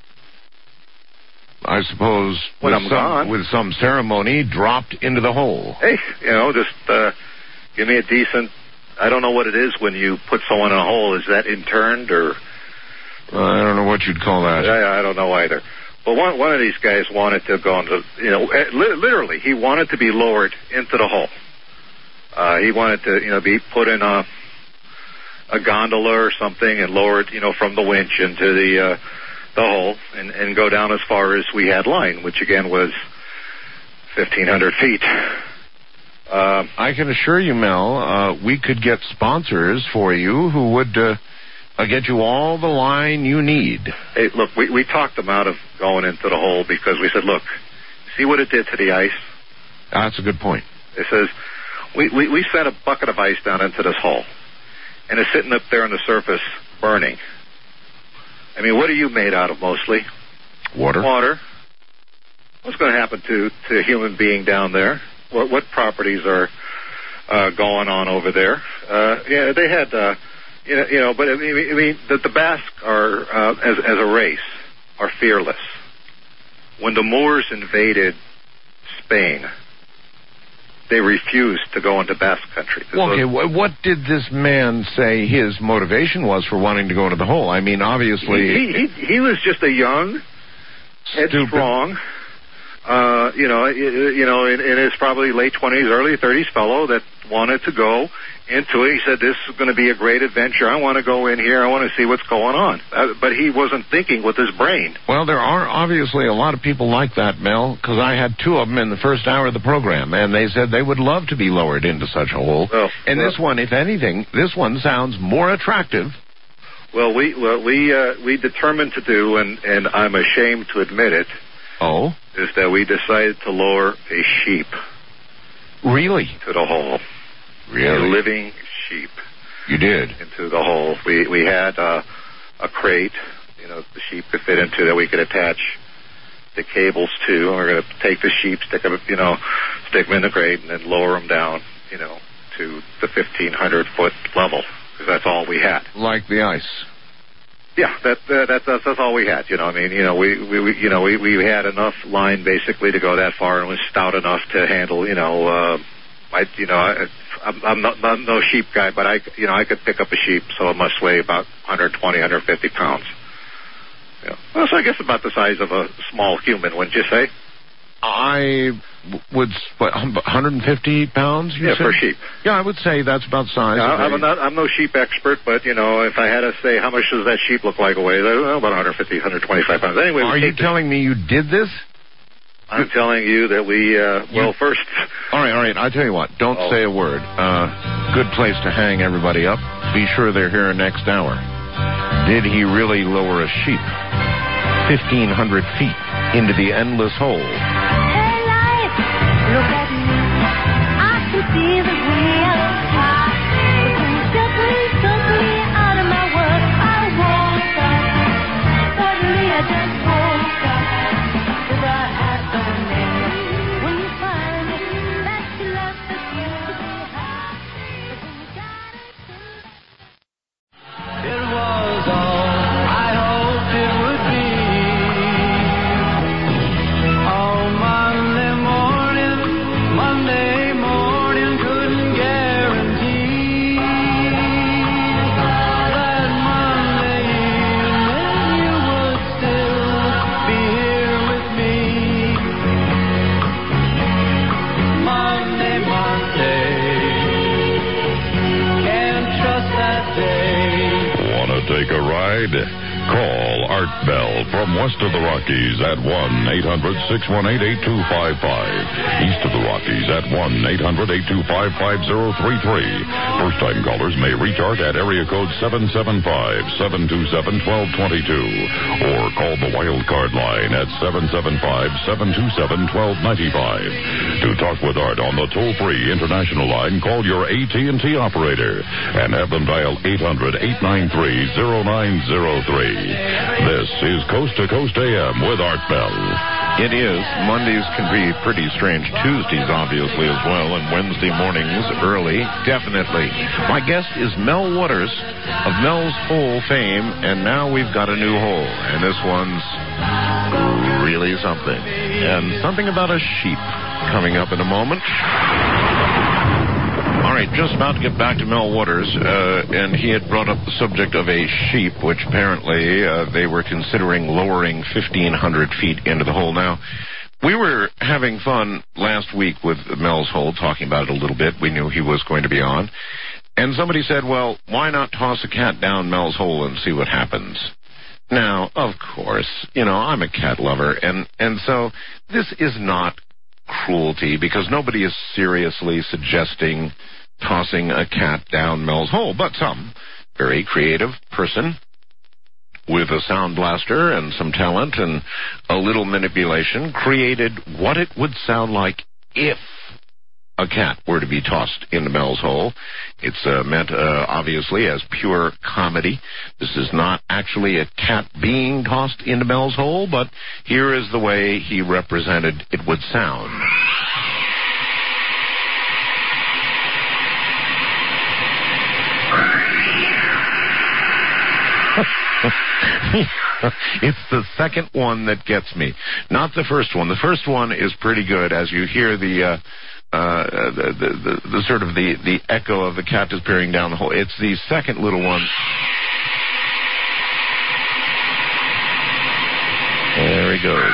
I suppose, When with, I'm some, gone. with some ceremony, dropped into the hole? Hey, you know, just uh, give me a decent. I don't know what it is when you put someone in a hole. Is that interned or? I don't know what you'd call that. I, I don't know either. But one one of these guys wanted to go into, you know, eh, li- literally, he wanted to be lowered into the hole. Uh, he wanted to, you know, be put in a a gondola or something and lowered, you know, from the winch into the uh, the hole and, and go down as far as we had line, which again was fifteen hundred feet. Uh, I can assure you, Mel, uh, we could get sponsors for you who would uh, uh, get you all the line you need. Hey, look, we, we talked them out of going into the hole because we said, look, see what it did to the ice? That's a good point. It says, we, we, we sent a bucket of ice down into this hole, and it's sitting up there on the surface burning. I mean, what are you made out of mostly? Water? Water. What's going to happen to, to a human being down there? What, what properties are uh, going on over there? Uh, yeah, they had... Uh, You know, you know, but I mean, I mean the, the Basque are, uh, as, as a race, are fearless. When the Moors invaded Spain, they refused to go into Basque country. Well, okay, wh- what did this man say his motivation was for wanting to go into the hole? I mean, obviously... He, he, he, he was just a young, headstrong, uh, you know, you know, in, in his probably late twenties, early thirties fellow that wanted to go into it. He said, this is going to be a great adventure. I want to go in here. I want to see what's going on. Uh, but he wasn't thinking with his brain. Well, there are obviously a lot of people like that, Mel, because I had two of them in the first hour of the program, and they said they would love to be lowered into such a hole. Well, and well, this one, if anything, this one sounds more attractive. Well, we well, we uh, we determined to do, and, and I'm ashamed to admit it, Oh? is that we decided to lower a sheep Really? to the hole. Really? A living sheep. You did? Into the hole. We we had uh, a crate, you know, the sheep could fit into that we could attach the cables to, and we're going to take the sheep, stick them, you know, stick them in the crate, and then lower them down, you know, to the fifteen hundred foot level, because that's all we had. Like the ice. Yeah, that, uh, that that's that's all we had. You know, I mean, you know, we we, we you know we, we had enough line basically to go that far, and was stout enough to handle. You know, uh, I you know I, I'm, I'm not I'm no sheep guy, but I you know I could pick up a sheep, so it must weigh about one twenty, one fifty pounds. Yeah, well, so I guess about the size of a small human, wouldn't you say? I would, what, one hundred fifty pounds, you yeah, said? for sheep. Yeah, I would say that's about size. Yeah, of I'm, not, I'm no sheep expert, but, you know, if I had to say how much does that sheep look like away, well, about one fifty, one twenty-five pounds. Anyway, Are you telling me you did this? I'm telling you that we, uh, well, You- first... All right, all right, I'll tell you what. Don't Oh. say a word. Uh, good place to hang everybody up. Be sure they're here next hour. Did he really lower a sheep fifteen hundred feet into the endless hole? Hey, life, look at me. I can see the real sky. But when you took me, took me out of my world, I woke up. Suddenly I just woke up. With a hat on me. When you find it, that you love the you to be high. But when you got it, It was all I hoped it would be. On Monday morning, Monday morning, couldn't guarantee that Monday evening you would still be here with me. Monday, Monday, can't trust that day. Want to take a ride? Call Art Bell from west of the Rockies at one eight hundred, six one eight, eight two five five. East of the Rockies at one eight hundred, eight two five, five zero three three. First-time callers may reach Art at area code seven seven five, seven two seven, one two two two or call the wild card line at seven seven five, seven two seven, one two nine five. To talk with Art on the toll-free international line, call your A T and T operator and have them dial eight hundred, eight nine three, zero nine zero three. This is Coast to Coast A M with Art Bell. It is. Mondays can be pretty strange. Tuesdays, obviously, as well. And Wednesday mornings, early, definitely. My guest is Mel Waters of Mel's Hole fame. And now we've got a new hole. And this one's really something. And something about a sheep coming up in a moment. All right, just about to get back to Mel Waters, uh, and he had brought up the subject of a sheep, which apparently uh, they were considering lowering fifteen hundred feet into the hole. Now, we were having fun last week with Mel's Hole, talking about it a little bit. We knew he was going to be on. And somebody said, well, why not toss a cat down Mel's Hole and see what happens? Now, of course, you know, I'm a cat lover, and, and so this is not cruelty, because nobody is seriously suggesting tossing a cat down Mel's Hole, but some very creative person with a sound blaster and some talent and a little manipulation created what it would sound like if a cat were to be tossed into Mel's Hole. It's uh, meant, uh, obviously, as pure comedy. This is not actually a cat being tossed into Mel's Hole, but here is the way he represented it would sound. It's the second one that gets me, not the first one. The first one is pretty good, as you hear the uh, uh, the, the, the, the sort of the, the echo of the cat disappearing down the hole. It's the second little one. There he goes.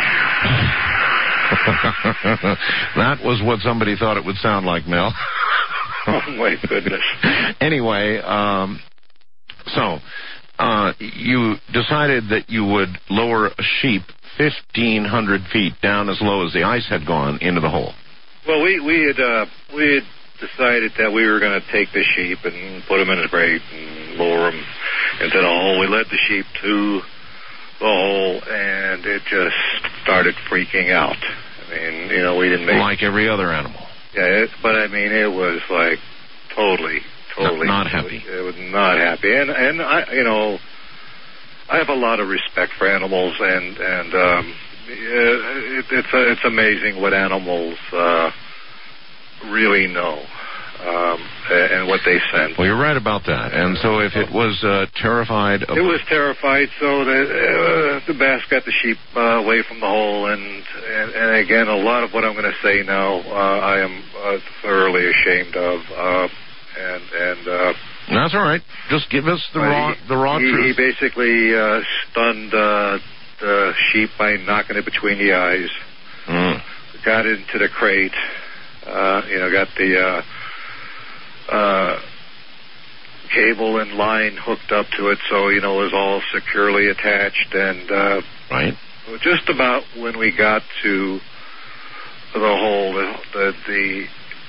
That was what somebody thought it would sound like, Mel. Oh, my goodness. Anyway, um, so uh, you decided that you would lower a sheep fifteen hundred feet down as low as the ice had gone into the hole. Well, we we had uh, we had decided that we were going to take the sheep and put them in a crate and lower them into the hole. We led the sheep to the hole, and it just started freaking out. I mean, you know, we didn't make... Like every other animal. Yeah, it, but I mean, it was like totally, totally... Not, not happy. It was, it was not happy. And, and I, you know, I have a lot of respect for animals, and, and um, it, it's, it's amazing what animals uh, really know. Um, and what they sense. Well, you're right about that. And so if it was uh, terrified... Of it was terrified, so the, uh, the bass got the sheep uh, away from the hole. And, and, and again, a lot of what I'm going to say now, uh, I am uh, thoroughly ashamed of. Uh, and and uh, That's all right. Just give us the raw, he, the raw he, truth. He basically uh, stunned uh, the sheep by knocking it between the eyes. Mm. Got into the crate. Uh, you know, got the... Uh, Uh, cable and line hooked up to it, so you know it was all securely attached. And uh, right, just about when we got to the hole, the, the the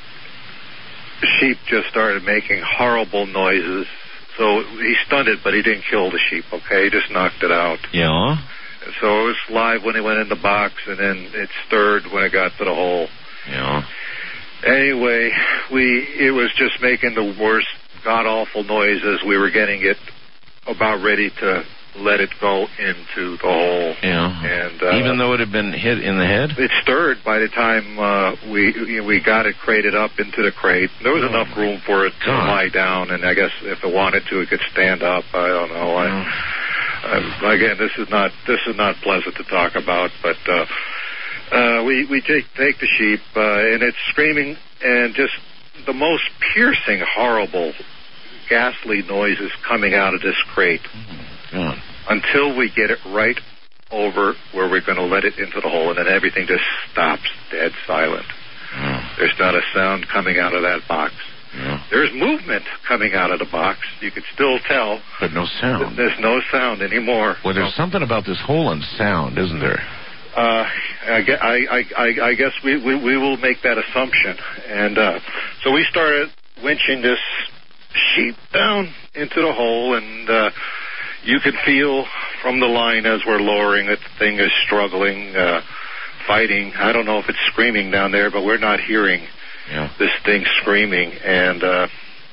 sheep just started making horrible noises. So he stunned it, but he didn't kill the sheep. Okay, he just knocked it out. Yeah. So it was live when it went in the box, and then it stirred when it got to the hole. Yeah. Anyway, we it was just making the worst god-awful noises. We were getting it about ready to let it go into the hole. Yeah. And uh, even though it had been hit in the head? It stirred by the time uh, we you know, we got it crated up into the crate. There was oh, enough room for it to God. lie down, and I guess if it wanted to, it could stand up. I don't know. I, oh. I, again, this is not this is not pleasant to talk about, but... Uh, Uh, we we take take the sheep, uh, and it's screaming and just the most piercing, horrible, ghastly noises coming out of this crate Oh, until we get it right over where we're going to let it into the hole, and then everything just stops, dead silent. oh. There's not a sound coming out of that box. Yeah. There's movement coming out of the box. You can still tell. But no sound. There's no sound anymore. Well, there's something about this hole and sound, isn't there? Uh, I, gue- I, I, I guess we, we, we will make that assumption. And uh, so we started winching this sheep down into the hole, and uh, you can feel from the line as we're lowering it, the thing is struggling, uh, fighting. I don't know if it's screaming down there, but we're not hearing yeah. this thing screaming. And uh,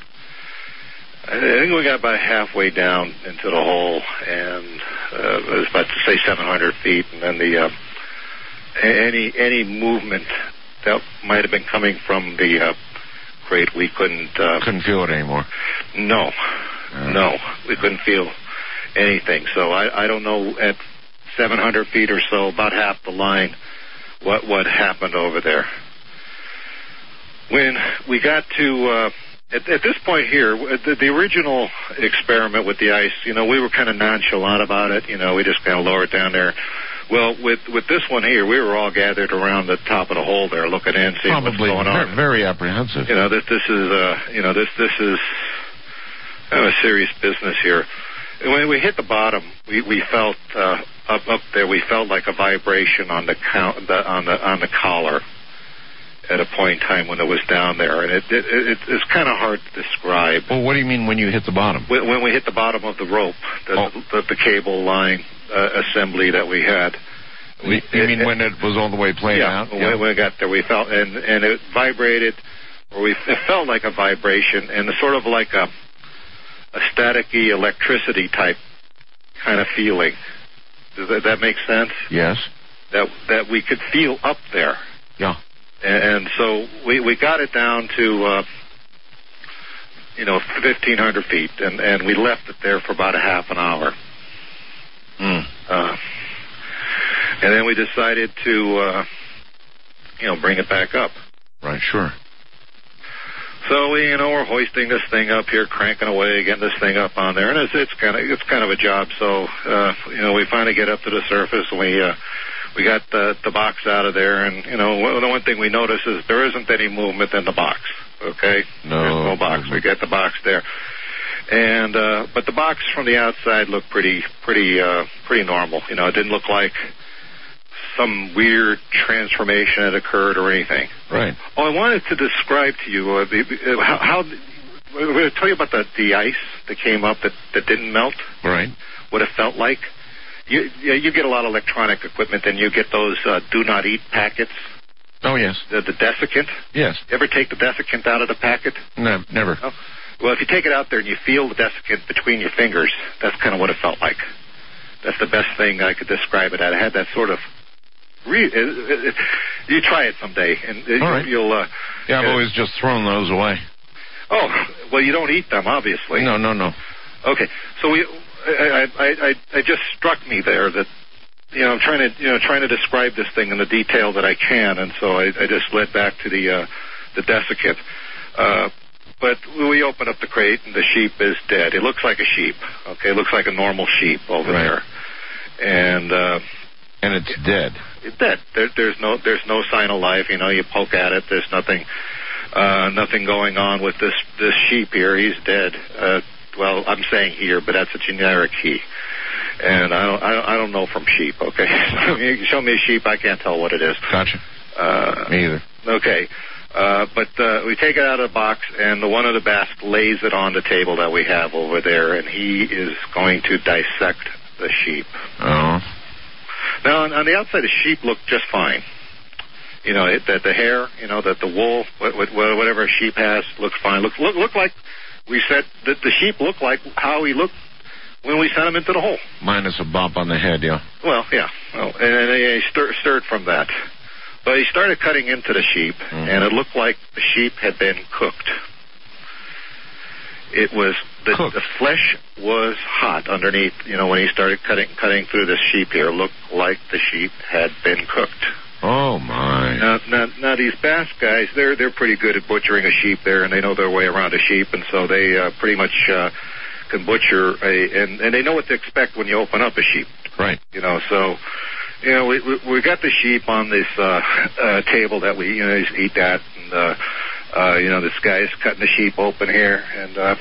I think we got about halfway down into the hole, and uh, it was about to say seven hundred feet, and then the... Uh, Any any movement that might have been coming from the uh, crate, we couldn't... Uh, couldn't feel it anymore. No. Uh, no. We couldn't feel anything. So I, I don't know, at seven hundred feet or so, about half the line, what, what happened over there. When we got to... Uh, at, at this point here, the, the original experiment with the ice, you know, we were kind of nonchalant about it. You know, we just kind of lowered it down there. Well, with with this one here, we were all gathered around the top of the hole there, looking in, seeing Probably what's going on. Very, very apprehensive. You know, this this is uh, you know, this this is kind of a serious business here. And when we hit the bottom, we we felt uh, up up there. We felt like a vibration on the count the, on the on the collar at a point in time when it was down there, and it, it, it it's kind of hard to describe. Well, what do you mean when you hit the bottom? When, when we hit the bottom of the rope, the oh. the, the cable line uh, assembly that we had. We, you mean it, when it was all the way played yeah, out? When Yeah, when we got there, we felt, and, and it vibrated, or we it felt like a vibration, and sort of like a, a staticky electricity type kind of feeling. Does that, that make sense? Yes. That that we could feel up there. Yeah. And, and so we, we got it down to, uh, you know, fifteen hundred feet, and, and we left it there for about a half an hour. Mm. Uh, and then we decided to, uh, you know, bring it back up. Right, sure. So we, you know, we're hoisting this thing up here, cranking away, getting this thing up on there, and it's it's kind of it's kind of a job. So, uh, you know, we finally get up to the surface, and we uh, we got the, the box out of there, and, you know, one- the one thing we notice is there isn't any movement in the box, okay? No. There's no box. We got the box there. And, uh, but the box from the outside looked pretty, pretty, uh, pretty normal. You know, it didn't look like some weird transformation had occurred or anything. Right. Oh, I wanted to describe to you uh, the, uh, how, how I'm going to tell you about the, the ice that came up that, that didn't melt, Right. what it felt like. You, you you get a lot of electronic equipment, and you get those uh, do not eat packets, Oh, yes. the, the desiccant. Yes. You ever take the desiccant out of the packet? No, never. No? Well, if you take it out there and you feel the desiccant between your fingers, that's kind of what it felt like. That's the best thing I could describe it at. I had that sort of... Re- it, it, it, you try it someday, and it, All right. you'll... Uh, Yeah, I've uh, always just thrown those away. Oh, well, you don't eat them, obviously. No, no, no. Okay, so we... I, I, I, I just struck me there that, you know, I'm trying to, you know, trying to describe this thing in the detail that I can, and so I, I just led back to the, uh, the desiccant. Uh, But we open up the crate, and the sheep is dead. It looks like a sheep. Okay, it looks like a normal sheep over Right. there, and uh, And it's dead. it's dead. There, there's no there's no sign of life. You know, you poke at it. There's nothing uh, nothing going on with this this sheep here. He's dead. Uh, well, I'm saying here, but that's a generic he. And I don't I don't, I don't know from sheep. Okay, you can show me a sheep, I can't tell what it is. Gotcha. Uh, Me either. Okay. Uh, but uh, we take it out of the box, and the one of the Basque lays it on the table that we have over there, and he is going to dissect the sheep. Oh. Now, on, on the outside, the sheep looked just fine. You know, it, that the hair, you know, that the wool, what, what, whatever a sheep has, looks fine. Look, look, look like we said that the sheep looked like how he looked when we sent him into the hole. Minus a bump on the head, yeah. Well, yeah. Well, and, and he stir, stirred from that. But he started cutting into the sheep, Mm-hmm. and it looked like the sheep had been cooked. It was the, Cooked. the flesh was hot underneath. You know, when he started cutting cutting through this sheep here, it looked like the sheep had been cooked. Oh, my. Now, now, now these Basque guys, they're they're pretty good at butchering a sheep there, and they know their way around a sheep, and so they uh, pretty much uh, can butcher a, and and they know what to expect when you open up a sheep. Right. You know, so. You know, we, we we got the sheep on this uh, uh, table that we, you know, just eat that, and uh, uh, you know, this guy's cutting the sheep open here, and uh,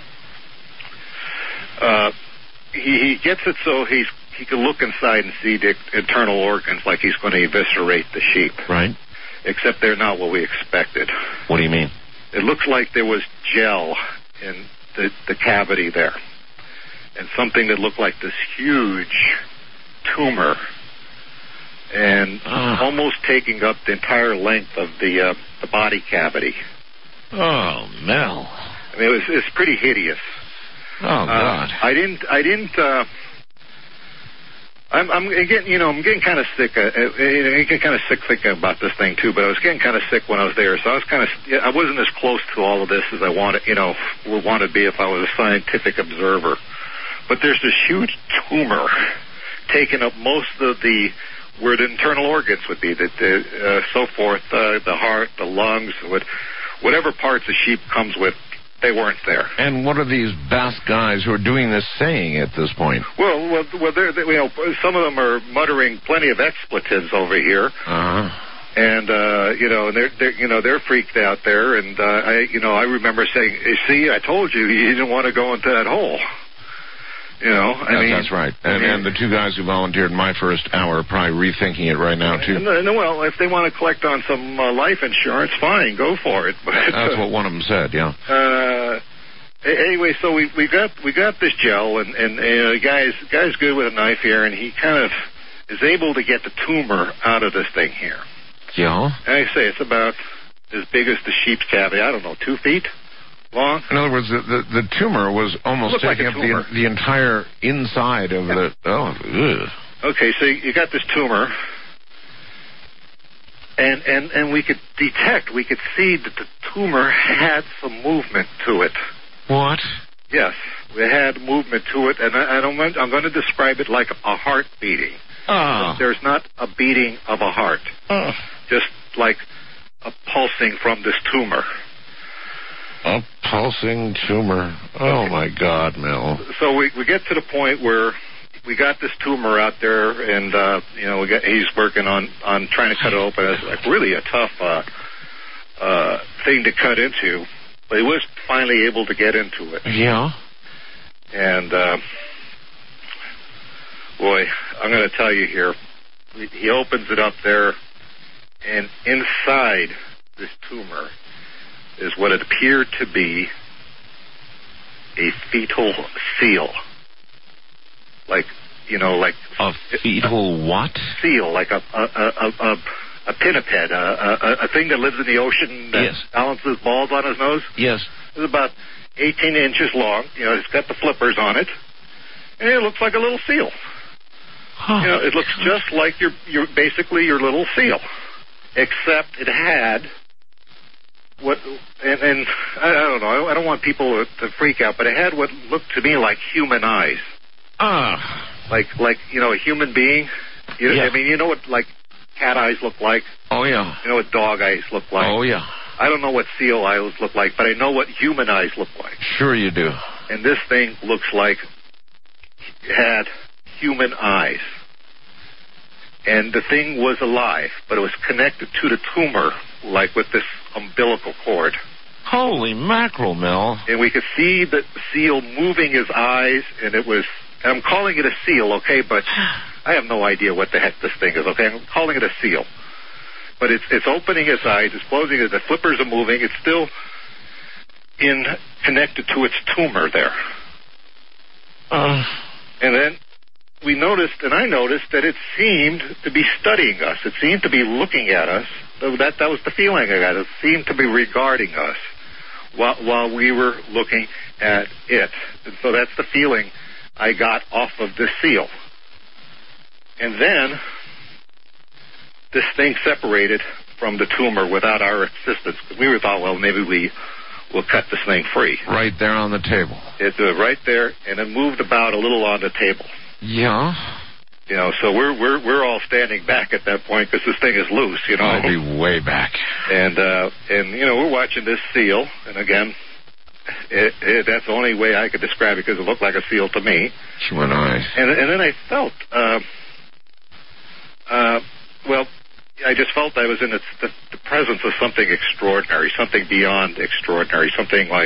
uh, he, he gets it so he's he can look inside and see the internal organs, like he's going to eviscerate the sheep. Right. Except they're not what we expected. What do you mean? It looks like there was gel in the the cavity there, and something that looked like this huge tumor. And Ah. almost taking up the entire length of the uh, the body cavity. Oh, Mel. I mean, it was it's pretty hideous. Oh, God. Uh, I didn't I didn't. Uh, I'm I'm getting you know I'm getting kind of sick. Uh, uh, I'm getting kind of sick thinking about this thing too. But I was getting kind of sick when I was there, so I was kind of I wasn't as close to all of this as I wanted you know would want to be if I was a scientific observer. But there's this huge tumor taking up most of the where the internal organs would be, that the, uh, so forth, uh, the heart, the lungs, what, whatever parts a sheep comes with, they weren't there. And what are these Basque guys who are doing this saying at this point? Well, well, well they're, they, you know, some of them are muttering plenty of expletives over here, Uh-huh. and uh, you know, they're, they're, you know, they're freaked out there. And uh, I, you know, I remember saying, "You see, I told you, you didn't want to go into that hole." You know, I That's, mean, that's right. I And, mean- and the two guys who volunteered in my first hour are probably rethinking it right now, too. And, uh, well, if they want to collect on some uh, life insurance, fine, go for it. But That's what one of them said, yeah. Uh, a- anyway, so we we got we got this gel, and and uh, guys guy's good with a knife here, and he kind of is able to get the tumor out of this thing here. Yeah? And I say it's about as big as the sheep's cavity. I don't know, two feet long. In other words, the, the, the tumor was almost Looked like taking a up tumor. the, the entire inside of Yeah. the... Oh, ugh. Okay, so you got this tumor, and and and we could detect, we could see that the tumor had some movement to it. What? Yes, we had movement to it, and I, I don't. I'm going to describe it like a heart beating. Oh. There's not a beating of a heart, Oh. just like a pulsing from this tumor. A pulsing tumor. Oh, my God, Mel. So we we get to the point where we got this tumor out there, and uh, you know, we got, he's working on, on trying to cut it open. It's like really a tough uh, uh, thing to cut into, but he was finally able to get into it. Yeah. And uh, boy, I'm going to tell you here, he opens it up there, and inside this tumor is what it appeared to be a fetal seal. Like, you know, like... A fetal what? Seal, like a a, a, a, a pinniped, a, a, a thing that lives in the ocean that Yes. balances balls on his nose. Yes. It's about eighteen inches long. You know, it's got the flippers on it. And it looks like a little seal. Huh. You know, it looks just like your, your basically your little seal. Except it had... What and, and I, I don't know. I don't want people to, to freak out, but it had what looked to me like human eyes. Ah. Like, like you know, a human being. You know, Yeah. I mean, you know what like cat eyes look like. Oh, yeah. You know what dog eyes look like. Oh, yeah. I don't know what seal eyes look like, but I know what human eyes look like. Sure you do. And this thing looks like it had human eyes. And the thing was alive, but it was connected to the tumor, like with this umbilical cord. Holy mackerel, Mel. And we could see the seal moving his eyes, and it was... I'm calling it a seal, okay, but I have no idea what the heck this thing is, okay? I'm calling it a seal. But it's it's opening its eyes, it's closing it, the flippers are moving, it's still in connected to its tumor there. Uh, And then we noticed, and I noticed, that it seemed to be studying us. It seemed to be looking at us. So that that was the feeling I got. It seemed to be regarding us while, while we were looking at it. And so that's the feeling I got off of this seal. And then this thing separated from the tumor without our assistance. We were thought, well, maybe we will cut this thing free. right there on the table. It uh, right there, and it moved about a little on the table. Yeah. You know, so we're we're we're all standing back at that point because this thing is loose. You know, I'd be way back. and uh, and you know we're watching this seal, and again, it, it, that's the only way I could describe it because it looked like a seal to me. Human eyes. And and then I felt, uh, uh, well, I just felt I was in the, the, the presence of something extraordinary, something beyond extraordinary, something like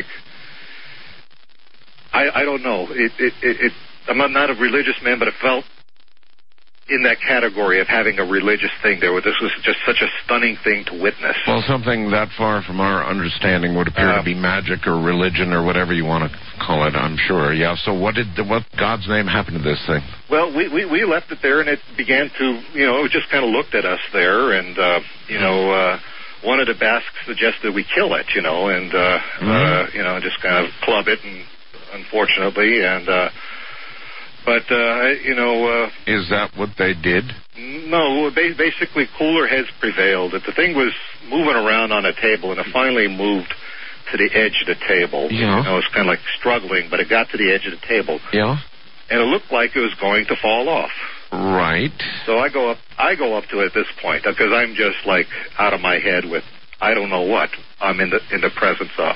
I I don't know. It it it. it I'm not a religious man, but it felt in that category of having a religious thing there. Where this was just such a stunning thing to witness. Well, something that far from our understanding would appear Uh, to be magic or religion or whatever you want to call it, I'm sure. Yeah, so what did, what God's name happened to this thing? Well, we, we, we left it there, and it began to, you know, it just kind of looked at us there, and, uh, you know, uh, one of the Basques suggested we kill it, you know, and, uh, Mm-hmm. uh, you know, just kind of club it, and unfortunately, and, uh, but, uh, you know, uh, Is that what they did? no, ba- basically cooler heads prevailed. The thing was moving around on a table, and it finally moved to the edge of the table. Yeah. You know, it was kind of like struggling, but it got to the edge of the table, Yeah. and it looked like it was going to fall off. Right. So I go up, I go up to it at this point because I'm just like out of my head with I don't know what I'm in the in the presence of,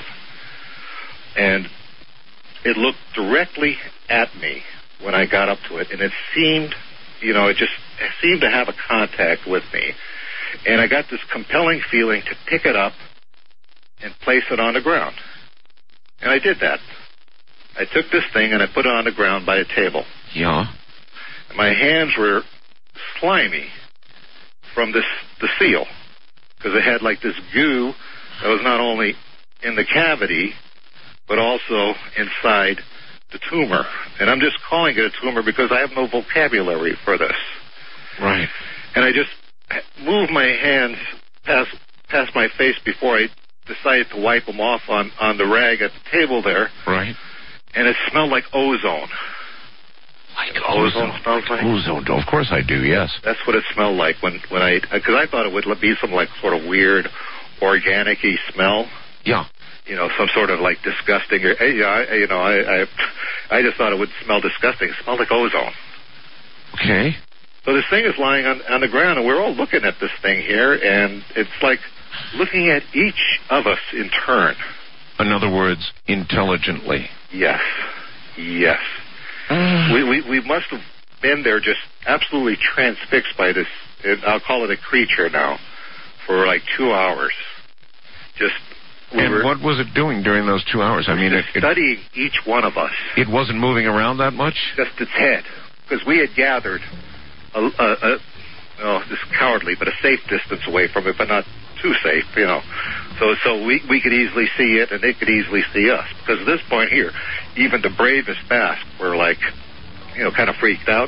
and it looked directly at me when I got up to it, and it seemed, you know, it just it seemed to have a contact with me, and I got this compelling feeling to pick it up and place it on the ground, and I did that. I took this thing and I put it on the ground by a table. Yeah. My hands were slimy from this the seal because it had like this goo that was not only in the cavity but also inside the tumor. And I'm just calling it a tumor because I have no vocabulary for this. Right. And I just moved my hands past past my face before I decided to wipe them off on, on the rag at the table there. Right. And it smelled like ozone. Like Ozone smells like? Ozone. Of course I do, yes. That's what it smelled like when, when I, because I thought it would be some like sort of weird organic-y smell, Yeah. you know, some sort of like disgusting, or, you know, I, you know, I, I, I just thought it would smell disgusting. It smelled like ozone. Okay. So this thing is lying on, on the ground, and we're all looking at this thing here, and it's like looking at each of us in turn. In other words, intelligently. Yes. Yes. We, we, we must have been there just absolutely transfixed by this, I'll call it a creature now, for like two hours. Just... We and were, what was it doing during those two hours? I mean, it, it, studying each one of us. It wasn't moving around that much? Just its head. Because we had gathered a, a, a oh, this is cowardly, but a safe distance away from it, but not too safe, you know. So so we, we could easily see it, and it could easily see us. Because at this point here, even the bravest Basque were like, you know, kind of freaked out.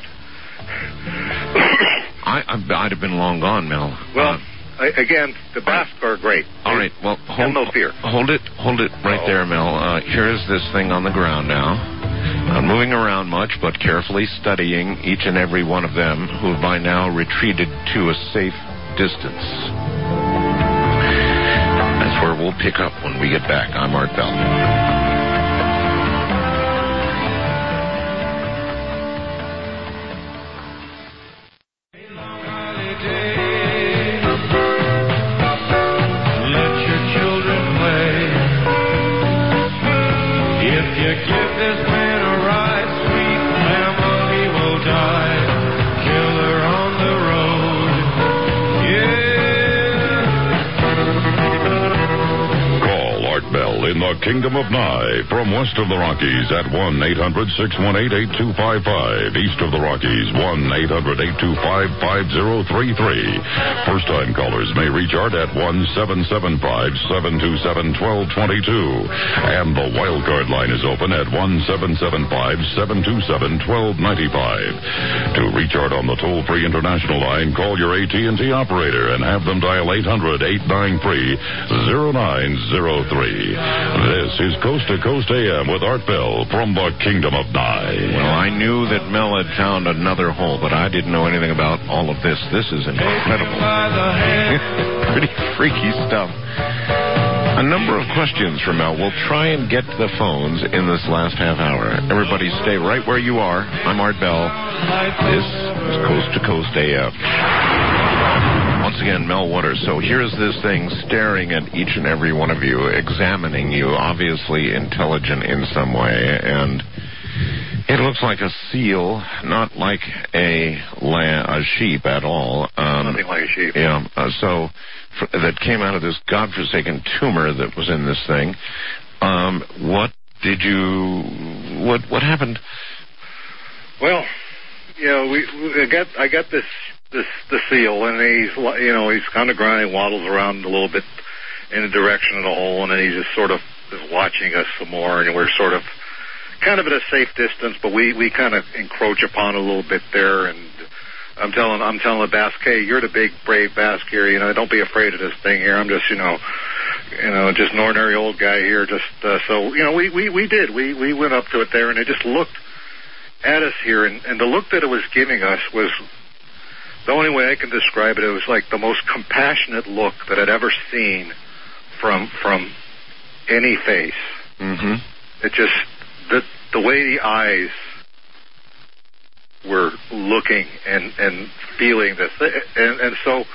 I, I'd have been long gone, Mel. Well... Uh, I, again, the Basques are great. All right, well, hold, no fear. hold it, hold it right Uh-oh. there, Mel. Uh, here's this thing on the ground now. Not moving around much, but carefully studying each and every one of them, who have by now retreated to a safe distance. That's where we'll pick up when we get back. I'm Art Bell. In the Kingdom of Nye, from west of the Rockies at one eight hundred six one eight eight two five five. East of the Rockies, one eight hundred eight two five five zero three three. First-time callers may reach Art at one seven seven five seven two seven one two two two. And the wildcard line is open at one seven seven five seven two seven one two nine five. To reach Art on the toll-free international line, call your A T and T operator and have them dial eight hundred eight nine three zero nine zero three. This is Coast to Coast A M with Art Bell from the Kingdom of Nye. Well, I knew that Mel had found another hole, but I didn't know anything about all of this. This is incredible. Pretty freaky stuff. A number of questions for Mel. We'll try and get to the phones in this last half hour. Everybody stay right where you are. I'm Art Bell. This is Coast to Coast A M. Once again, Mel Waters. So here's this thing staring at each and every one of you, examining you, obviously intelligent in some way, and it looks like a seal, not like a lamb, a sheep at all. Um, Nothing like a sheep. Yeah. Uh, so for, that came out of this godforsaken tumor that was in this thing. Um, what did you? What what happened? Well, you know, we, we I got I got this. This the seal, and he's you know he's on the ground. He waddles around a little bit in the direction of the hole, and then he's just sort of is watching us some more, and we're sort of kind of at a safe distance, but we, we kind of encroach upon a little bit there. And I'm telling I'm telling the Basque, hey, you're the big brave Basque here. You know, don't be afraid of this thing here. I'm just you know, you know, just an ordinary old guy here. Just uh, so you know, we, we, we did we we went up to it there, and it just looked at us here, and, and the look that it was giving us was. The only way I can describe it, it was like the most compassionate look that I'd ever seen from from any face. Mm-hmm. It just the the way the eyes were looking and, and feeling this, and and so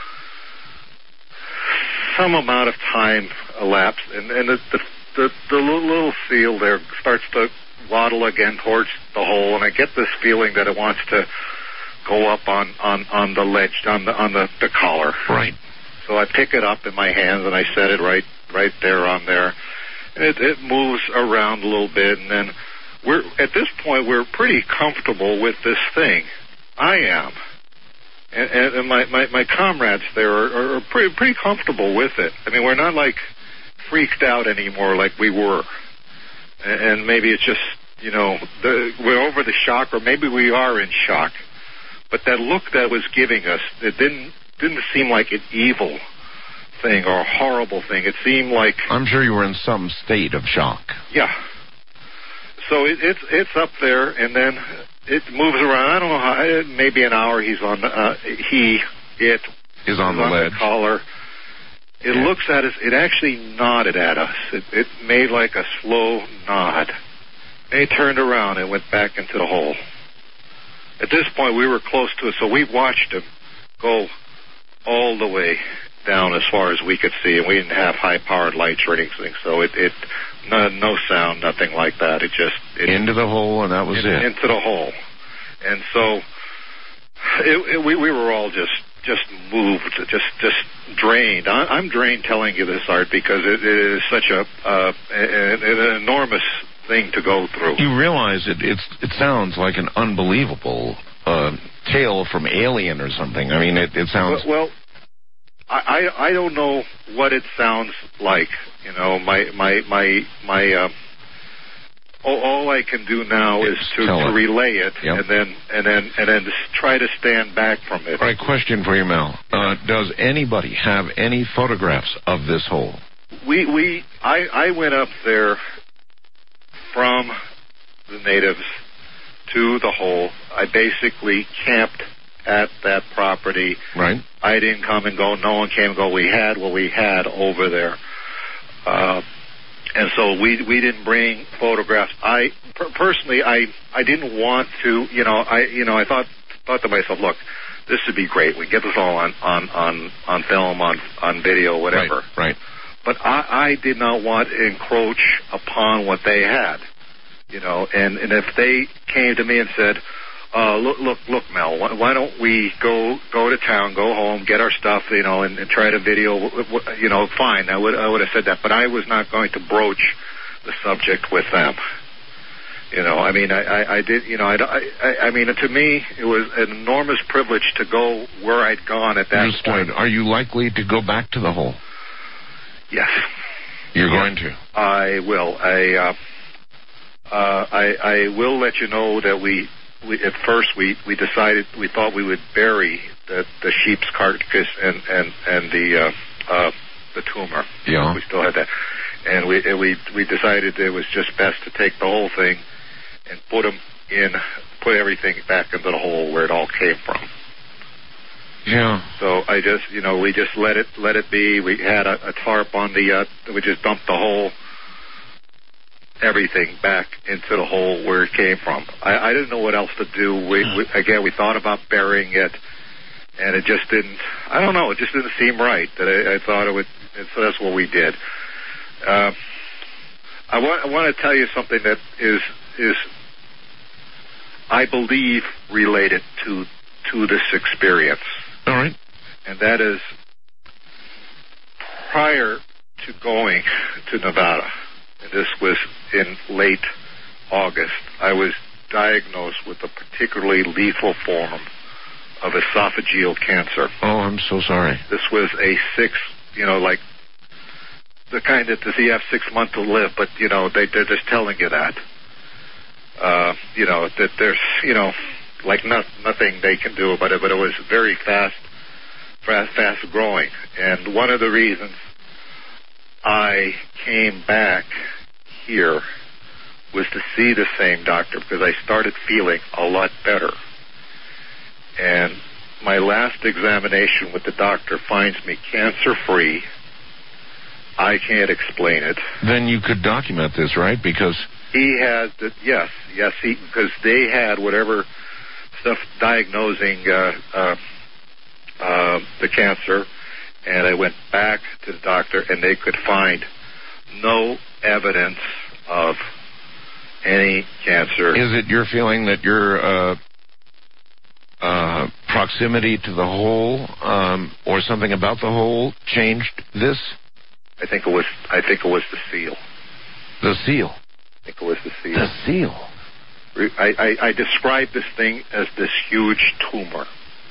some amount of time elapsed, and and the the, the, the little seal there starts to waddle again towards the hole, and I get this feeling that it wants to. Go up on, on, on the ledge, on the on the, the collar. Right. So I pick it up in my hands and I set it right right there on there. And it, it moves around a little bit, and then we're at this point we're pretty comfortable with this thing. I am, and, and, and my, my, my comrades there are, are pretty pretty comfortable with it. I mean, we're not like freaked out anymore like we were, and, and maybe it's just you know the, we're over the shock, or maybe we are in shock. But that look that was giving us, it didn't didn't seem like an evil thing or a horrible thing. It seemed like... I'm sure you were in some state of shock. Yeah. So it, it's it's up there, and then it moves around. I don't know how, maybe an hour he's on, uh, he, it... Is on the on ledge. The collar. It yeah. looks at us, it actually nodded at us. It, it made like a slow nod. And he turned around and went back into the hole. At this point, we were close to it, so we watched him go all the way down as far as we could see, and we didn't have high-powered lights or anything, so it, it no, no sound, nothing like that. It just... It, into the hole, and that was it, it. Into the hole. And so it, it, we, we were all just just moved, just just drained. I, I'm drained telling you this, Art, because it, it is such a uh, an, an enormous thing to go through. You realize it it's, it sounds like an unbelievable uh, tale from Alien or something. I mean, it, it sounds... Well, well I, I, I don't know what it sounds like. You know, my... my, my, my uh, all, all I can do now is to, to relay it, yep. and then and then and then try to stand back from it. All right, question for you, Mel. Uh, does anybody have any photographs of this hole? We we I, I went up there from the natives to the hole. I basically camped at that property. Right. I didn't come and go. No one came and go. We had what we had over there. Uh, and so we we didn't bring photographs. I per- personally, I I didn't want to. You know, I you know I thought thought to myself, look, this would be great. We get this all on on on, on film, on on video, whatever. Right. Right. But I, I did not want to encroach upon what they had, you know. And, and if they came to me and said, uh, "Look, look, look, Mel, why, why don't we go go to town, go home, get our stuff, you know, and, and try to video," you know, fine. I would I would have said that, but I was not going to broach the subject with them. You know, I mean, I, I, I did, you know, I, I, I mean, to me, it was an enormous privilege to go where I'd gone at that Understood. point. Are you likely to go back to the hole? Yes. You're yes, going to? I will. I, uh, uh, I, I will let you know that we, we at first we, we decided, we thought we would bury the, the sheep's carcass and, and, and the, uh, uh, the tumor. Yeah. We still had that. And we, and we, we decided it was just best to take the whole thing and put them in, put everything back into the hole where it all came from. Yeah. So I just, you know, we just let it let it be. We had a, a tarp on the, uh, we just dumped the whole, everything back into the hole where it came from. I, I didn't know what else to do. We, we again, we thought about burying it, and it just didn't. I don't know. It just didn't seem right. That I, I thought it would. And so that's what we did. Uh, I want I want to tell you something that is is I believe related to to this experience. All right. And that is, prior to going to Nevada, and this was in late August, I was diagnosed with a particularly lethal form of esophageal cancer. Oh, I'm so sorry. This was a six, you know, like the kind that does you have six months to live, but, you know, they, they're just telling you that. Uh, you know, that there's, you know, like not, nothing they can do about it, but it was very fast, fast, fast growing. And one of the reasons I came back here was to see the same doctor, because I started feeling a lot better. And my last examination with the doctor finds me cancer-free. I can't explain it. Then you could document this, right? Because he had, the, yes, yes, he, because they had whatever stuff diagnosing uh, uh, uh, the cancer, and I went back to the doctor, and they could find no evidence of any cancer. Is it your feeling that your uh, uh, proximity to the hole um, or something about the hole changed this? I think it was. I think it was the seal. The seal. I think it was the seal. The seal. I, I, I described this thing as this huge tumor,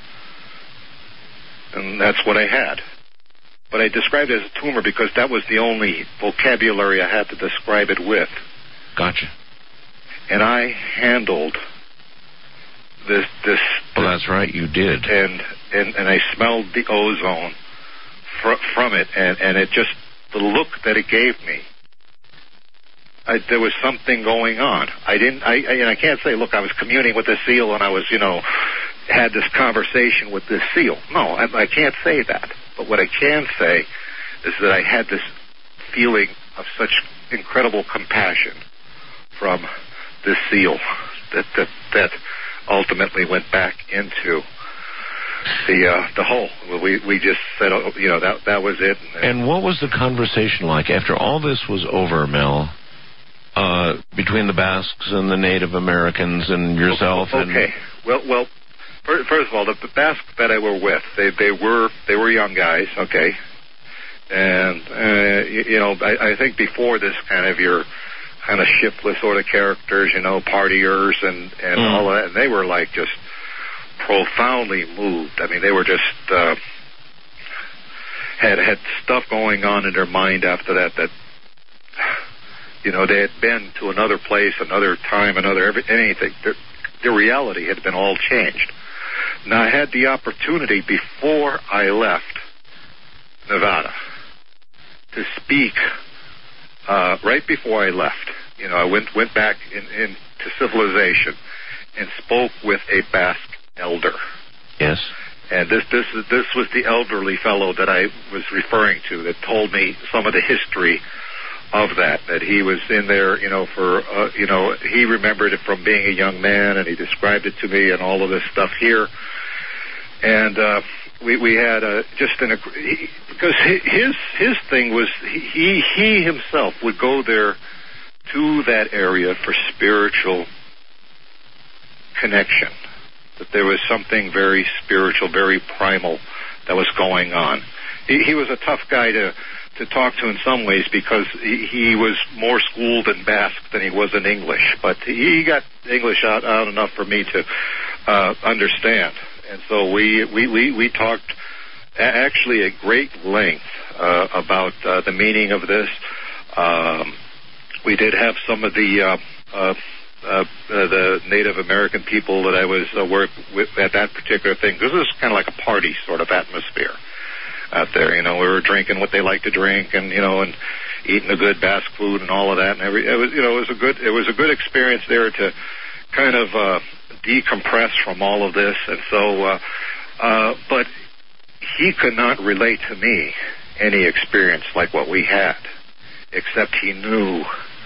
and that's what I had. But I described it as a tumor because that was the only vocabulary I had to describe it with. Gotcha. And I handled this. This. Well, that's right. You did. And and, and I smelled the ozone fr- from it, and, and it just the look that it gave me. I, there was something going on. I didn't. I, I and I can't say, look, I was communing with the seal, and I was, you know, had this conversation with this seal. No, I, I can't say that. But what I can say is that I had this feeling of such incredible compassion from this seal that that, that ultimately went back into the uh, the hole. We we just said, oh, you know, that that was it. And what was the conversation like after all this was over, Mel? Uh, between the Basques and the Native Americans and yourself? Okay. And Well, well. First of all, the Basque that I were with, they they were they were young guys, okay, and uh, you, you know, I, I think before this kind of your kind of shiftless sort of characters, you know, partiers and and mm. all of that, and they were like just profoundly moved. I mean, they were just uh, had had stuff going on in their mind after that that. You know, they had been to another place, another time, another every, anything. Their, their reality had been all changed. Now, I had the opportunity before I left Nevada to speak uh, right before I left. You know, I went went back in, in to civilization and spoke with a Basque elder. Yes. And this this this was the elderly fellow that I was referring to that told me some of the history of that, that he was in there, you know, for, uh, you know, he remembered it from being a young man, and he described it to me and all of this stuff here. And uh, we we had a, just an, he, because his his thing was, he he himself would go there to that area for spiritual connection, that there was something very spiritual, very primal that was going on. He, he was a tough guy to to talk to in some ways because he, he was more schooled in Basque than he was in English, but he got English out, out enough for me to uh, understand. And so we we, we, we talked actually at great length uh, about uh, the meaning of this. Um, we did have some of the uh, uh, uh, the Native American people that I was uh, work with at that particular thing. This was kind of like a party sort of atmosphere out there. You know, we were drinking what they like to drink, and you know, and eating the good Basque food and all of that. And every it was, you know, it was a good it was a good experience there to kind of uh, decompress from all of this. And so, uh, uh, but he could not relate to me any experience like what we had, except he knew.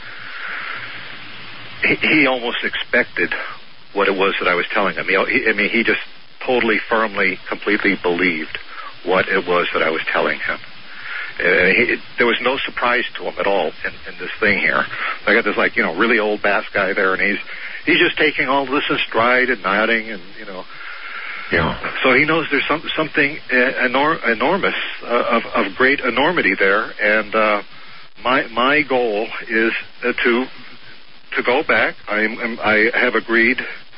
He, he almost expected what it was that I was telling him. He, I mean, he just totally, firmly, completely believed what it was that I was telling him. Uh, he, there was no surprise to him at all in, in this thing here. I got this, like, you know, really old Basque guy there, and he's he's just taking all this in stride and nodding, and you know. Yeah. So he knows there's some, something enor- enormous, uh, of, of great enormity there, and uh, my my goal is uh, to to go back. I'm, I have agreed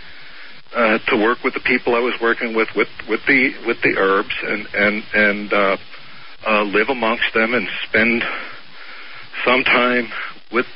uh, to work with the people I was working with, with, with the with the herbs, and and and uh, uh, live amongst them and spend some time with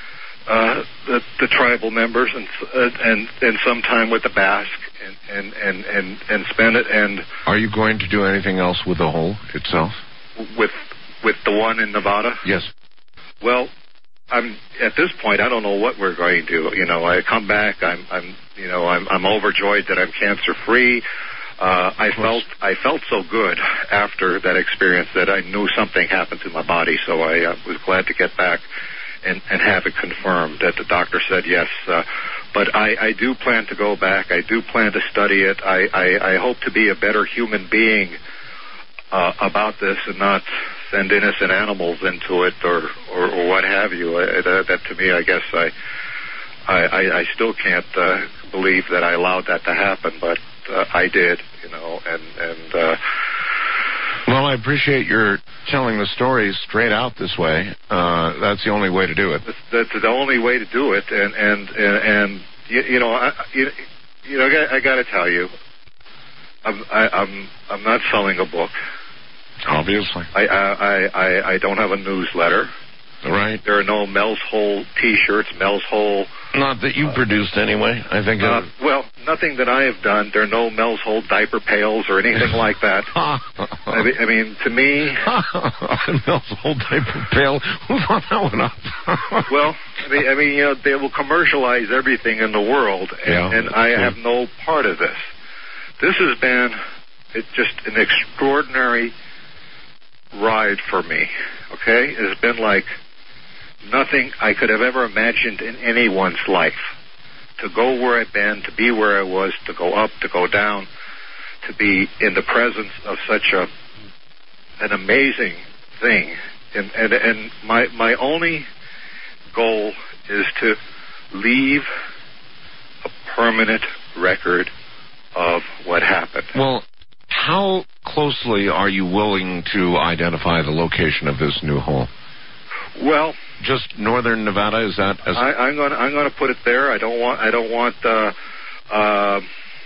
uh, the, the tribal members, and uh, and and some time with the Basque, and and, and, and and spend it. And are you going to do anything else with the hole itself? With with the one in Nevada? Yes. Well, I'm at this point. I don't know what we're going to do. You know, I come back. I'm, I'm, you know, I'm, I'm overjoyed that I'm cancer free. Uh, I felt, I felt so good after that experience that I knew something happened to my body. So I uh, was glad to get back and, and have it confirmed that the doctor said yes. Uh, but I, I do plan to go back. I do plan to study it. I, I, I hope to be a better human being uh, about this and not send innocent animals into it, or, or, or what have you. Uh, that, that to me, I guess I, I, I still can't uh, believe that I allowed that to happen, but uh, I did, you know. And and uh, well, I appreciate your telling the stories straight out this way. Uh, that's the only way to do it. That's, that's the only way to do it, and and and, and you, you know, I, you, you know, I, I got to tell you, I'm I, I'm I'm not selling a book. Obviously. I, I, I, I don't have a newsletter. Right. There are no Mel's Hole T-shirts, Mel's Hole. Not that you uh, produced anyway. I think. Uh, well, nothing that I have done. There are no Mel's Hole diaper pails or anything like that. I, mean, I mean, to me, Mel's Hole diaper pail. Who thought that one up? Well, I mean, I mean, you know, they will commercialize everything in the world, and, yeah, and I true. have no part of this. This has been it's just an extraordinary ride for me. Okay, it's been like nothing I could have ever imagined in anyone's life. To go where I've been, to be where I was, to go up, to go down, to be in the presence of such a an amazing thing. And and, and my my only goal is to leave a permanent record of what happened. Well, how closely are you willing to identify the location of this new hole? Well, just northern Nevada, is that? As I, I'm going. I'm going to put it there. I don't want. I don't want. Uh, uh,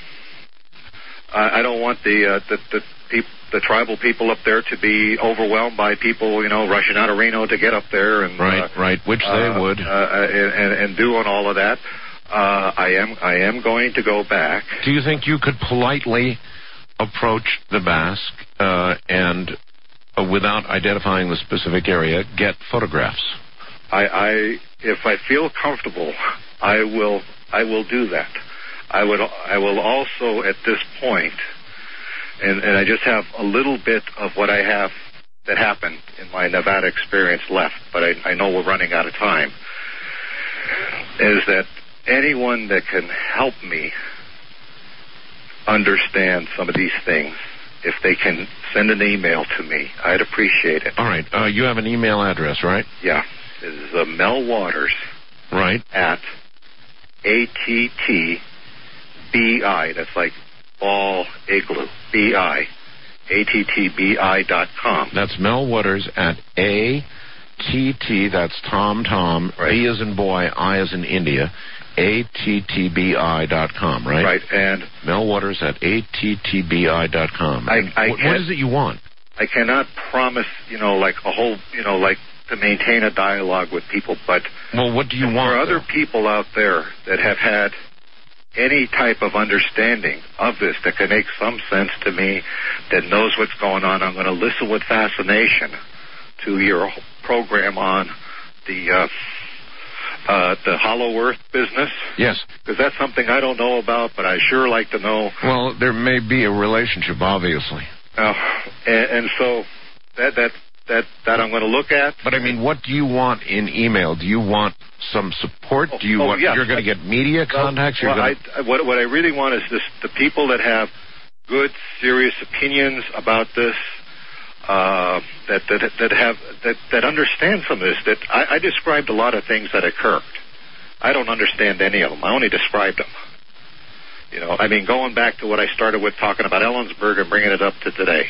I I don't want the uh, the the, peop, the tribal people up there to be overwhelmed by people, you know, rushing out of Reno to get up there and right, uh, right, which uh, they would, uh, and, and and doing all of that. Uh, I am. I am going to go back. Do you think you could politely approach the Basque uh, and, uh, without identifying the specific area, get photographs? I, I, if I feel comfortable, I will. I will do that. I would. I will also, at this point, and, and I just have a little bit of what I have that happened in my Nevada experience left, but I, I know we're running out of time. Is that anyone that can help me understand some of these things, if they can send an email to me, I'd appreciate it. All right. Uh, you have an email address, right? Yeah. It is uh, Mel Waters. Right. At A T T B I. That's like ball igloo. B I. A T T B I dot com. That's Mel Waters at A T T. That's Tom Tom. Right. B as in boy, I as in India. A T T B I dot com, right? Right, and Mel Waters at A T T B I dot com. I, I what, what is it you want? I cannot promise, you know, like a whole, you know, like to maintain a dialogue with people, but well, what do you want? There are other though? people out there that have had any type of understanding of this that can make some sense to me, that knows what's going on. I'm going to listen with fascination to your program on the uh, uh, the Hollow Earth business. Yes. Because that's something I don't know about, but I sure like to know. Well, there may be a relationship, obviously. Uh, and, and so that that that that I'm going to look at. But I mean, what do you want in email? Do you want some support? Do you oh, want? Yes. You're going to get media contacts. Well, You're well, gonna... I, what what I really want is this: the people that have good, serious opinions about this, uh, that that that have that that understand some of this. That I, I described a lot of things that occurred. I don't understand any of them. I only described them. You know, I mean, going back to what I started with, talking about Ellensburg and bringing it up to today.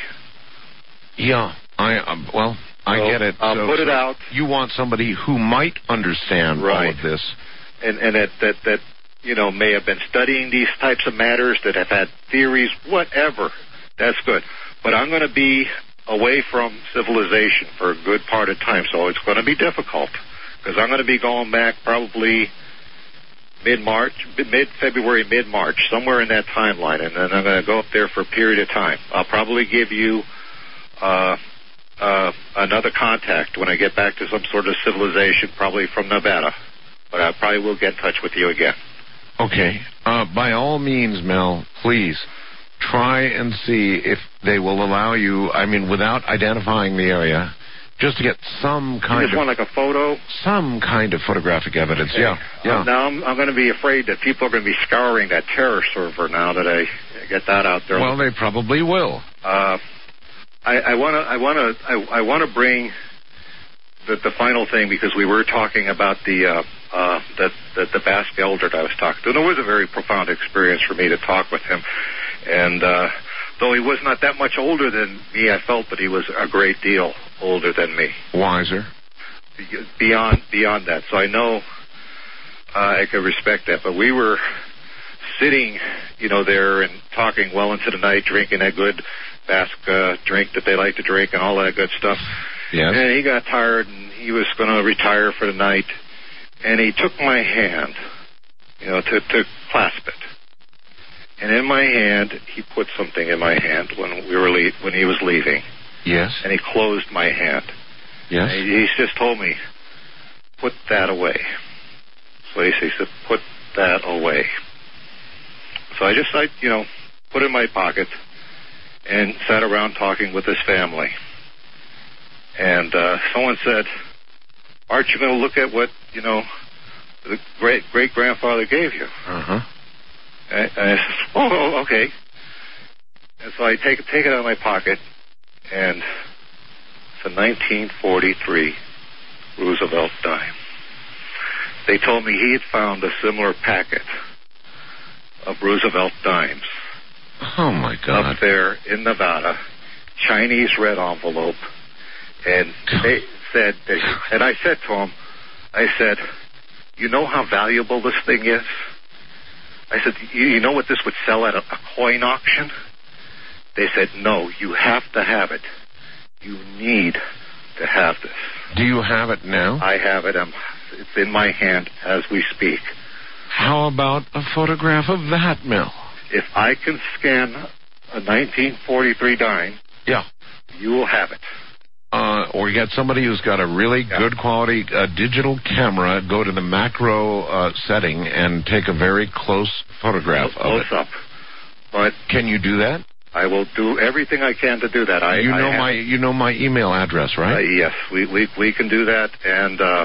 Yeah, I um, well, I so get it. I'll so, put it so out. You want somebody who might understand right. all of this, and and that that that you know may have been studying these types of matters, that have had theories, whatever. That's good. But I'm going to be away from civilization for a good part of time, so it's going to be difficult because I'm going to be going back probably mid-March, mid-February, mid-March, somewhere in that timeline, and then I'm going to go up there for a period of time. I'll probably give you uh, uh, another contact when I get back to some sort of civilization, probably from Nevada, but I probably will get in touch with you again. Okay. Uh, by all means, Mel, please try and see if they will allow you, I mean, without identifying the area, just to get some kind you just of... want like a photo? Some kind of photographic evidence, okay. yeah. yeah. Uh, now, I'm, I'm going to be afraid that people are going to be scouring that terror server now that I get that out there. Well, they probably will. Uh, I want to I want to, I, I want to bring the, the final thing, because we were talking about the, uh, uh, the, the, the Basque elder that I was talking to. And it was a very profound experience for me to talk with him. And uh, though he was not that much older than me, I felt that he was a great deal older than me. Wiser. Beyond beyond that. So I know uh, I can respect that. But we were sitting, you know, there and talking well into the night, drinking that good Basque uh, drink that they like to drink and all that good stuff. Yes. And he got tired and he was going to retire for the night. And he took my hand, you know, to, to clasp it. And in my hand, he put something in my hand when we were le- when he was leaving. Yes. And he closed my hand. Yes. And he, he just told me, put that away. So he said, put that away. So I just, I, you know, put it in my pocket and sat around talking with his family. And uh, someone said, aren't you going to look at what, you know, the great great grandfather gave you? Uh-huh. And, and I said, oh, okay. And so I take, take it out of my pocket, and it's a nineteen forty-three Roosevelt dime. They told me he had found a similar packet of Roosevelt dimes Oh, my God. Up there in Nevada, Chinese red envelope, and they said, they, and I said to him, I said, you know how valuable this thing is? I said, you, you know what this would sell at a, a coin auction? They said, no, you have to have it. You need to have this. Do you have it now? I have it. I'm, it's in my hand as we speak. How about a photograph of that, Mel? If I can scan a nineteen forty-three dime, yeah, you will have it. Uh, or you got somebody who's got a really yeah. good quality uh, digital camera, go to the macro uh, setting and take a very close photograph close of it. up. But can you do that? I will do everything I can to do that. I, you know I have, my you know my email address, right? Uh, yes, we, we we can do that, and uh,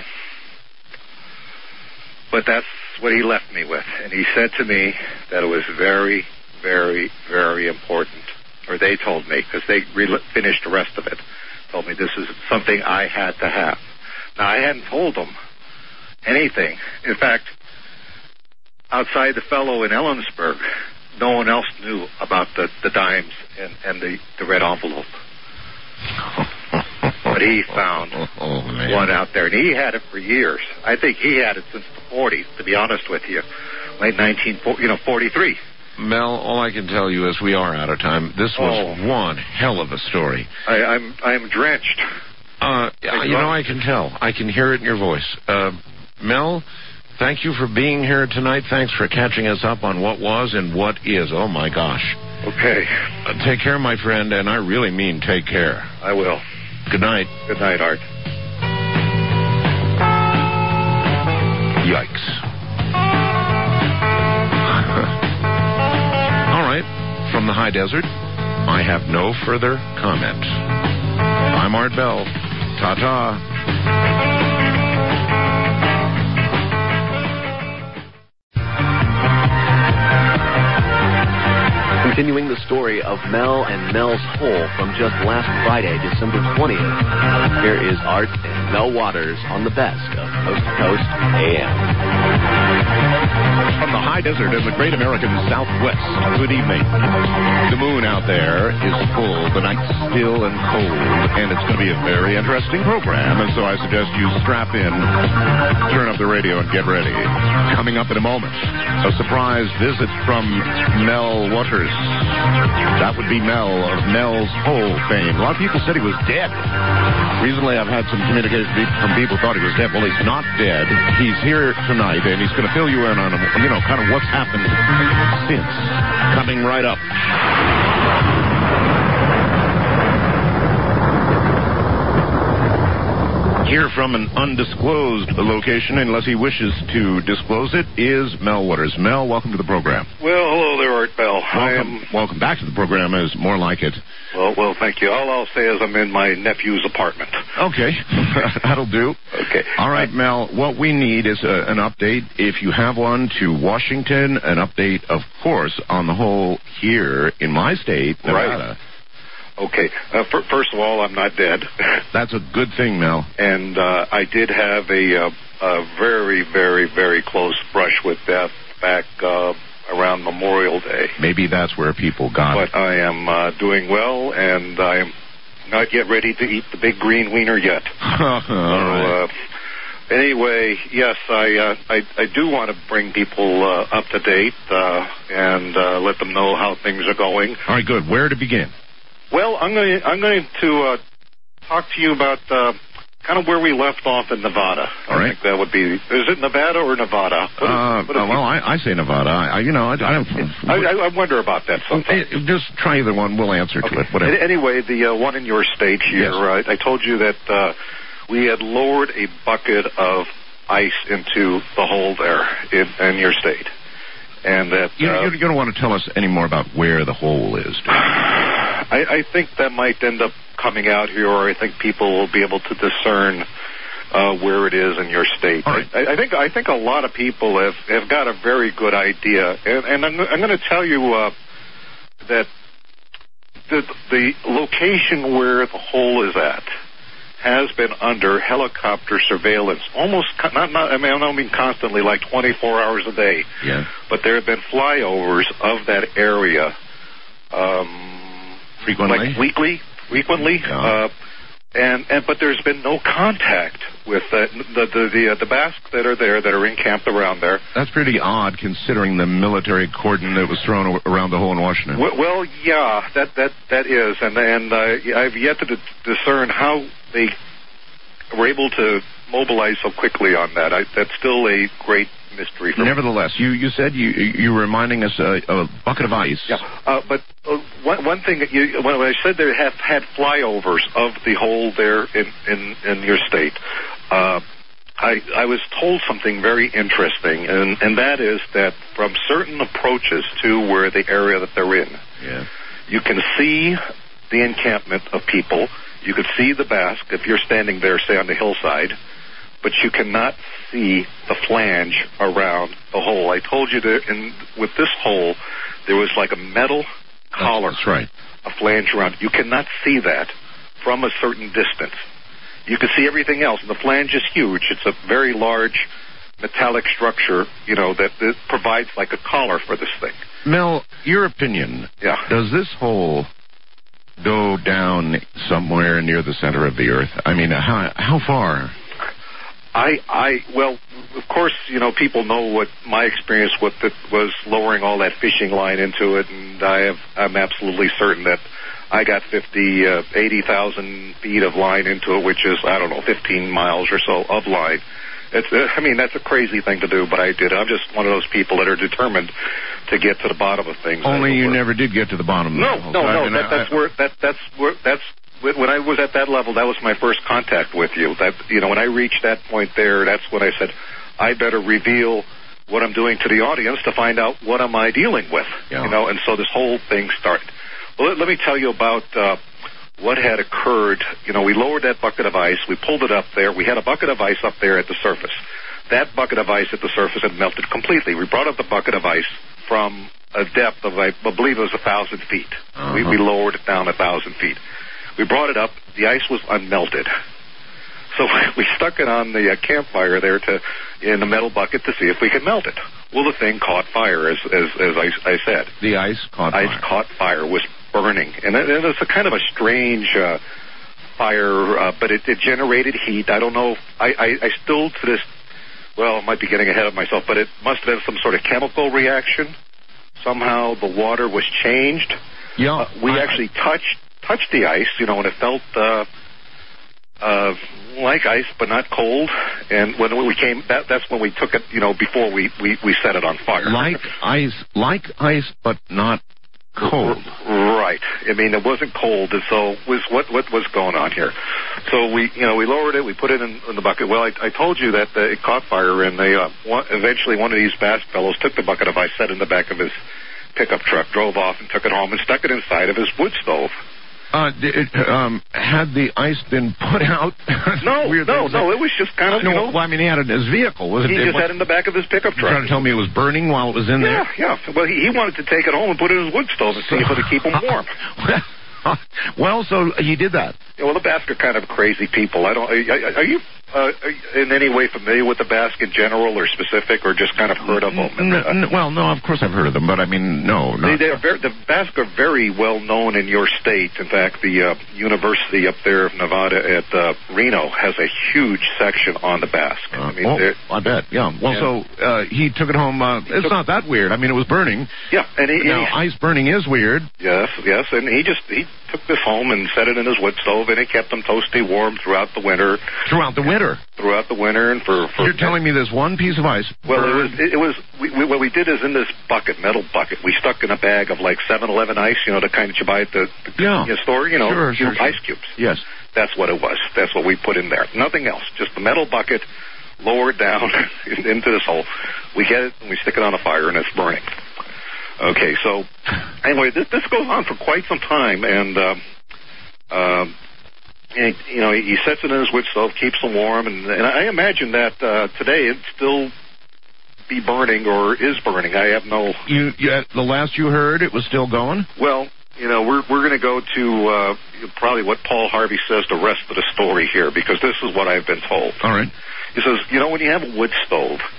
but that's what he left me with, and he said to me that it was very, very, very important, or they told me because they re- finished the rest of it. Told me this is something I had to have. Now I hadn't told them anything. In fact, outside the fellow in Ellensburg, no one else knew about the, the dimes and, and the, the red envelope. But he found oh, man. one out there, and he had it for years. I think he had it since the forties, to be honest with you, late nineteen, you know, forty-three. Mel, all I can tell you is we are out of time. This was oh. one hell of a story. I, I'm I'm drenched. Uh, you know, I can tell. I can hear it in your voice. Uh, Mel, thank you for being here tonight. Thanks for catching us up on what was and what is. Oh, my gosh. Okay. Uh, take care, my friend, and I really mean take care. I will. Good night. Good night, Art. Yikes. All right. From the high desert, I have no further comment. I'm Art Bell. Ta-ta. Continuing the story of Mel and Mel's Hole from just last Friday, December twentieth, here is Art and Mel Waters on the best of Coast to Coast A M. From the high desert in the great American Southwest, good evening. The moon out there is full, the night's still and cold, and it's going to be a very interesting program, and so I suggest you strap in, turn up the radio, and get ready. Coming up in a moment, a surprise visit from Mel Waters. That would be Mel of Mel's Hole fame. A lot of people said he was dead. Recently, I've had some communication from people who thought he was dead. Well, he's not dead. He's here tonight, and he's going to fill you in on, you know, kind of what's happened since. Coming right up. Here from an undisclosed location, unless he wishes to disclose it, is Mel Waters. Mel, welcome to the program. Well, hello there, Art Bell. Welcome, I am. welcome back to the program is more like it. Well, well, thank you. All I'll say is I'm in my nephew's apartment. Okay, that'll do. Okay. All right, Mel, what we need is a, an update, if you have one, to Washington, an update, of course, on the whole here in my state, Nevada. Right. Okay. Uh, f- first of all, I'm not dead. That's a good thing, Mel. And uh, I did have a, uh, a very, very, very close brush with death back uh, around Memorial Day. Maybe that's where people got but it. But I am uh, doing well, and I am not yet ready to eat the big green wiener yet. All so, right. uh, anyway, yes, I, uh, I I do want to bring people uh, up to date uh, and uh, let them know how things are going. All right, good. Where to begin? Well, I'm going to I'm going to uh, talk to you about uh, kind of where we left off in Nevada. All right. I think that would be. Is it Nevada or Nevada? What is, Uh, what is uh, well, I, I say Nevada. I, I you know, I, I don't. I, I, I wonder about that sometimes. Eh, Just try either one. We'll answer to Okay. it. Whatever. An- Anyway, the uh, one in your state here, Yes. uh, I told you that uh, we had lowered a bucket of ice into the hole there in, in your state, and that You, uh, you, you don't want to tell us any more about where the hole is, do you? I, I think that might end up coming out here, or I think people will be able to discern uh, where it is in your state. All right. I, I think I think a lot of people have, have got a very good idea, and, and I'm, I'm going to tell you uh, that the, the location where the hole is at has been under helicopter surveillance, almost con- not, not I mean I don't mean constantly, like twenty-four hours a day. Yeah. But there have been flyovers of that area um, Frequently? like weekly, frequently. Yeah. Uh, and, and but there's been no contact with uh, the the the, uh, the Basque that are there, that are encamped around there. That's pretty odd, considering the military cordon that was thrown o- around the hole in Washington. Well, well yeah, that that that is, and and uh, I've yet to d- discern how they were able to mobilize so quickly on that. I, that's still a great mystery for me. Nevertheless, you, you said you you were reminding us uh, a bucket of ice. Yeah, uh, but uh, one, one thing that you, when I said they have had flyovers of the hole there in in, in your state, uh, I I was told something very interesting, and and that is that from certain approaches to where the area that they're in, Yeah. you can see the encampment of people. You can see the Basque if you're standing there, say on the hillside, but you cannot see the flange around the hole. I told you that in, with this hole, there was like a metal collar, That's right. a flange around. You cannot see that from a certain distance. You can see everything else, and the flange is huge. It's a very large metallic structure, you know, that, that provides like a collar for this thing. Mel, your opinion. Yeah. Does this hole go down somewhere near the center of the Earth? I mean, how how far? I, I, well, of course, you know, people know what my experience with it was, lowering all that fishing line into it, and I have, I'm absolutely certain that I got fifty, uh, eighty thousand feet of line into it, which is, I don't know, fifteen miles or so of line. It's, uh, I mean, that's a crazy thing to do, but I did. I'm just one of those people that are determined to get to the bottom of things. Only you never did get to the bottom. No, of the no, hole. no. I mean, That, that's I- where that that's where that's when I was at that level. That was my first contact with you. That you know, when I reached that point there, that's when I said, I better reveal what I'm doing to the audience to find out what am I dealing with. Yeah. You know, and so this whole thing started. Well, let, let me tell you about uh, what had occurred. You know, we lowered that bucket of ice. We pulled it up there. We had a bucket of ice up there at the surface. That bucket of ice at the surface had melted completely. We brought up the bucket of ice from a depth of, I believe it was a thousand feet. Uh-huh. We, we lowered it down a thousand feet. We brought it up. The ice was unmelted. So we stuck it on the uh, campfire there to in the metal bucket to see if we could melt it. Well, the thing caught fire, as as, as I, I said. The ice caught Ice fire. caught fire, was burning. And it, it was a kind of a strange uh, fire, uh, but it, it generated heat. I don't know. If, I, I, I still to this, well, I might be getting ahead of myself, but it must have been some sort of chemical reaction. Somehow the water was changed. Yeah, Uh, we I- actually touched touched the ice, you know, and it felt uh, uh, like ice, but not cold. And when we came, that, that's when we took it, you know, before we, we, we set it on fire. like ice, like ice, but not cold. Right. I mean, it wasn't cold, and so was what what was going on here. So we, you know, we lowered it. We put it in, in the bucket. Well, I, I told you that uh, it caught fire, and they uh, one, eventually one of these Basque fellows took the bucket of ice, set it in the back of his pickup truck, drove off, and took it home and stuck it inside of his wood stove. Uh, did it, um, had the ice been put out? No, Weird no, thing. no. It was just kind of, no, you know, well, I mean, he had it in his vehicle. Was it? he it just was, had it in the back of his pickup you're trying truck. to tell me it was burning while it was in Yeah, there? yeah. Well, he, he wanted to take it home and put it in his wood stove and see if it would keep him warm. Well, so he did that. Yeah, well, the Basque are kind of crazy people. I don't. Are, are you uh, are you in any way familiar with the Basque in general, or specific, or just kind of heard of them? N- n- well, no, of course I've heard of them, but I mean, no, They, not. they are very, the Basque are very well known in your state. In fact, the uh, university up there of Nevada at uh, Reno has a huge section on the Basque. Uh, I mean, oh, they're- I bet. Yeah. Well, Yeah. so uh, he took it home. Uh, it's took- not that weird. I mean, it was burning. yeah, and he, Now, he ice burning is weird. yes, yes, and he just he took this home and set it in his wood stove, and it kept him toasty warm throughout the winter. Throughout the winter. Throughout the winter, and for, for You're telling me there's one piece of ice. Well, it was. burned- It, it was. We, we, what we did is in this bucket, metal bucket, we stuck in a bag of like seven eleven ice. You know, the kind that you buy at the, the Yeah. convenience store. You know, Sure, sure, cube- sure. ice cubes. Yes. That's what it was. That's what we put in there. Nothing else. Just the metal bucket lowered down into this hole. We get it and we stick it on a fire, and it's burning. Okay, so anyway, this this goes on for quite some time, and. Um, um, and, you know, he sets it in his wood stove, keeps them warm, and, and I imagine that uh, today it'd still be burning or is burning. I have no. You, you, the last you heard, it was still going? Well, you know, we're we're going to go to uh, probably what Paul Harvey says the rest of the story here, because this is what I've been told. All right. He says, you know, when you have a wood stove,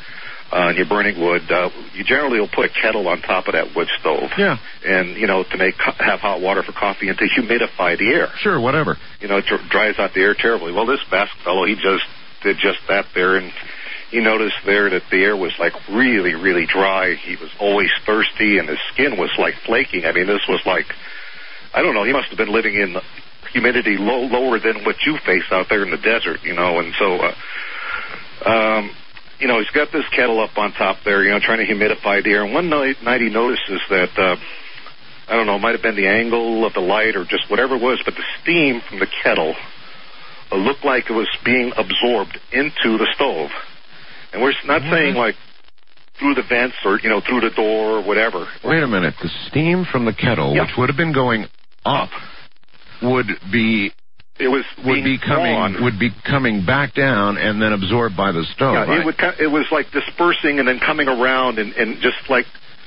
uh, and you're burning wood, uh, you generally will put a kettle on top of that wood stove. Yeah. And, you know, to make have hot water for coffee and to humidify the air. Sure, whatever. You know, it dr- dries out the air terribly. Well, this Basque fellow, he just did just that there, and he noticed there that the air was, like, really, really dry. He was always thirsty, and his skin was, like, flaking. I mean, this was like, I don't know, he must have been living in humidity low, lower than what you face out there in the desert, you know, and so, uh, um, you know, he's got this kettle up on top there, you know, trying to humidify the air, and one night, night he notices that, uh, I don't know, it might have been the angle of the light or just whatever it was, but the steam from the kettle uh, looked like it was being absorbed into the stove. And we're not mm-hmm. saying, like, through the vents or, you know, through the door or whatever. Wait a minute. The steam from the kettle, yeah. which would have been going up, would be it was would be coming drawn. would be coming back down and then absorbed by the stove. Yeah, right? it would. It was like dispersing and then coming around and, and just like,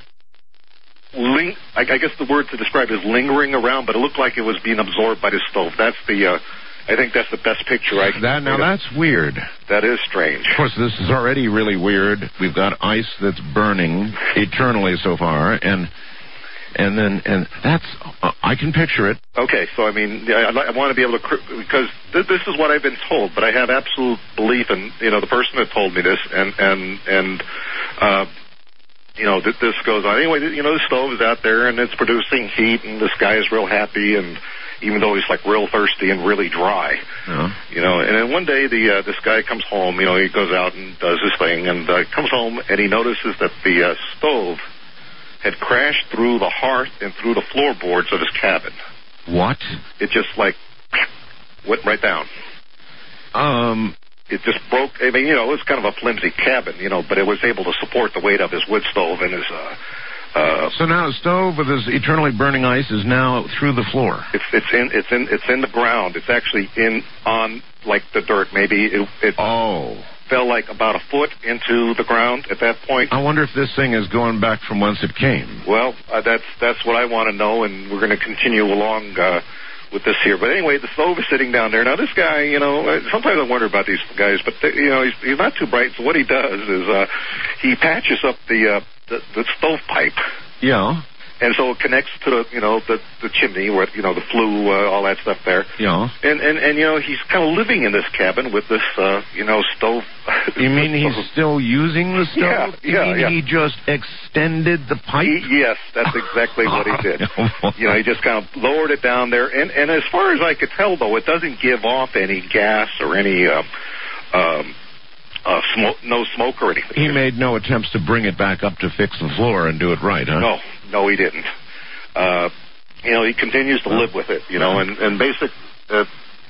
ling- I, I guess the word to describe it is lingering around, but it looked like it was being absorbed by the stove. That's the. Uh, I think that's the best picture I can. That now that's weird. That is strange. Of course, this is already really weird. We've got ice that's burning eternally so far, and and then and that's uh, I can picture it. Okay, so I mean, I, I want to be able to because th- this is what I've been told, but I have absolute belief in you know the person that told me this, and and and. Uh, You know, th- this goes on. Anyway, you know, the stove is out there, and it's producing heat, and this guy is real happy, and even though he's, like, real thirsty and really dry. Uh-huh. You know, and then one day the uh, this guy comes home, you know, he goes out and does his thing, and uh, comes home, and he notices that the uh, stove had crashed through the hearth and through the floorboards of his cabin. What? It just, like, went right down. Um... It just broke. I mean, you know, it was kind of a flimsy cabin, you know, but it was able to support the weight of his wood stove and his. Uh, uh, so now, a stove with his eternally burning ice is now through the floor. It's it's in it's in it's in the ground. It's actually in on like the dirt. Maybe it, it oh fell like about a foot into the ground at that point. I wonder if this thing is going back from whence it came. Well, uh, that's that's what I want to know, and we're going to continue along. Uh, with this here. But anyway, the stove is sitting down there. Now, this guy, you know, sometimes I wonder about these guys, but, they, you know, he's, he's not too bright. So what he does is uh, he patches up the, uh, the, the stovepipe. Yeah. And so it connects to the, you know, the, the chimney where, you know, the flue, uh, all that stuff there. Yeah. And, and, and, you know, he's kind of living in this cabin with this, uh, you know, stove. You mean he's still using the stove? Yeah, you yeah, mean yeah. he just extended the pipe? He, yes, that's exactly what he did. You know, he just kind of lowered it down there. And, and as far as I could tell, though, it doesn't give off any gas or any, uh, um, Uh, smoke, no smoke or anything. He made no attempts to bring it back up to fix the floor and do it right, huh? No, no, he didn't. Uh, you know, he continues to live with it, you know, and, and basic, uh,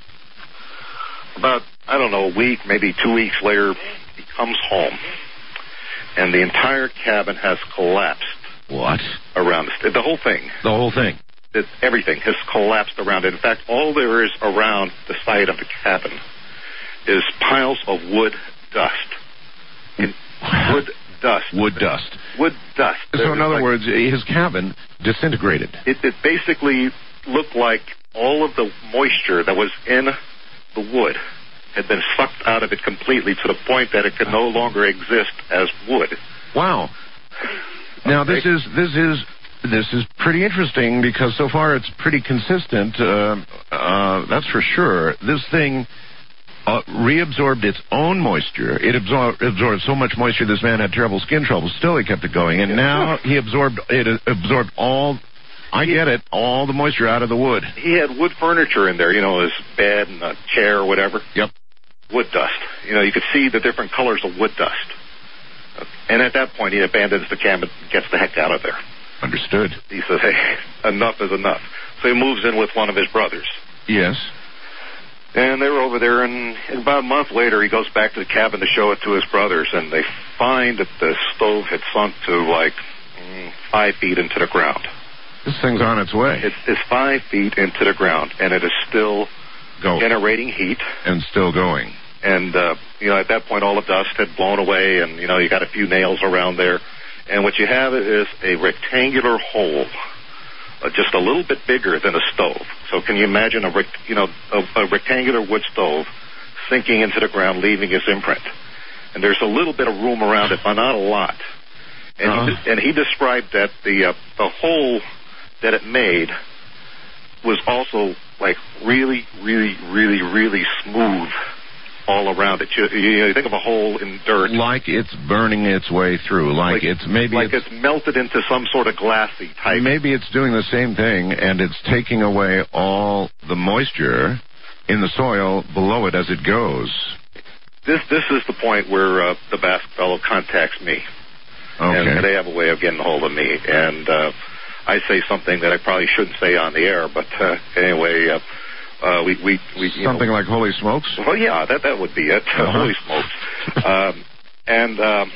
about, I don't know, a week, maybe two weeks later, he comes home, and the entire cabin has collapsed. What? Around it. The whole thing. The whole thing? It, everything has collapsed around it. In fact, all there is around the side of the cabin is piles of wood dust. In wood dust. Wood dust. Wood dust. So, There's in other like, words, his cabin disintegrated. It, it basically looked like all of the moisture that was in the wood had been sucked out of it completely to the point that it could no longer exist as wood. Wow. Now, this is this is this is pretty interesting because so far it's pretty consistent. Uh, uh, that's for sure. This thing. Uh, reabsorbed its own moisture. It absor- absorbed so much moisture this man had terrible skin trouble. Still, he kept it going. And now he absorbed it absorbed all, I get it, all the moisture out of the wood. He had wood furniture in there, you know, his bed and a chair or whatever. Yep. Wood dust. You know, you could see the different colors of wood dust. And at that point, he abandons the camp and gets the heck out of there. Understood. He says, hey, enough is enough. So he moves in with one of his brothers. Yes. And they were over there, and about a month later, he goes back to the cabin to show it to his brothers, and they find that the stove had sunk to, like, mm, five feet into the ground. This thing's on its way. It's, it's five feet into the ground, and it is still Go. generating heat. And still going. And, uh, you know, at that point, all the dust had blown away, and, you know, you got a few nails around there. And what you have is a rectangular hole. Uh, just a little bit bigger than a stove. So can you imagine a, rec- you know, a, a rectangular wood stove sinking into the ground, leaving its imprint? and there's a little bit of room around it, but not a lot. And, Uh-huh. he, de- and he described that the uh, the hole that it made was also like really, really, really, really smooth all around it. You, you, you think of a hole in dirt. Like it's burning its way through. Like, Like- it's maybe like it's, it's melted into some sort of glassy type. maybe it's doing the same thing, and it's taking away all the moisture in the soil below it as it goes. This this is the point where uh, the Basque fellow contacts me. Okay. And they have a way of getting a hold of me. And uh, I say something that I probably shouldn't say on the air, but uh, anyway, uh, uh, we, we, we you Something know, like holy smokes? well, yeah, that that would be it. Uh-huh. Holy smokes! um, and um,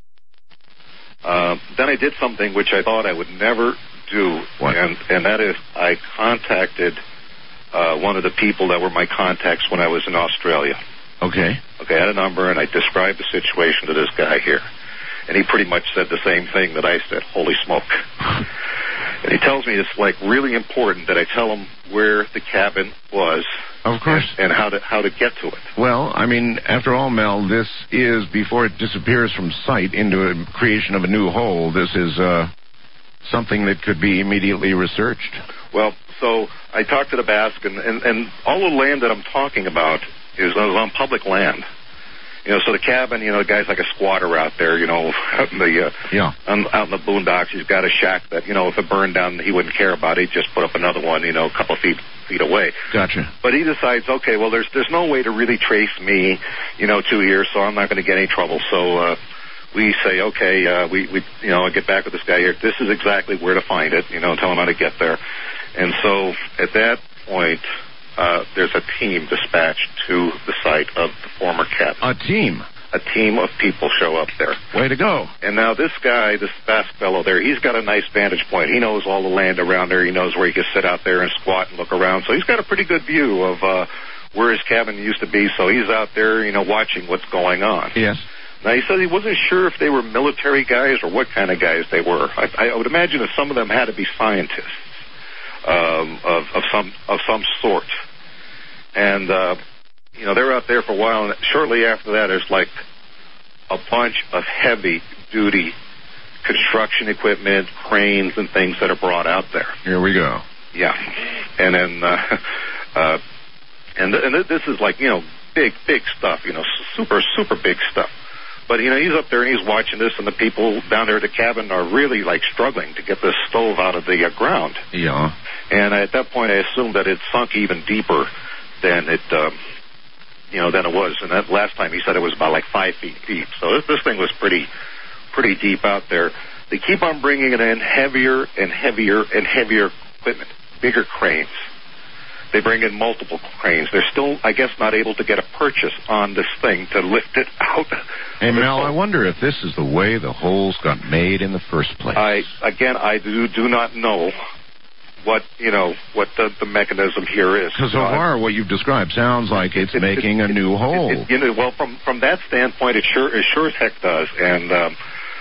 uh, then I did something which I thought I would never do, What? and and that is I contacted uh, one of the people that were my contacts when I was in Australia. Okay. Okay, I had a number, and I described the situation to this guy here. And he pretty much said the same thing that I said, holy smoke. And he tells me it's, like, really important that I tell him where the cabin was. Of course. And, and how to how to get to it. Well, I mean, after all, Mel, this is, before it disappears from sight into a creation of a new hole, this is uh, something that could be immediately researched. Well, so I talked to the Basque, and, and, and all the land that I'm talking about is on public land. You know, so the cabin, you know, the guy's like a squatter out there, you know, out in the, uh, Yeah. on, out in the boondocks. He's got a shack that, you know, if it burned down, he wouldn't care about it. He'd just put up another one, you know, a couple feet feet away. Gotcha. But he decides, okay, well, there's there's no way to really trace me, you know, to here, so I'm not going to get any trouble. So uh, we say, okay, uh, we, we, you know, I get back with this guy here. This is exactly where to find it, you know, tell him how to get there. And so at that point, uh, there's a team dispatched to the site of the former cabin. A team. A team of people show up there. Way to go. And now this guy, this Basque fellow there, he's got a nice vantage point. He knows all the land around there. He knows where he can sit out there and squat and look around. So he's got a pretty good view of uh, where his cabin used to be. So he's out there, you know, watching what's going on. Yes. Now, he said he wasn't sure if they were military guys or what kind of guys they were. I, I would imagine that some of them had to be scientists um, of, of some of some sort. And, uh, you know, they're out there for a while, and shortly after that, there's like a bunch of heavy-duty construction equipment, cranes, and things that are brought out there. Here we go. Yeah. And then, uh, uh, and, th- and th- this is like, you know, big, big stuff, you know, super, super big stuff. But, you know, he's up there and he's watching this, and the people down there at the cabin are really, like, struggling to get this stove out of the uh, ground. Yeah. And at that point, I assumed that it sunk even deeper than it, um, you know, than it was. And that last time he said it was about like five feet deep. So this, this thing was pretty, pretty deep out there. They keep on bringing it in heavier and heavier and heavier equipment, bigger cranes. They bring in multiple cranes. They're still, I guess, not able to get a purchase on this thing to lift it out. Hey, Mel, I wonder if this is the way the holes got made in the first place. I, again, I do, do not know what, you know, what the, the mechanism here is. Because so far, what you've described sounds like it's It- making it- a new it- hole. it- you know, well, from from that standpoint, it sure it sure as heck does. And um,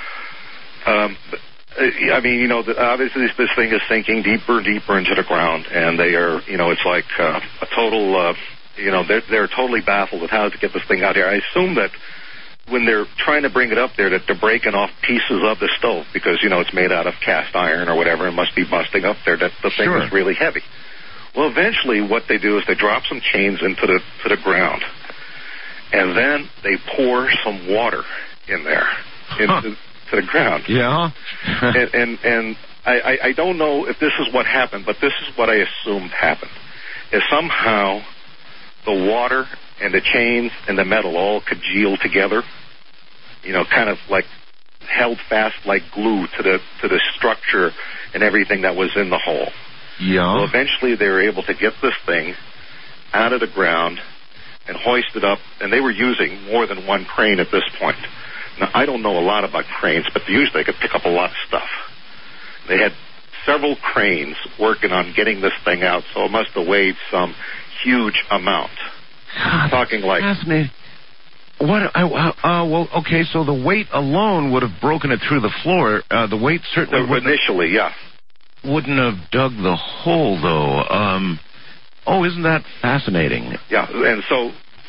um, I mean, you know, the, obviously this, this thing is sinking deeper and deeper into the ground, and they are, you know, it's like uh, a total, uh, you know, they're they're totally baffled with how to get this thing out here. I assume that when they're trying to bring it up there, that they're breaking off pieces of the stove because, you know, it's made out of cast iron or whatever, and must be busting up there. That the thing Sure. is really heavy. Well, eventually, what they do is they drop some chains into the to the ground, and then they pour some water in there into Huh. to the ground. Yeah. and and, and I, I, I don't know if this is what happened, but this is what I assumed happened. Is somehow the water and the chains and the metal all congealed together, you know, kind of like held fast like glue to the to the structure and everything that was in the hole. Yeah. Well, eventually they were able to get this thing out of the ground and hoist it up, and they were using more than one crane at this point. Now, I don't know a lot about cranes, but usually they could pick up a lot of stuff. They had several cranes working on getting this thing out, so it must have weighed some huge amount. God, Talking like... Fascinating. What? I, uh, well, okay. So the weight alone would have broken it through the floor. Uh, the weight certainly wouldn't have, Initially, yeah. wouldn't have dug the hole, though. Um, oh, isn't that fascinating? Yeah, and so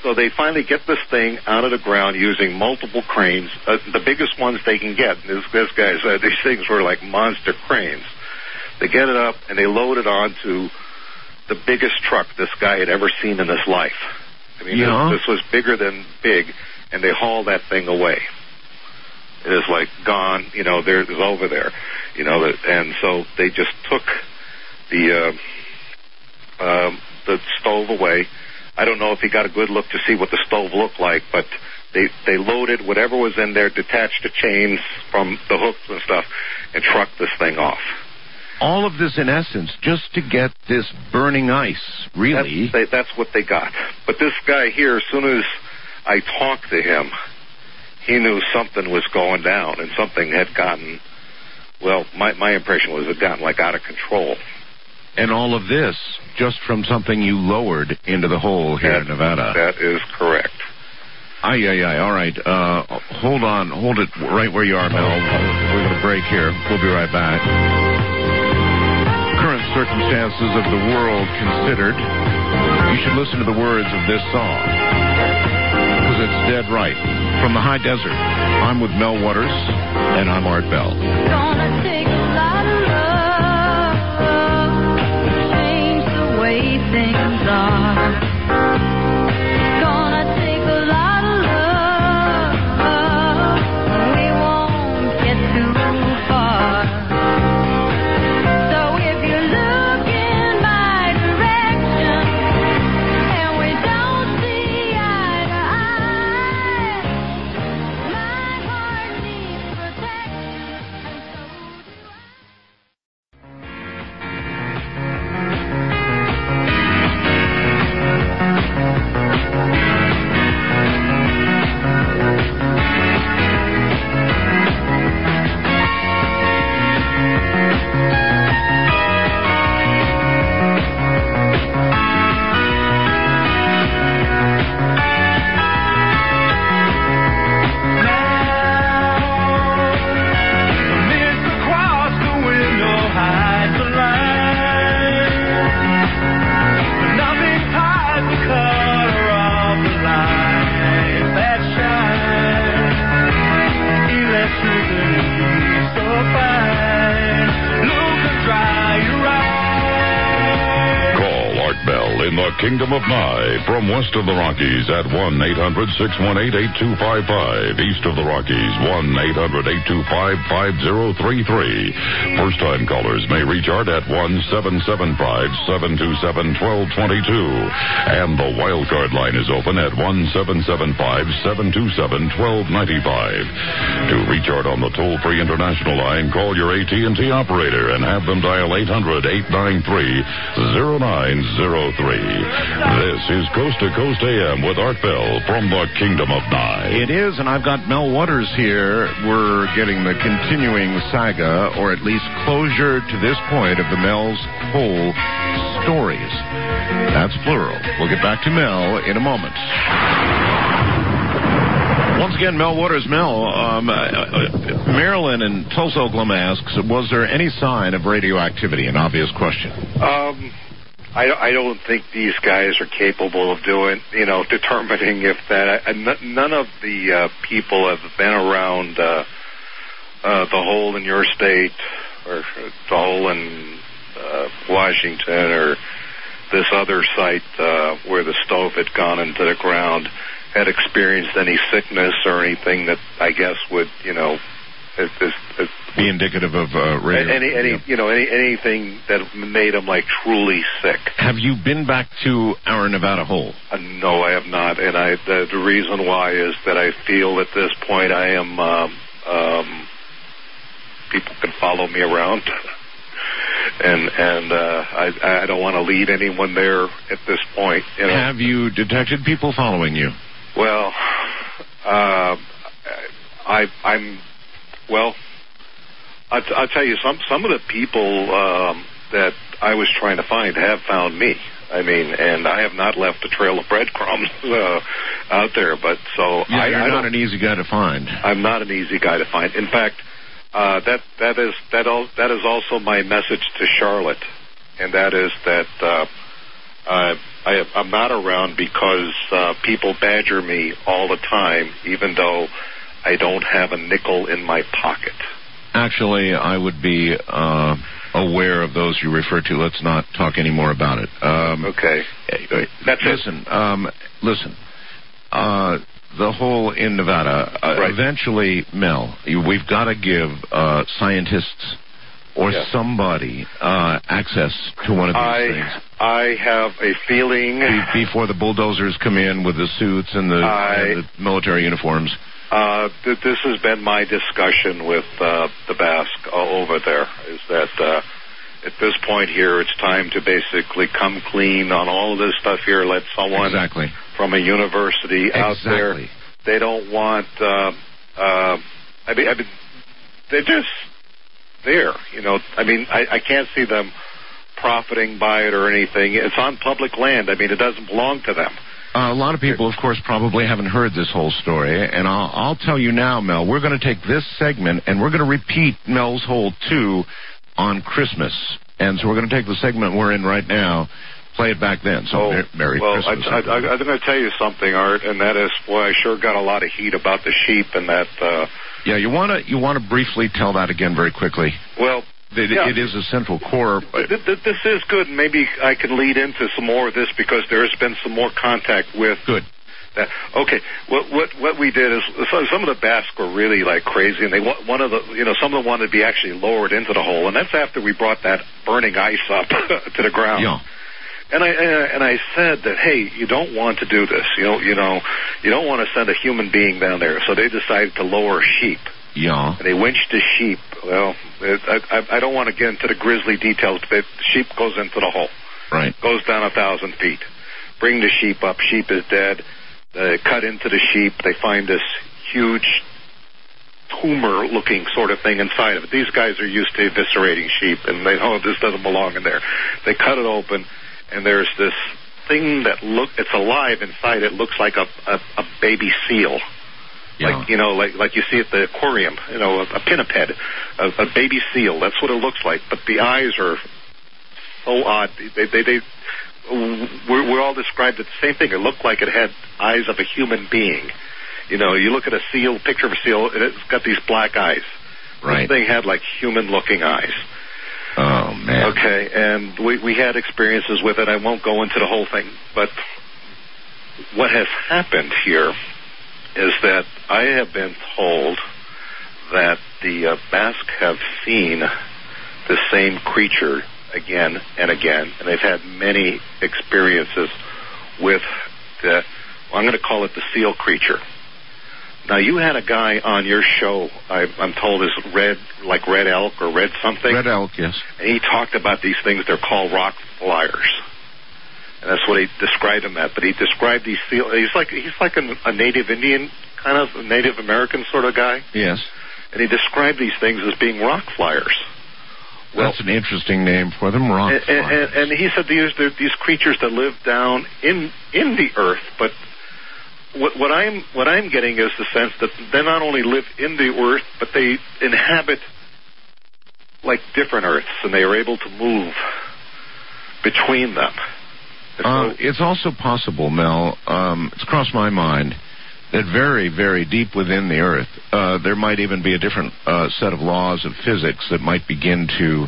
so they finally get this thing out of the ground using multiple cranes, uh, the biggest ones they can get. This, this guy said these things were like monster cranes. They get it up, and they load it onto the biggest truck this guy had ever seen in his life. I mean, Yeah. this, this was bigger than big, and they haul that thing away. It is like gone, you know, there, it's over there, you know, that, and so they just took the uh, um, the stove away. I don't know if he got a good look to see what the stove looked like, but they they loaded whatever was in there, detached the chains from the hooks and stuff, and trucked this thing off. All of this, in essence, just to get this burning ice, really. That's, they, that's what they got. But this guy here, as soon as I talked to him, he knew something was going down, and something had gotten, well, my, my impression was it had gotten, like, out of control. And all of this just from something you lowered into the hole here That- in Nevada. That is correct. Aye, aye, aye. All right. Uh, hold on. Hold it right where you are, Mel. We're going to break here. We'll be right back. Current circumstances of the world considered, you should listen to the words of this song, because it's dead right. From the high desert, I'm with Mel Waters, and I'm Art Bell. Gonna take a lot of love to change the way things are. Gonna take a lot of love, we won't get too far. So if you look in my direction and we don't see eye to eye, my heart needs protection, and so do I. Call Art Bell in the Kingdom of Nye from west of the Rockies at one eight hundred six one eight eight two five five. East of the Rockies, one eight hundred eight two five five zero three three. First-time callers may reach Art at one seven seven five seven two seven one two two two. And the wildcard line is open at one seven seven five seven two seven one two nine five. To reach Art on the toll-free international line, call your A T and T operator and have them dial eight hundred eight nine three zero nine zero three. This is Coast to Coast A M with Art Bell from the Kingdom of Nye. It is, and I've got Mel Waters here. We're getting the continuing saga, or at least closure to this point, of the Mel's Hole stories. That's plural. We'll get back to Mel in a moment. Once again, Mel Waters. Mel, um, uh, uh, Marilyn in Tulsa, Oklahoma asks, was there any sign of radioactivity? An obvious question. Um, I, I don't think these guys are capable of doing, you know, determining if that. Uh, n- none of the uh, people have been around uh, uh, the hole in your state or the hole in uh, Washington or this other site uh, where the stove had gone into the ground, had experienced any sickness or anything that I guess would, you know, it, it, it, Be indicative of uh, radio. any, any, yeah. you know, any, anything that made them like truly sick. Have you been back to our Nevada hole? Uh, no, I have not, and I. The, the reason why is that I feel at this point I am. Um, um, people can follow me around, and and uh, I I don't want to lead anyone there at this point. You know? Have you detected people following you? Well, uh, I I'm well. I'll, I'll tell you, some some of the people um, that I was trying to find have found me. I mean, and I have not left a trail of breadcrumbs uh, out there. But so Yeah, I, you're I not don't, an easy guy to find. I'm not an easy guy to find. In fact, uh, that that is that al- that is also my message to Charlotte, and that is that uh, uh, I have, I'm not around because uh, people badger me all the time, even though I don't have a nickel in my pocket. Actually, I would be uh, aware of those you refer to. Let's not talk any more about it. Um, okay. That's listen, um, listen. Uh, the whole in Nevada, uh, Right. eventually, Mel, you, we've got to give uh, scientists or Yeah. somebody uh, access to one of these I things. I have a feeling Be- before the bulldozers come in with the suits and the, I- and the military uniforms. uh, that this has been my discussion with uh, the Basque uh, over there. Is that uh, at this point here, it's time to basically come clean on all of this stuff here. Let someone Exactly. from a university out there. Exactly. They don't want. Uh, uh, I mean, I mean, they're just there. You know, I mean, I, I can't see them profiting by it or anything. It's on public land. I mean, it doesn't belong to them. Uh, a lot of people, of course, probably haven't heard this whole story, and I'll, I'll tell you now, Mel, we're going to take this segment, and we're going to repeat Mel's whole two on Christmas. And so we're going to take the segment we're in right now, play it back then. So, Oh, Mer- Merry well, Christmas. I, I, I, I'm going to tell you something, Art, and that is, boy, I sure got a lot of heat about the sheep and that. Uh, yeah, you want to you want to briefly tell that again very quickly? well, It, yeah. it is a central core. But Th- th- This is good. Maybe I can lead into some more of this because there has been some more contact with. good. That. Okay, what what what we did is so some of the Basques were really like crazy, and they wa- one of the you know some of them wanted to be actually lowered into the hole, and that's after we brought that burning ice up to the ground. Yeah. And I and I said that, hey, you don't want to do this. You know, you know, you don't want to send a human being down there. So they decided to lower sheep. Yeah. And they winched the sheep. Well, it, I, I I don't want to get into the grisly details, but the sheep goes into the hole. Right. Goes down a thousand feet. Bring the sheep up. Sheep is dead. They cut into the sheep. They find this huge tumor-looking sort of thing inside of it. These guys are used to eviscerating sheep, and they know this doesn't belong in there. They cut it open, and there's this thing that look it's alive inside. It looks like a a, a baby seal. Yeah. Like, you know, like like you see at the aquarium, you know, a, a pinniped, a, a baby seal. That's what it looks like. But the eyes are so odd. They, they, they, we're, we're all described it the same thing. It looked like it had eyes of a human being. You know, you look at a seal, picture of a seal, and it's got these black eyes. Right. This thing had like human-looking eyes. Oh, man. Okay, and we, we had experiences with it. I won't go into the whole thing. But what has happened here is that I have been told that the uh, Basque have seen the same creature again and again, and they've had many experiences with the, well, I'm going to call it the seal creature. Now, you had a guy on your show, I, I'm told is red, like red elk or red something. Red elk, yes. And he talked about these things, they're called rock flyers. And that's what he described them at. But he described these seal, he's like, he's like a, a Native Indian, kind of a Native American sort of guy. Yes. And he described these things as being rock flyers. Well, That's an interesting name for them, rock and, and, flyers. and he said these they're these creatures that live down in in the earth, but what, what I'm what I'm getting is the sense that they not only live in the earth, but they inhabit like different earths, and they are able to move between them. And Uh, so- it's also possible, Mel, um, it's crossed my mind, that very, very deep within the Earth, uh, there might even be a different uh, set of laws of physics that might begin to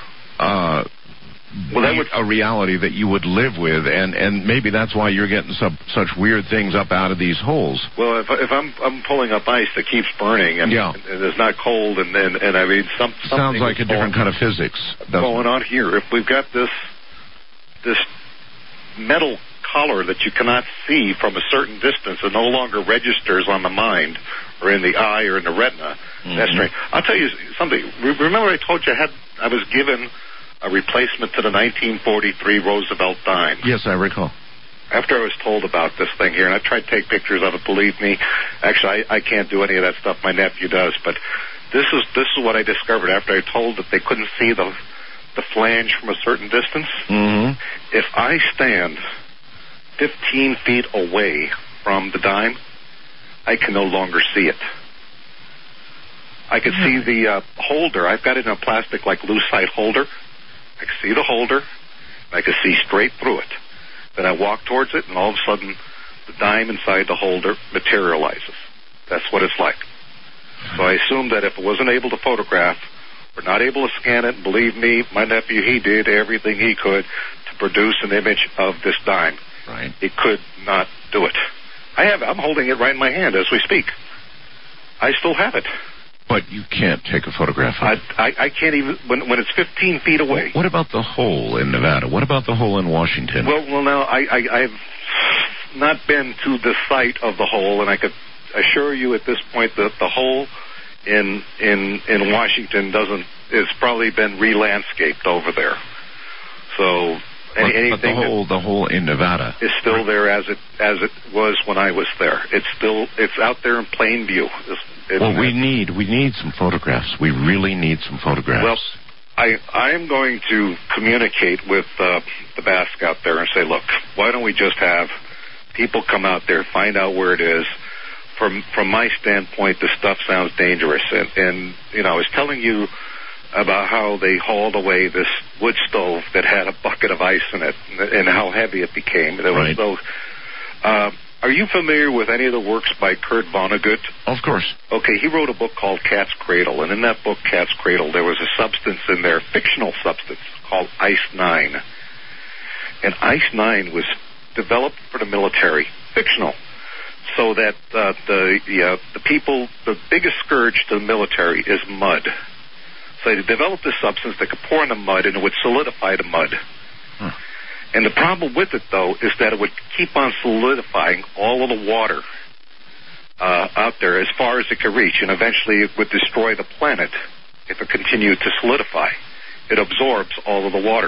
uh, Well, that be would- a reality that you would live with, and, and maybe that's why you're getting some, such weird things up out of these holes. Well, if, if I'm I'm pulling up ice that keeps burning and, Yeah. and it's not cold, and and, and I mean some Sounds something like a is different going, kind of physics. doesn't going it? on here. If we've got this this metal collar that you cannot see from a certain distance, it no longer registers on the mind or in the eye or in the retina. Mm-hmm. That's strange. I'll tell you something. Re- Remember, I told you I had I was given a replacement to the nineteen forty-three Roosevelt dime. Yes, I recall. After I was told about this thing here, and I tried to take pictures of it, believe me, actually, I, I can't do any of that stuff. My nephew does. But this is this is what I discovered after I told that they couldn't see the the flange from a certain distance. Mm-hmm. If I stand fifteen feet away from the dime, I can no longer see it. I can see the uh, holder. I've got it in a plastic, like, lucite holder. I can see the holder. I can see straight through it. Then I walk towards it, and all of a sudden, the dime inside the holder materializes. That's what it's like. So I assume that if it wasn't able to photograph, or not able to scan it, believe me, my nephew, he did everything he could to produce an image of this dime. Right. He could not do it. I have. I'm holding it right in my hand as we speak. I still have it. But you can't take a photograph of I, it. I, I can't even, when, when it's fifteen feet away. What about the hole in Nevada? What about the hole in Washington? Well, well, now, I, I, I've not been to the site of the hole, and I could assure you at this point that the hole in in in Washington doesn't, it's probably been re-landscaped over there. So but, anything but the hole, the hole in Nevada is still there as it as it was when I was there. It's still, it's out there in plain view. It's, it's, well, we need we need some photographs. We really need some photographs. Well, I I am going to communicate with uh, the Basque out there and say, look, why don't we just have people come out there, find out where it is. From from my standpoint, this stuff sounds dangerous, and, and you know, I was telling you about how they hauled away this wood stove that had a bucket of ice in it, and how heavy it became. There was Right. no. Uh, are you familiar with any of the works by Kurt Vonnegut? Of course. Okay, he wrote a book called Cat's Cradle, and in that book, Cat's Cradle, there was a substance in there, fictional substance, called Ice Nine. And Ice Nine was developed for the military, fictional, so that uh, the the, uh, the people, the biggest scourge to the military is mud. So they developed this substance that could pour in the mud, and it would solidify the mud. Huh. And the problem with it, though, is that it would keep on solidifying all of the water uh, out there as far as it could reach, and eventually it would destroy the planet if it continued to solidify. It absorbs all of the water.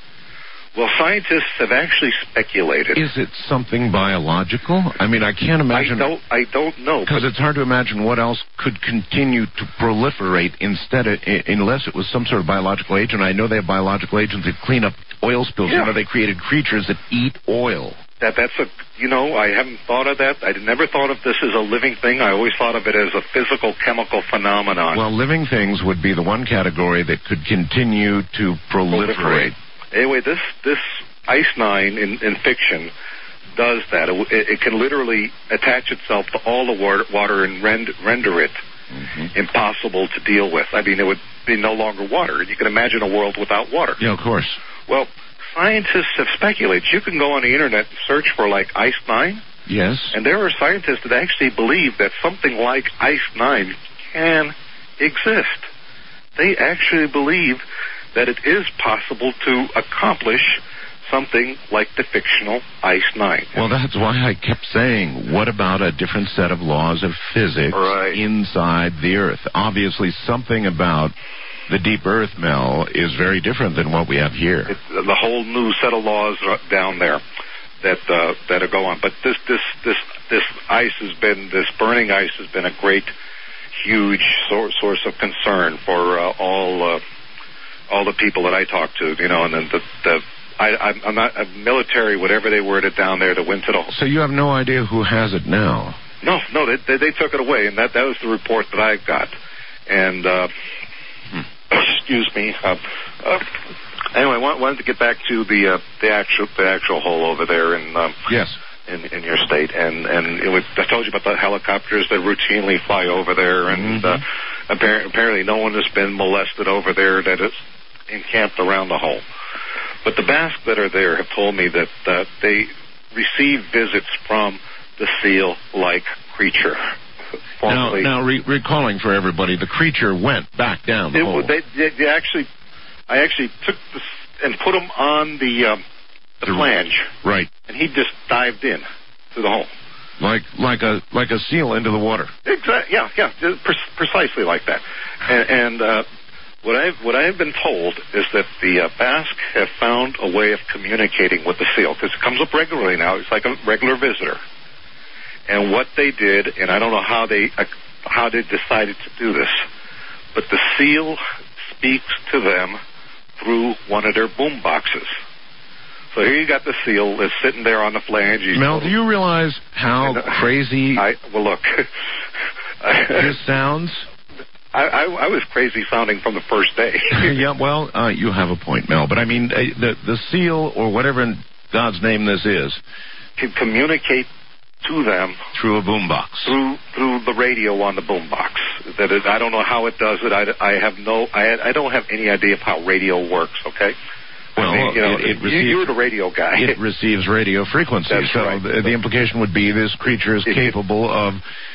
Well, scientists have actually speculated. Is it something biological? I mean, I can't imagine. I don't, I don't know. Because it's hard to imagine what else could continue to proliferate instead of, I- unless it was some sort of biological agent. I know they have biological agents that clean up oil spills. Yeah. You know, they created creatures that eat oil. That that's a, you know, I haven't thought of that. I never thought of this as a living thing. I always thought of it as a physical, chemical phenomenon. Well, living things would be the one category that could continue to proliferate. Anyway, this this Ice Nine in, in fiction does that. It, it can literally attach itself to all the water, water and rend, render it Mm-hmm. impossible to deal with. I mean, it would be no longer water. You can imagine a world without water. Yeah, of course. Well, scientists have speculated. You can go on the internet and search for, like, Ice Nine, Yes. and there are scientists that actually believe that something like Ice Nine can exist. They actually believe that it is possible to accomplish something like the fictional Ice Nine. Well, that's why I kept saying, what about a different set of laws of physics Right. inside the Earth? Obviously, something about the deep Earth, Mel, is very different than what we have here. It's the whole new set of laws are down there that uh, that are going. But this this this this ice has been this burning ice has been a great, huge source source of concern for uh, all uh, all the people that I talk to. You know, and then the the. I, I'm I'm not I'm military, whatever they worded down there that went to the. So you have no idea who has it now? No, no, they they, they took it away, and that that was the report that I got. And uh, Hmm. excuse me. Uh, uh, anyway, I want, wanted to get back to the uh, the actual the actual hole over there in um, Yes. in, in your state, and and it was, I told you about the helicopters that routinely fly over there, and Mhm. uh, apparently, apparently no one has been molested over there that is encamped around the hole. But the Basque that are there have told me that uh, they receive visits from the seal-like creature. Now, Formerly- now re- recalling for everybody, the creature went back down the It- hole. they, they, they actually, I actually took this and put him on the um, the The- flange, Right. and he just dived in to the hole. Like like a like a seal into the water. Exactly. Yeah, yeah, just pre- precisely like that. And, and uh, what I've what I've been told is that the uh, Basque have found a way of communicating with the seal, because it comes up regularly now. It's like a regular visitor. And what they did, and I don't know how they uh, how they decided to do this, but the seal speaks to them through one of their boom boxes. So here you got the seal that's sitting there on the flange. He's Mel, do you realize how And, uh, crazy I well look. this sounds? I, I, I was crazy sounding from the first day. Yeah, well, uh, you have a point, Mel. But I mean, uh, the the seal or whatever God's name this is? Can communicate to them through a boombox. Through through the radio on the boombox. That is, I don't know how it does it. I, I have no. I I don't have any idea of how radio works. Okay. Well, I mean, you know, it, it receives, you're the radio guy. It receives radio frequencies. That's so right. the, the implication would be this creature is it, capable of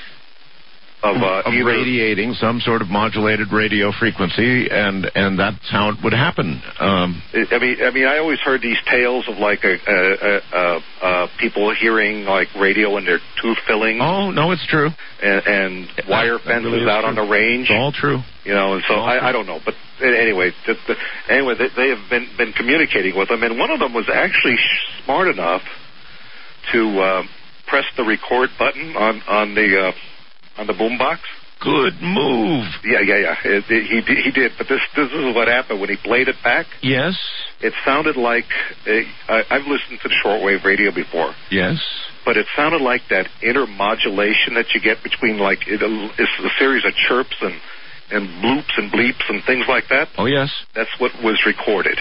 of, uh, of either, radiating some sort of modulated radio frequency, and, and that's how it would happen. Um, I mean, I mean, I always heard these tales of like a, a, a, a people hearing like radio in their tooth fillings. Oh no, it's true. And, and wire that, that fences really out true. on the range. It's all true. You know, and so I, I don't know, but anyway, the, the, anyway, they, they have been been communicating with them, and one of them was actually smart enough to uh, press the record button on on the. Uh, On the boombox? Good move. Yeah, yeah, yeah. It, it, he he did, but this this is what happened when he played it back. Yes. It sounded like a, I, I've listened to the shortwave radio before. Yes. But it sounded like that intermodulation that you get between like it, it's a series of chirps and and bloops and bleeps and things like that. Oh yes. That's what was recorded.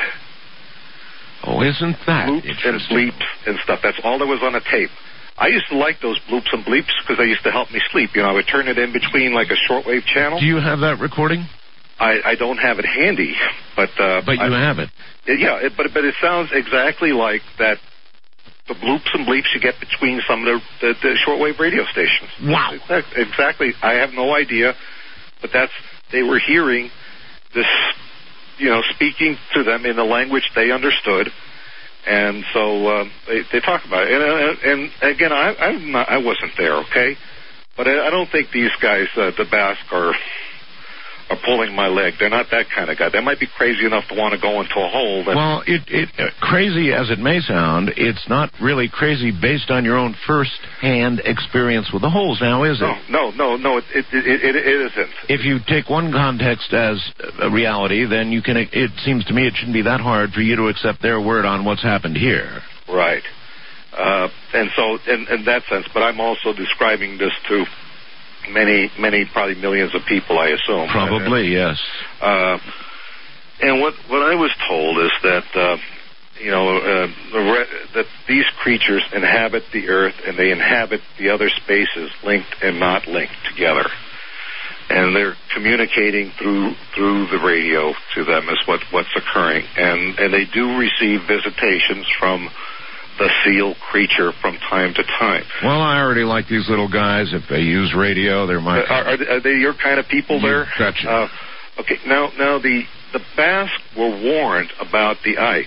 Oh, isn't that bloops and interesting? bleeps and stuff. That's all that was on a tape. I used to like those bloops and bleeps because they used to help me sleep. You know, I would turn it in between like a shortwave channel. Do you have that recording? I, I don't have it handy, but uh, but you I, have it. it yeah, it, but but it sounds exactly like that. The bloops and bleeps you get between some of the, the, the shortwave radio stations. Wow! Exactly, exactly. I have no idea, but that's they were hearing this, you know, speaking to them in the language they understood. And so uh, they, they talk about it. And, uh, and again, I, I'm not, I wasn't there, okay? But I, I don't think these guys, uh, the Basque, are are pulling my leg. They're not that kind of guy. They might be crazy enough to want to go into a hole. That well, it, it uh, crazy as it may sound, it's not really crazy based on your own first-hand experience with the holes now, is it? No, no, no, no, it, it, it, it, it isn't. If you take one context as a reality, then you can. It seems to me it shouldn't be that hard for you to accept their word on what's happened here. Right. Uh, and so, in, in that sense, but I'm also describing this to many, many, probably millions of people, I assume. Probably, and, yes. Uh, and what what I was told is that, uh, you know, uh, the re- that these creatures inhabit the Earth and they inhabit the other spaces, linked and not linked together. And they're communicating through through the radio to them is what, what's occurring. And, and they do receive visitations from the seal creature from time to time. Well, I already like these little guys. If they use radio, they're my... Uh, are, are, they, are they your kind of people you there? Gotcha. Uh, okay, now, now the, the Basque were warned about the ice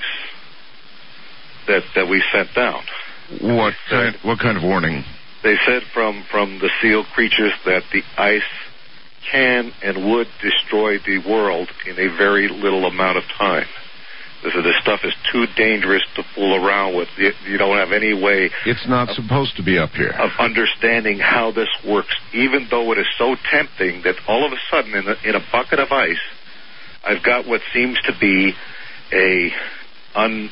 that, that we sent down. What kind, what kind of warning? They said from, from the seal creatures that the ice can and would destroy the world in a very little amount of time. This, is, this stuff is too dangerous to fool around with. You, you don't have any way... It's not of, supposed to be up here. ...of understanding how this works, even though it is so tempting that all of a sudden in a, in a bucket of ice, I've got what seems to be a un,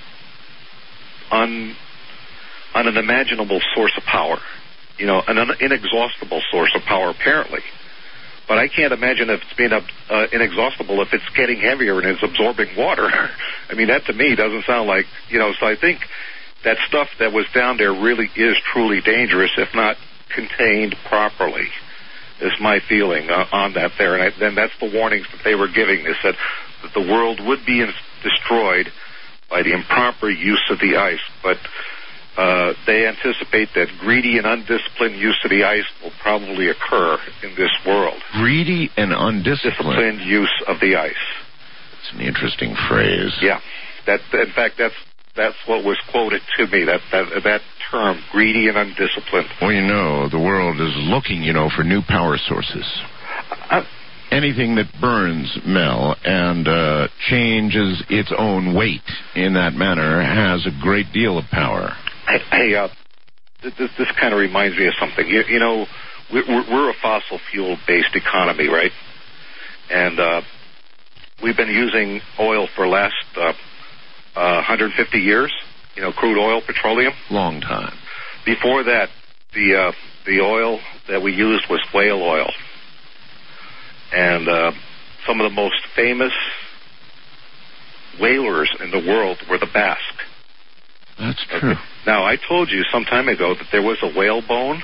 un, an unimaginable source of power. You know, an un, inexhaustible source of power, apparently. But I can't imagine if it's being uh, inexhaustible if it's getting heavier and it's absorbing water. I mean, that to me doesn't sound like, you know, so I think that stuff that was down there really is truly dangerous if not contained properly, is my feeling uh, on that there. And I, then that's the warnings that they were giving. They said that the world would be in, destroyed by the improper use of the ice. But Uh, they anticipate that greedy and undisciplined use of the ice will probably occur in this world. Greedy and undisciplined? Disciplined use of the ice. It's an interesting phrase. Yeah. That, in fact, that's that's what was quoted to me, that, that, that term, greedy and undisciplined. Well, you know, the world is looking, you know, for new power sources. Uh, Anything that burns, Mel, and uh, changes its own weight in that manner has a great deal of power. Hey, uh, this, this kind of reminds me of something. You, you know, we're, we're a fossil fuel-based economy, right? And uh, we've been using oil for the last uh, uh, one hundred fifty years, you know, crude oil, petroleum. Long time. Before that, the uh, the oil that we used was whale oil. And uh, some of the most famous whalers in the world were the Basque. That's true. Okay. Now, I told you some time ago that there was a whale bone,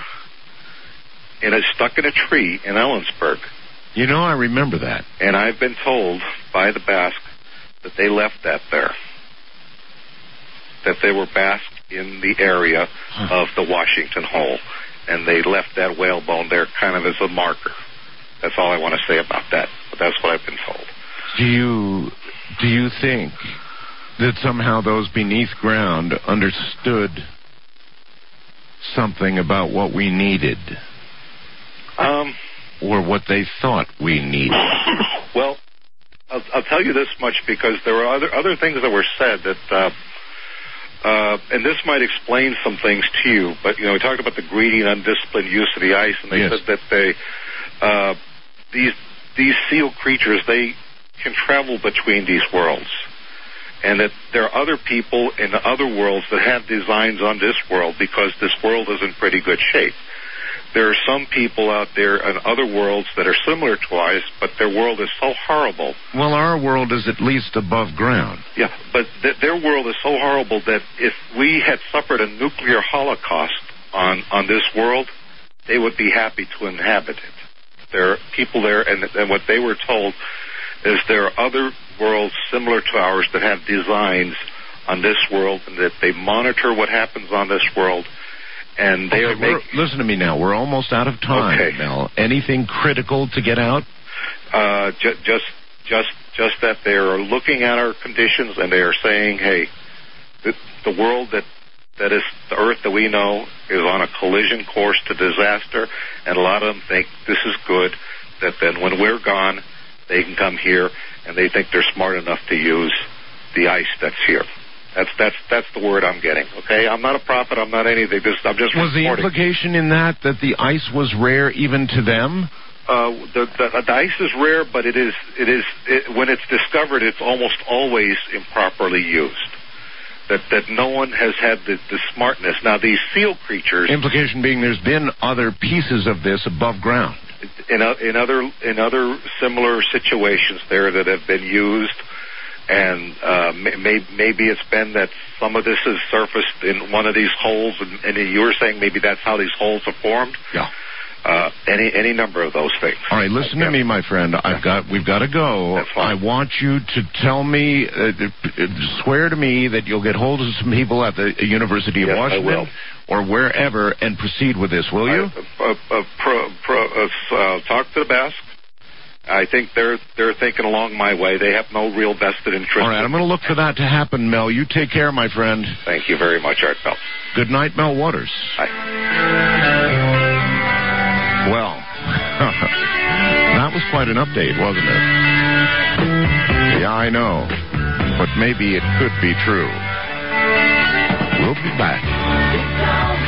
and it's stuck in a tree in Ellensburg. You know, I remember that. And I've been told by the Basque that they left that there. That they were Basque in the area huh. of the Washington Hole. And they left that whale bone there kind of as a marker. That's all I want to say about that. But that's what I've been told. Do you, do you think that somehow those beneath ground understood something about what we needed? Um, or what they thought we needed? Well, I'll, I'll tell you this much, because there were other other things that were said that, uh, uh, and this might explain some things to you, but, you know, we talked about the greedy and undisciplined use of the ice, and they yes. said that they, uh, these, these seal creatures, they can travel between these worlds. And that there are other people in the other worlds that have designs on this world because this world is in pretty good shape. There are some people out there in other worlds that are similar to ours, but their world is so horrible. Well, our world is at least above ground. Yeah, but th- their world is so horrible that if we had suffered a nuclear holocaust on, on this world, they would be happy to inhabit it. There are people there, and, and what they were told is there are other worlds similar to ours that have designs on this world, and that they monitor what happens on this world, and they okay, are making... Listen to me now. We're almost out of time, okay. Mel. Anything critical to get out? Uh, ju- just, just, just that they are looking at our conditions, and they are saying, hey, the, the world that that is the Earth that we know is on a collision course to disaster, and a lot of them think this is good, that then when we're gone, they can come here, and they think they're smart enough to use the ice that's here. That's that's that's the word I'm getting. Okay, I'm not a prophet. I'm not anything. This, I'm just was reporting. The implication in that that the ice was rare even to them? Uh, the, the, the ice is rare, but it is it is it, when it's discovered, it's almost always improperly used. That that no one has had the, the smartness. Now these seal creatures. Implication being there's been other pieces of this above ground. In, in other in other similar situations there that have been used, and uh, may, maybe it's been that some of this has surfaced in one of these holes, and, and you were saying maybe that's how these holes are formed. Yeah. Uh, any any number of those things. All right, listen yeah. to me, my friend. I've got we've got to go. That's fine. I want you to tell me, uh, swear to me that you'll get hold of some people at the University of yes, Washington I will. or wherever and proceed with this. Will you? I, uh, uh, pro, pro, uh, uh, talk to the Basque. I think they're they're thinking along my way. They have no real vested interest. All right, I'm going to look for that to happen, Mel. You take care, my friend. Thank you very much, Art Bell. Good night, Mel Waters. Bye. Well, that was quite an update, wasn't it? Yeah, I know. But maybe it could be true. We'll be back.